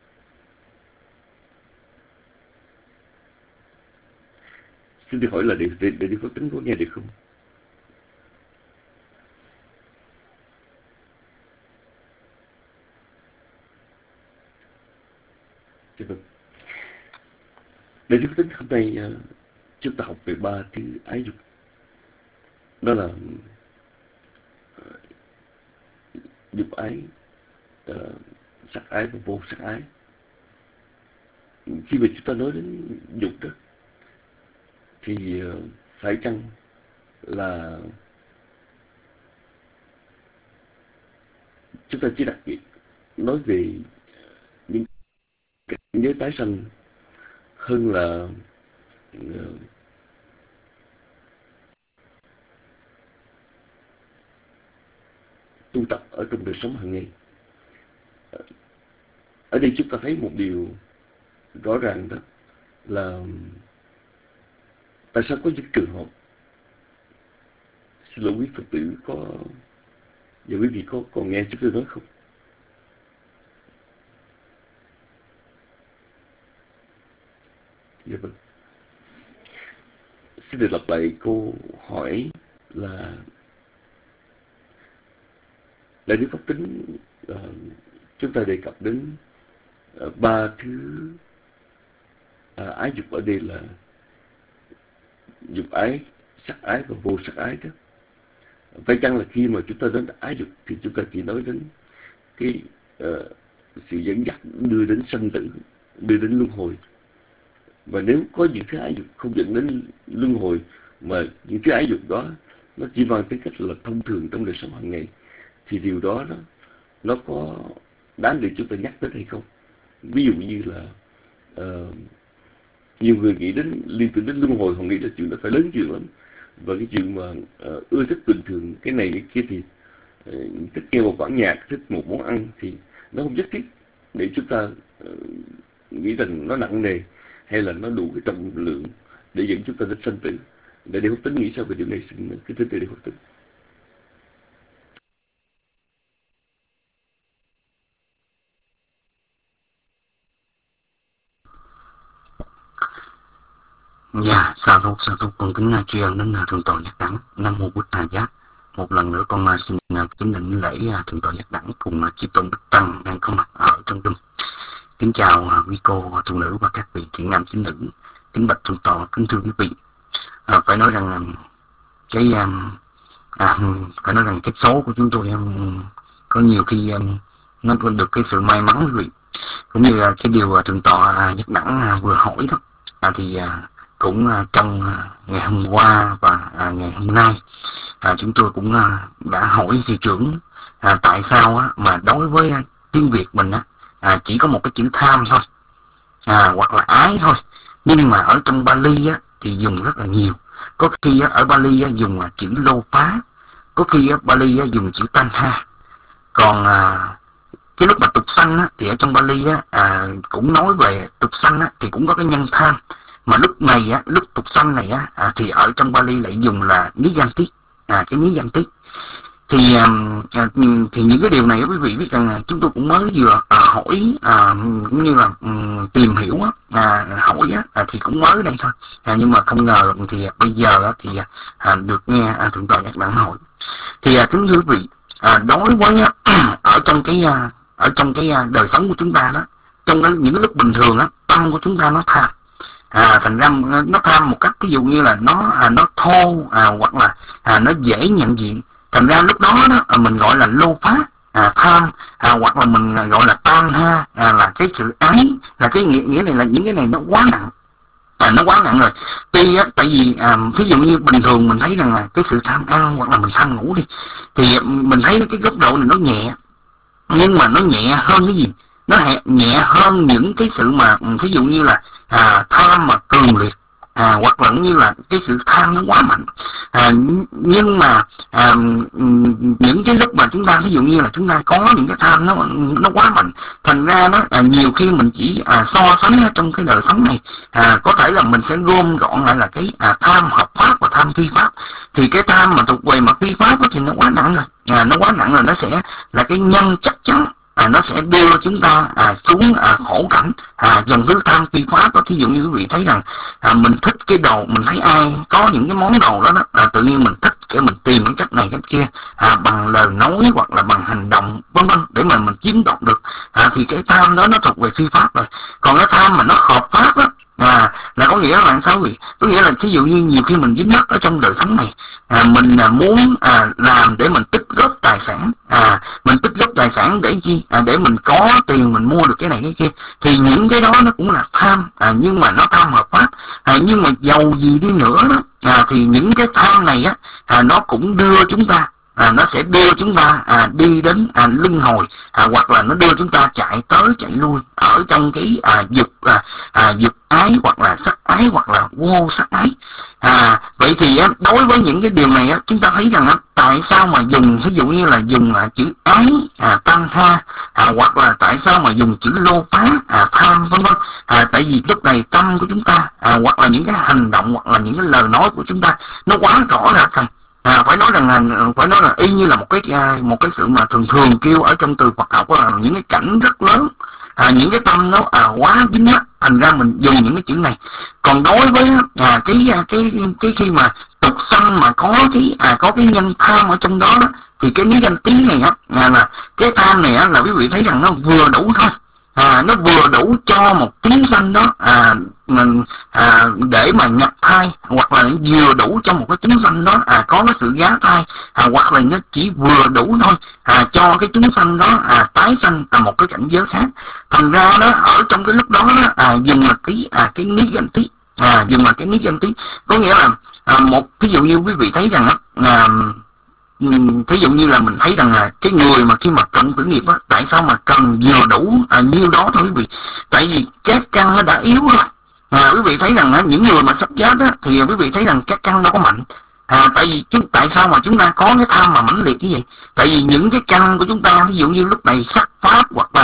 Speaker 5: Xin được hỏi là Đại Đức Pháp Tịnh có nghe được không? Đại Đức Pháp Tịnh hôm nay chúng ta học về 3 thứ ái dục. Đó là dục ái, sắc ái và vô sắc ái. Khi mà chúng ta nói đến dục đó thì phải chăng là chúng ta chỉ đặc biệt nói về những cảnh giới tái sanh hơn là tu tập ở trong đời sống hàng ngày. Ở đây chúng ta thấy một điều rõ ràng, đó là tại sao có những trường hợp, xin lỗi quý Phật tử có, và quý vị có còn nghe chúng tôi nói không? Dạ vâng. Xin được lặp lại câu hỏi là Đại Đức Pháp Tịnh chúng ta đề cập đến 3 thứ ái dục ở đây là dục ái, sắc ái và vô sắc ái đó. Phải chăng là khi mà chúng ta đến ái dục thì chúng ta chỉ nói đến cái sự dẫn dắt đưa đến sanh tử, đưa đến luân hồi. Và nếu có những thứ ái dục không dẫn đến luân hồi, mà những thứ ái dục đó nó chỉ mang tính cách là thông thường trong đời sống hàng ngày, thì điều đó nó có đáng để chúng ta nhắc đến hay không? Ví dụ như là nhiều người nghĩ đến liên tưởng đến luân hồi, họ nghĩ là chuyện đó phải lớn chuyện lắm, và cái chuyện mà ưa thích bình thường cái này cái kia thì thích nghe một bản nhạc, thích một món ăn thì nó không nhất thiết để chúng ta nghĩ rằng nó nặng nề. hay là nó đủ cái trọng lượng để dẫn chúng ta đến sanh tử. Để Đề Phúc Tính nghĩ sao về điều này? Xin kính thưa Đề Phúc Tính.
Speaker 8: Dạ, sa thú con kính tri ân đến thượng tọa Giác Đẳng. Nam mô Bụt Thầy Giác. Một lần nữa con xin kính đảnh lễ thượng tọa Giác Đẳng cùng chư tôn đức tăng đang có mặt ở trong room. Kính chào quý cô tu nữ và các vị thiện nam tín nữ. Kính bạch thượng tọa, kính thưa quý vị. Phải nói rằng cái số của chúng tôi có nhiều khi nó được cái sự may mắn quý vị. Cũng như cái điều thượng tọa Giác Đẳng vừa hỏi đó, thì cũng trong ngày hôm qua và ngày hôm nay chúng tôi cũng đã hỏi thầy trưởng tại sao mà đối với tiếng Việt mình chỉ có một cái chữ tham thôi, hoặc là ái thôi, nhưng mà ở trong Bali thì dùng rất là nhiều. Có khi ở Bali dùng chữ lô phá, có khi Bali dùng chữ tanha. Còn cái lúc mà tục sanh thì ở trong Bali cũng nói về tục sanh thì cũng có cái nhân tham. Mà lúc này lúc tục sanh này thì ở trong Bali lại dùng là niyanti, cái niyanti. Thì những cái điều này quý vị biết rằng chúng tôi cũng mới vừa hỏi cũng như là tìm hiểu hỏi thì cũng mới đây thôi, nhưng mà không ngờ thì bây giờ thì được nghe thượng tọa Giác Đẳng hỏi. Thì kính thưa quý vị, đối với ở trong cái đời sống của chúng ta đó, trong những cái lúc bình thường tâm của chúng ta nó tham. Thành ra nó tham một cách ví dụ như là nó thô, hoặc là nó dễ nhận diện. Thành ra lúc đó mình gọi là lô phá, tham, hoặc là mình gọi là tanha, là cái sự ái, là cái nghĩa này là những cái này nó quá nặng. Nó quá nặng rồi. Tại vì ví dụ như bình thường mình thấy rằng là cái sự tham ăn hoặc là mình tham ngủ đi, thì mình thấy cái góc độ này nó nhẹ, nhưng mà nó nhẹ hơn cái gì? Nó nhẹ hơn những cái sự mà ví dụ như là tham mà cường liệt, hoặc là như là cái sự tham nó quá mạnh. Nhưng mà những cái lúc mà chúng ta ví dụ như là chúng ta có những cái tham nó quá mạnh, thành ra nó nhiều khi mình chỉ so sánh trong cái đời sống này, có thể là mình sẽ gom gọn lại là cái tham hợp pháp và tham phi pháp. Thì cái tham mà thuộc về mặt phi pháp thì nó quá nặng rồi, nó sẽ là cái nhân chắc chắn nó sẽ đưa chúng ta xuống khổ cảnh. Dòng thứ tham phi pháp đó, thí dụ như quý vị thấy rằng mình thích cái đồ, mình thấy ai có những cái món đồ đó, tự nhiên mình thích để mình tìm cái cách này cách kia, bằng lời nói hoặc là bằng hành động vân vân, để mà mình chiếm đoạt được, thì cái tham đó nó thuộc về phi pháp rồi. Còn cái tham mà nó hợp pháp đó, là có nghĩa là sao vậy? Có nghĩa là thí dụ như nhiều khi mình dính mắc ở trong đời sống này, mình muốn làm để mình tích góp tài sản, mình tích góp tài sản để chi? Để mình có tiền mình mua được cái này cái kia, thì những cái đó nó cũng là tham, nhưng mà nó tham hợp pháp. Nhưng mà giàu gì đi nữa đó, thì những cái tham này nó cũng đưa chúng ta, nó sẽ đưa chúng ta đi đến luân hồi, hoặc là nó đưa chúng ta chạy tới chạy lui ở trong cái dục ái, hoặc là sắc ái, hoặc là vô sắc ái. Vậy thì đối với những cái điều này chúng ta thấy rằng tại sao mà dùng ví dụ như là dùng chữ ái, tanha, hoặc là tại sao mà dùng chữ lô phá, tham vân vân. Tại vì lúc này tâm của chúng ta, hoặc là những cái hành động, hoặc là những cái lời nói của chúng ta nó quá rõ ràng rồi. Phải nói là y như là một cái sự mà thường kêu ở trong từ Phật học là những cái cảnh rất lớn, những cái tâm nó quá dính á, thành ra mình dùng những cái chữ này. Còn đối với cái khi mà tục sanh mà có cái nhân tham ở trong đó, thì cái lý danh tí này là cái tham này là quý vị thấy rằng nó vừa đủ thôi. Nó vừa đủ cho một tiếng sanh đó để mà nhập thai, hoặc là vừa đủ cho một cái chúng sanh đó có cái sự giá thai, hoặc là nó chỉ vừa đủ thôi cho cái chúng sanh đó tái sanh một cái cảnh giới khác. Thành ra đó ở trong cái lúc đó dùng là cái lý danh tí, dùng là cái lý danh tí, có nghĩa là một ví dụ như quý vị thấy rằng thí dụ như là mình thấy rằng là cái người mà khi mà cần tử nghiệp tại sao mà cần vừa đủ nhiêu đó thôi quý vị? Tại vì các căn nó đã yếu rồi. Quý vị thấy rằng những người mà sắp chết thì quý vị thấy rằng các căn nó có mạnh. Tại sao mà chúng ta có cái tham mà mãnh liệt như vậy? Tại vì những cái căn của chúng ta ví dụ như lúc này sắc pháp, hoặc là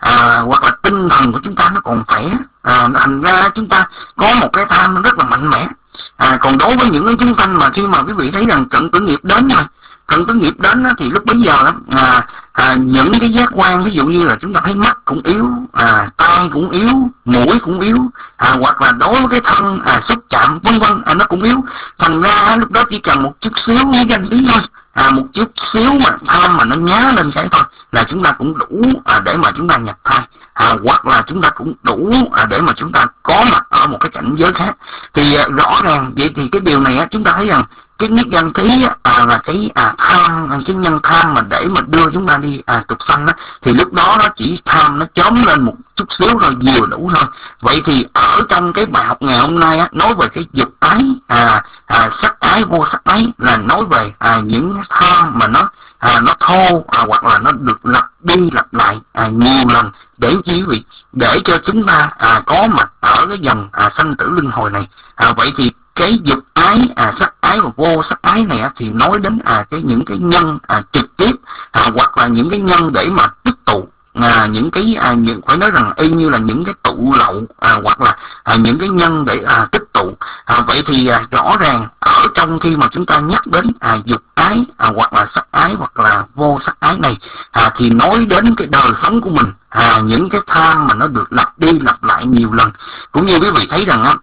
Speaker 8: hoặc là tinh thần của chúng ta nó còn khỏe, thành ra chúng ta có một cái tham nó rất là mạnh mẽ. Còn đối với những cái chúng sanh mà khi mà quý vị thấy rằng cận tử nghiệp đến rồi, cận tử nghiệp đến thì lúc bấy giờ những cái giác quan, ví dụ như là chúng ta thấy mắt cũng yếu, tai cũng yếu, mũi cũng yếu, hoặc là đối với cái thân xúc chạm vân vân nó cũng yếu. Thành ra lúc đó chỉ cần một chút xíu cái danh lý thôi, một chút xíu mà tham mà nó nhá lên cái thôi là chúng ta cũng đủ để mà chúng ta nhập thai, hoặc là chúng ta cũng đủ để mà chúng ta có mặt ở một cái cảnh giới khác. Thì rõ ràng vậy thì cái điều này chúng ta thấy rằng cái niết bàn ký là cái tham, cái nhân tham mà để mà đưa chúng ta đi tục sanh thì lúc đó nó chỉ tham nó chóm lên một chút xíu thôi, vừa đủ thôi. Vậy thì ở trong cái bài học ngày hôm nay nói về cái dục ái, sắc ái, vô sắc ái, là nói về những tham mà nó thô, hoặc là nó được lặp đi lặp lại nhiều lần để chi vị, để cho chúng ta có mặt ở cái dòng sanh tử luân hồi này. Vậy thì cái dục ái, sắc ái và vô sắc ái này thì nói đến những cái nhân trực tiếp, hoặc là những cái nhân để mà tích tụ, những cái phải nói rằng y như là những cái tụ lậu, hoặc là những cái nhân để tích tụ. Vậy thì rõ ràng ở trong khi mà chúng ta nhắc đến dục ái, hoặc là sắc ái, hoặc là vô sắc ái này, thì nói đến cái đời sống của mình, những cái tham mà nó được lặp đi lặp lại nhiều lần. Cũng như quý vị thấy rằng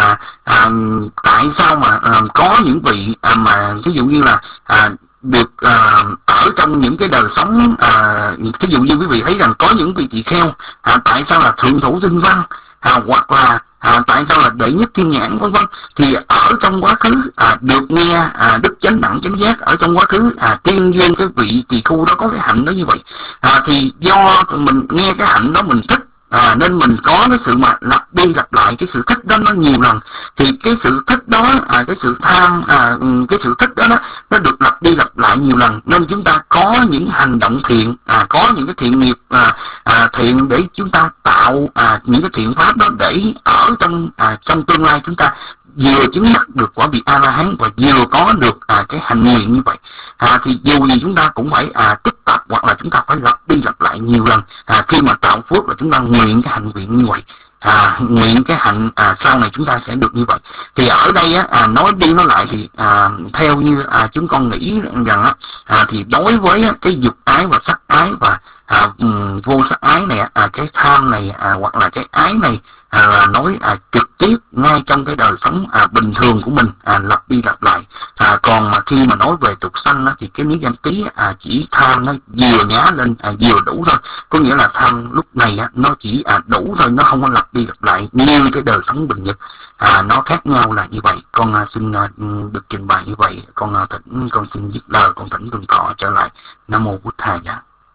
Speaker 8: tại sao mà có những vị mà ví dụ như là được ở trong những cái đời sống, ví dụ như quý vị thấy rằng có những vị tỳ kheo tại sao là thượng thủ tinh văn, hoặc là tại sao là đệ nhất thiên nhãn vân vân, thì ở trong quá khứ được nghe đức chánh đẳng chánh giác, ở trong quá khứ tiên duyên cái vị tỳ khu đó có cái hạnh đó như vậy, thì do mình nghe cái hạnh đó mình thích, nên mình có cái sự mà lặp đi lặp lại cái sự thích đó nó nhiều lần, thì cái sự thích đó, cái sự tham, cái sự thích đó nó được lặp đi lặp lại nhiều lần, nên chúng ta có những hành động thiện, có những cái thiện nghiệp thiện để chúng ta tạo những cái thiện pháp đó, để ở trong tương lai chúng ta vừa chứng đắc được quả vị A La Hán và vừa có được cái hành nguyện như vậy. Thì dù gì chúng ta cũng phải tích tập, hoặc là chúng ta phải lặp đi lặp lại nhiều lần. Khi mà tạo phước là chúng ta nguyện cái hành nguyện như vậy, nguyện cái hạnh sau này chúng ta sẽ được như vậy. Thì ở đây nói đi nói lại thì theo như chúng con nghĩ rằng thì đối với cái dục ái và sắc ái và vô sắc ái này, cái tham này, hoặc là cái ái này là nói trực tiếp ngay trong cái đời sống bình thường của mình, lặp đi lặp lại. Còn mà khi mà nói về tục sanh thì cái niết bàn ký chỉ tham nó vừa nhá lên vừa đủ thôi, có nghĩa là tham lúc này nó chỉ đủ thôi, nó không có lặp đi lặp lại như cái đời sống bình nhật. Nó khác nhau là như vậy. Con xin được trình bày như vậy. Con xin dứt lời, con thỉnh Thượng Tọa trở lại. Nam mô Bụt Thầy.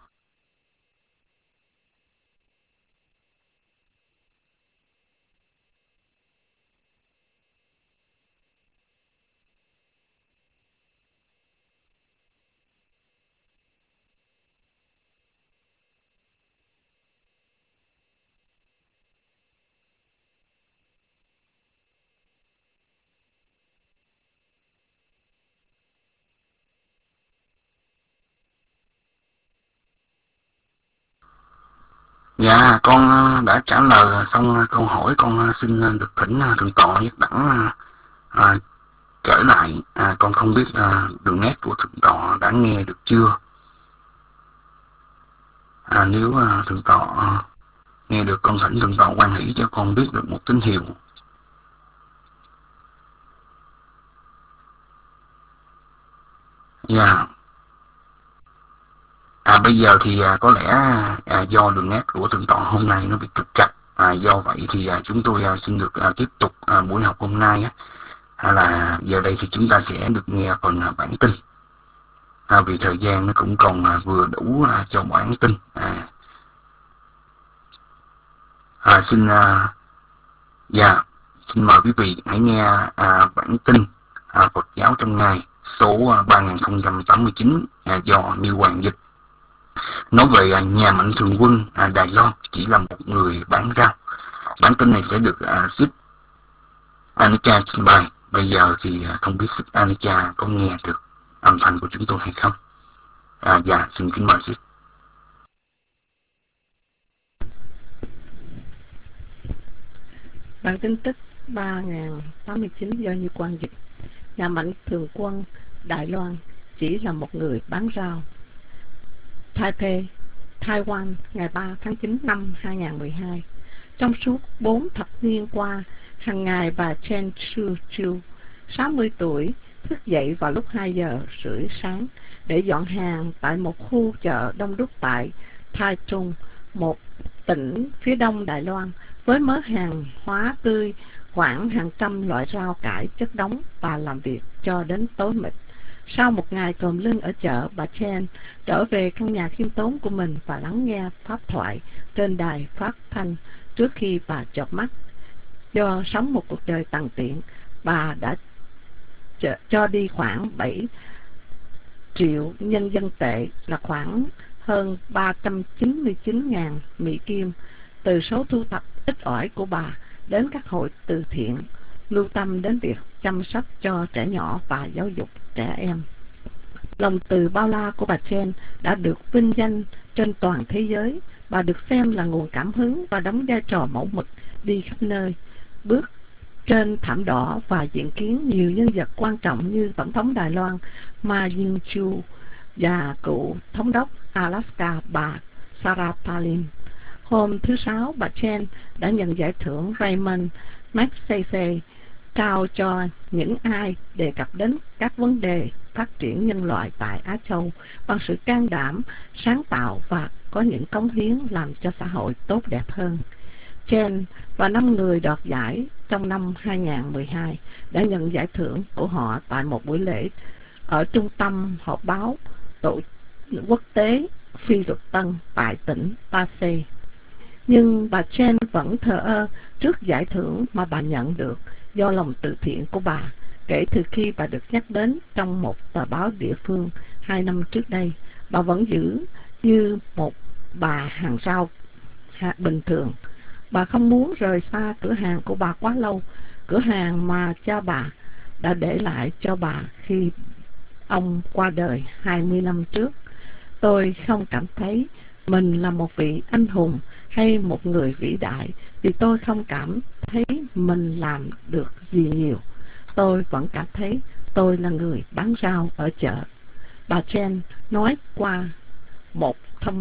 Speaker 8: Dạ, con đã trả lời xong câu hỏi. Con xin được thỉnh Thượng Tọa Nhất Đẳng trở lại. Con không biết đường nét của Thượng Tọa đã nghe được chưa. Nếu Thượng Tọa nghe được, con thỉnh Thượng Tọa quan hỷ cho con biết được một tín hiệu. Dạ. Bây giờ thì có lẽ do đường nét của Thượng Tọa hôm nay nó bị trục trặc, do vậy thì chúng tôi xin được tiếp tục buổi học hôm nay là giờ đây thì chúng ta sẽ được nghe phần bản tin, vì thời gian nó cũng còn vừa đủ cho bản tin. Xin mời quý vị hãy nghe bản tin Phật giáo trong ngày số 3089 do Như Hoàng dịch, nói về nhà mạnh thường quân Đài Loan chỉ là một người bán rau. Bản tin này sẽ được Sít Anika trình bày. Bây giờ thì không biết Sít Anika có nghe được âm thanh của chúng tôi hay không. Dạ, xin kính mời Sít.
Speaker 7: Bản tin tức 3089 do Như Quang dịch. Nhà Mạnh Thường Quân Đài Loan chỉ là một người bán rau. Taipei, Taiwan, ngày 3 tháng 9 năm 2012. Trong suốt 4 thập niên qua, hàng ngày bà Chen Su Chiu, 60 tuổi, thức dậy vào lúc 2 giờ rưỡi sáng để dọn hàng tại một khu chợ đông đúc tại Taichung, một tỉnh phía đông Đài Loan, với mớ hàng hóa tươi, khoảng hàng trăm loại rau cải chất đống và làm việc cho đến tối mịt. Sau một ngày còm lưng ở chợ, bà Chen trở về căn nhà khiêm tốn của mình và lắng nghe pháp thoại trên đài phát thanh trước khi bà chợp mắt. Do sống một cuộc đời tằn tiện, bà đã cho đi khoảng 7 triệu nhân dân tệ, là khoảng hơn 399.000 Mỹ Kim, từ số thu thập ít ỏi của bà đến các hội từ thiện, lưu tâm đến việc chăm sóc cho trẻ nhỏ và giáo dục trẻ em. Lòng từ bao la của bà Chen đã được vinh danh trên toàn thế giới. Bà được xem là nguồn cảm hứng và đóng vai trò mẫu mực đi khắp nơi, bước trên thảm đỏ và diện kiến nhiều nhân vật quan trọng như Tổng thống Đài Loan Ma Ying-jeou và cựu thống đốc Alaska bà Sarah Palin. Hôm thứ Sáu, bà Chen đã nhận giải thưởng Raymond Magsaysay, trao cho những ai đề cập đến các vấn đề phát triển nhân loại tại Á Châu bằng sự can đảm, sáng tạo và có những cống hiến làm cho xã hội tốt đẹp hơn. Chen và 5 người đoạt giải trong năm 2012 đã nhận giải thưởng của họ tại một buổi lễ ở trung tâm họp báo tổ quốc tế phi luật tân tại tỉnh Pasay. Nhưng bà Chen vẫn thờ ơ trước giải thưởng mà bà nhận được do lòng từ thiện của bà kể từ khi bà được nhắc đến trong một tờ báo địa phương 2 năm trước đây. Bà vẫn giữ như một bà hàng rau bình thường. Bà không muốn rời xa cửa hàng của bà quá lâu, cửa hàng mà cha bà đã để lại cho bà khi ông qua đời 20 năm trước. Tôi không cảm thấy mình là một vị anh hùng hay một người vĩ đại vì tôi không cảm thấy mình làm được gì nhiều. Tôi vẫn cảm thấy tôi là người bán rau ở chợ, bà Chen nói qua một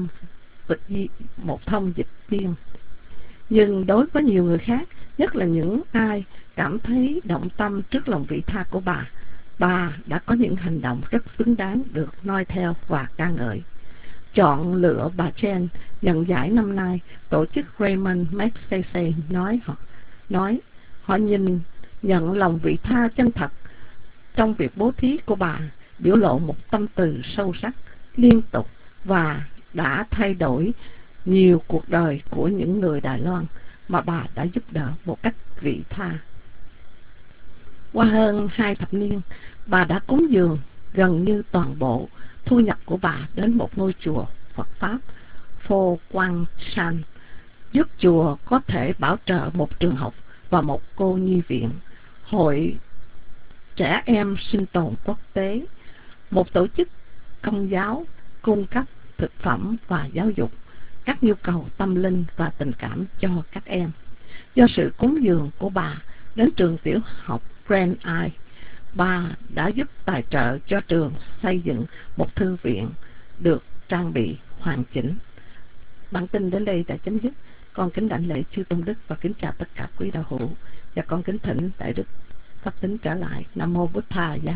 Speaker 7: thông dịch viên. Nhưng đối với nhiều người khác, nhất là những ai cảm thấy động tâm trước lòng vị tha của bà đã có những hành động rất xứng đáng được noi theo và ca ngợi. Chọn lựa bà Chen nhận giải năm nay, tổ chức Raymond Magsaysay nói họ nhận lòng vị tha chân thật trong việc bố thí của bà, biểu lộ một tâm từ sâu sắc, liên tục và đã thay đổi nhiều cuộc đời của những người Đài Loan mà bà đã giúp đỡ một cách vị tha. Qua hơn 2 thập niên, bà đã cúng dường gần như toàn bộ thu nhập của bà đến một ngôi chùa Phật Pháp Phổ Quang San, giúp chùa có thể bảo trợ một trường học và một cô nhi viện, hội trẻ em sinh tồn quốc tế, một tổ chức công giáo cung cấp thực phẩm và giáo dục, các nhu cầu tâm linh và tình cảm cho các em. Do sự cúng dường của bà đến trường tiểu học Grand Eye, bà đã giúp tài trợ cho trường xây dựng một thư viện được trang bị hoàn chỉnh. Bản tin đến đây đã chấm dứt. Con kính đảnh lễ chư tôn đức và kính chào tất cả quý đạo hữu, và con kính thỉnh đại đức pháp tính trở lại. Nam mô Bụt Thà Giá.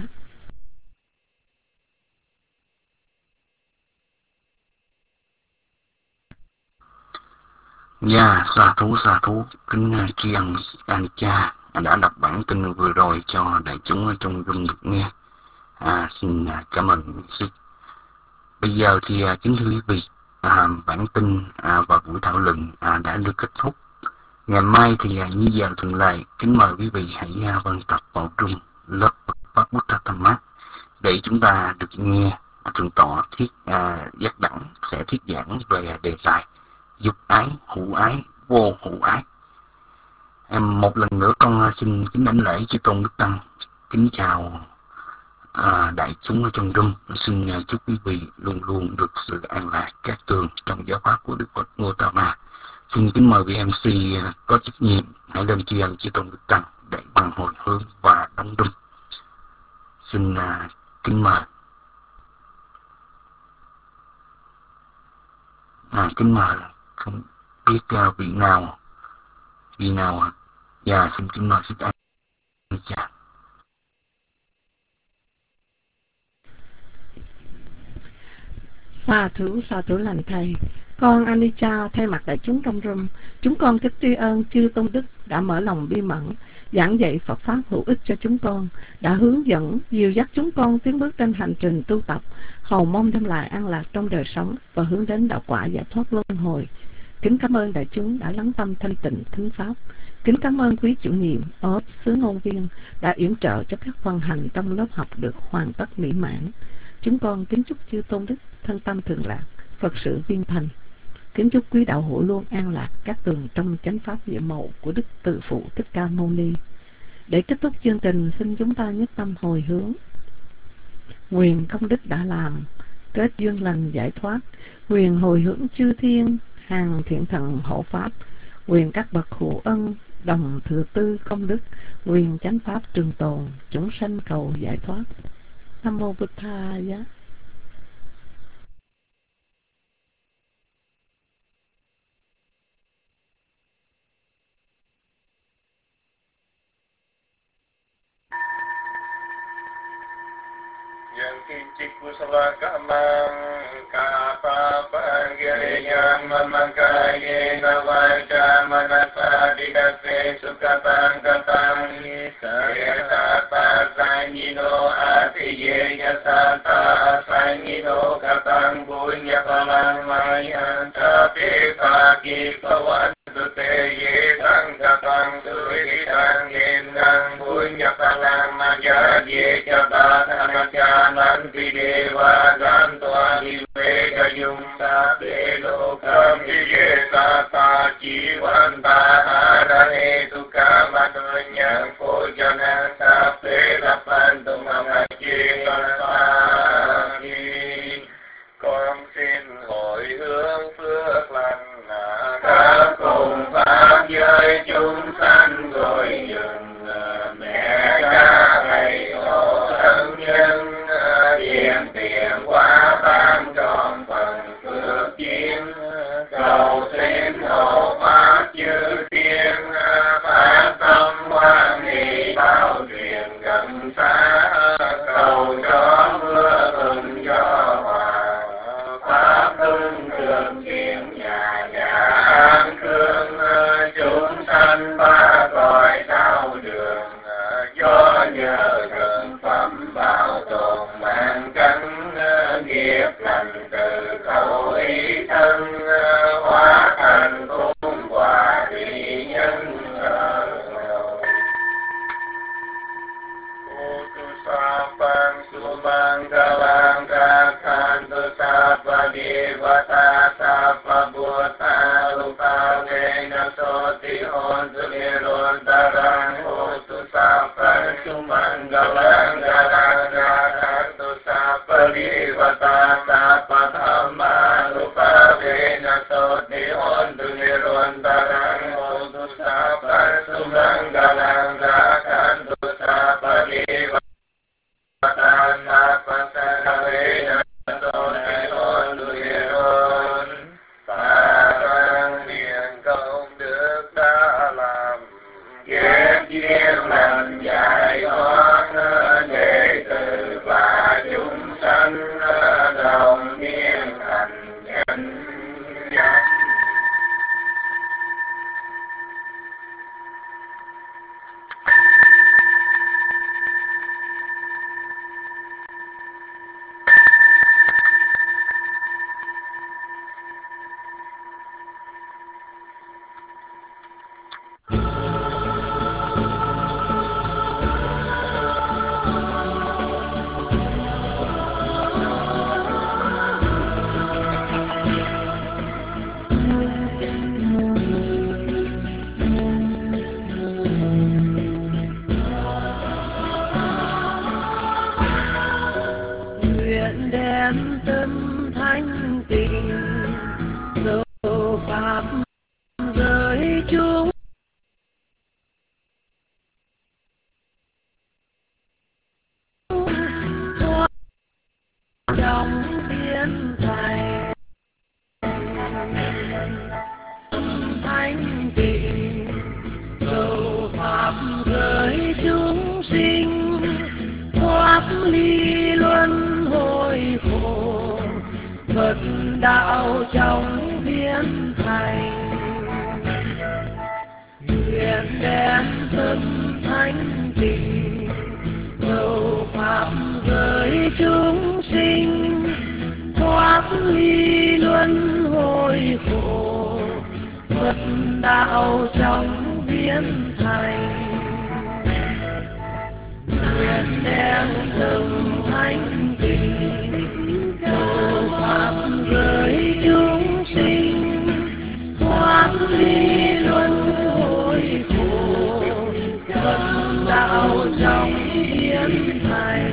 Speaker 8: Dạ, sa thú, kính tri ân anh cha đã đọc bản tin vừa rồi cho đại chúng ở trong room được nghe. Xin cảm ơn sư. Bây giờ thì kính thưa quý vị, bản tin và buổi thảo luận đã được kết thúc. Ngày mai thì như giờ thường lệ, kính mời quý vị hãy vân tập vào room lớp Pháp Bút Tham Mát để chúng ta được nghe thượng tọa giác đẳng sẽ thuyết giảng về đề tài dục ái, hữu ái, vô hữu ái. Một lần nữa con xin kính đảnh lễ chư tôn đức tăng, kính chào đại chúng ở trong room. Xin chúc quý vị luôn luôn được sự an lạc cát tường trong giáo pháp của Đức Phật Gautama. Xin kính mời vị MC có trách nhiệm hãy lên tri ân chư tôn đức tăng để bằng hồi hướng và đóng đinh. Xin kính mời. Kính mời, không biết vị nào dạ xin kính mời Thích Anh. Dạ.
Speaker 7: Sa thú lành thầy. Con Anicca thay mặt đại chúng trong room, chúng con kính tri ân chư tôn đức đã mở lòng bi mẫn, giảng dạy Phật pháp hữu ích cho chúng con, đã hướng dẫn, dìu dắt chúng con tiến bước trên hành trình tu tập, hầu mong đem lại an lạc trong đời sống và hướng đến đạo quả giải thoát luân hồi. Kính cảm ơn đại chúng đã lắng tâm thanh tịnh thính pháp. Kính cảm ơn quý chủ nhiệm, ốp sứ ngôn viên đã yểm trợ cho các phần hành trong lớp học được hoàn tất mỹ mãn. Chúng con kính chúc chư tôn đức thân tâm thường lạc, Phật sự viên thành. Kính chúc quý đạo hữu luôn an lạc các tường trong chánh pháp diệu màu của Đức Từ Phụ Thích Ca Mâu Ni. Để kết thúc chương trình, xin chúng ta nhất tâm hồi hướng. Nguyện công đức đã làm, kết duyên lành giải thoát. Nguyện hồi hướng chư thiên, hàng thiện thần hộ pháp. Nguyện các bậc hữu ân, đồng thừa tư công đức. Nguyện chánh pháp trường tồn, chúng sanh cầu giải thoát. Nam mô Bụt Tha Giá.
Speaker 1: Kusala kamang kapa pangiriyan mamangkaye navaja manasa dikase sukatang katang yata sangino atiye yasata sangino katang bunya palang mayan tapi pagi pawan tute ye tang katang suri tang yenang bunya palang maya ye jaba tanajanan Deva Gantua Viveka Yumta Pelokam Vijeta Ta Jivanta Harane Tukamatunyang Pojana Sape Lapantu Mamachikasaki. Con xin hồi hướng phước lành các cùng pháp giới chúng sanh rồi dừng mẹ cha thầy tổ thân nhân tiền tiền quá tam tròn phần phước chiến cầu xin hộ pháp chư thiên phát tâm hoan hỷ bao truyền gần xa cầu cho mưa thuận cho hòa pháp hưng trường thiện nhà nhà an cương chúng sanh ba cõi sao đường do nhờ thần phẩm bảo tồn mạng cánh nghiệp lành từ khẩu ý thân hóa thành cung quả vị nhân Utusapang sumang galang kakhan tu sapa divata sapa buddha lupa vena soti hon suliron tarang utusapang sumang galang kakhan tu sapa divata sapa dhamma lupa vena soti hon suliron tarang utusapang sumang galang kakhan tu sapa divata giải thoát đệ tử và chúng sanh đồng niên thành chánh giác.
Speaker 10: thanh tịnh, cầu pháp gửi chúng sinh thoát ly luân hồi khổ, Phật đạo trong biến thành. Nguyện đem tâm thanh tịnh, cầu pháp gửi chúng sinh thoát ly luân hồi khổ, Phật đạo trong biến thành. Nguyện đem tâm thanh tịnh, cầu pháp gửi chúng sinh thoát ly luân hồi khổ, Phật đạo trong biến thành.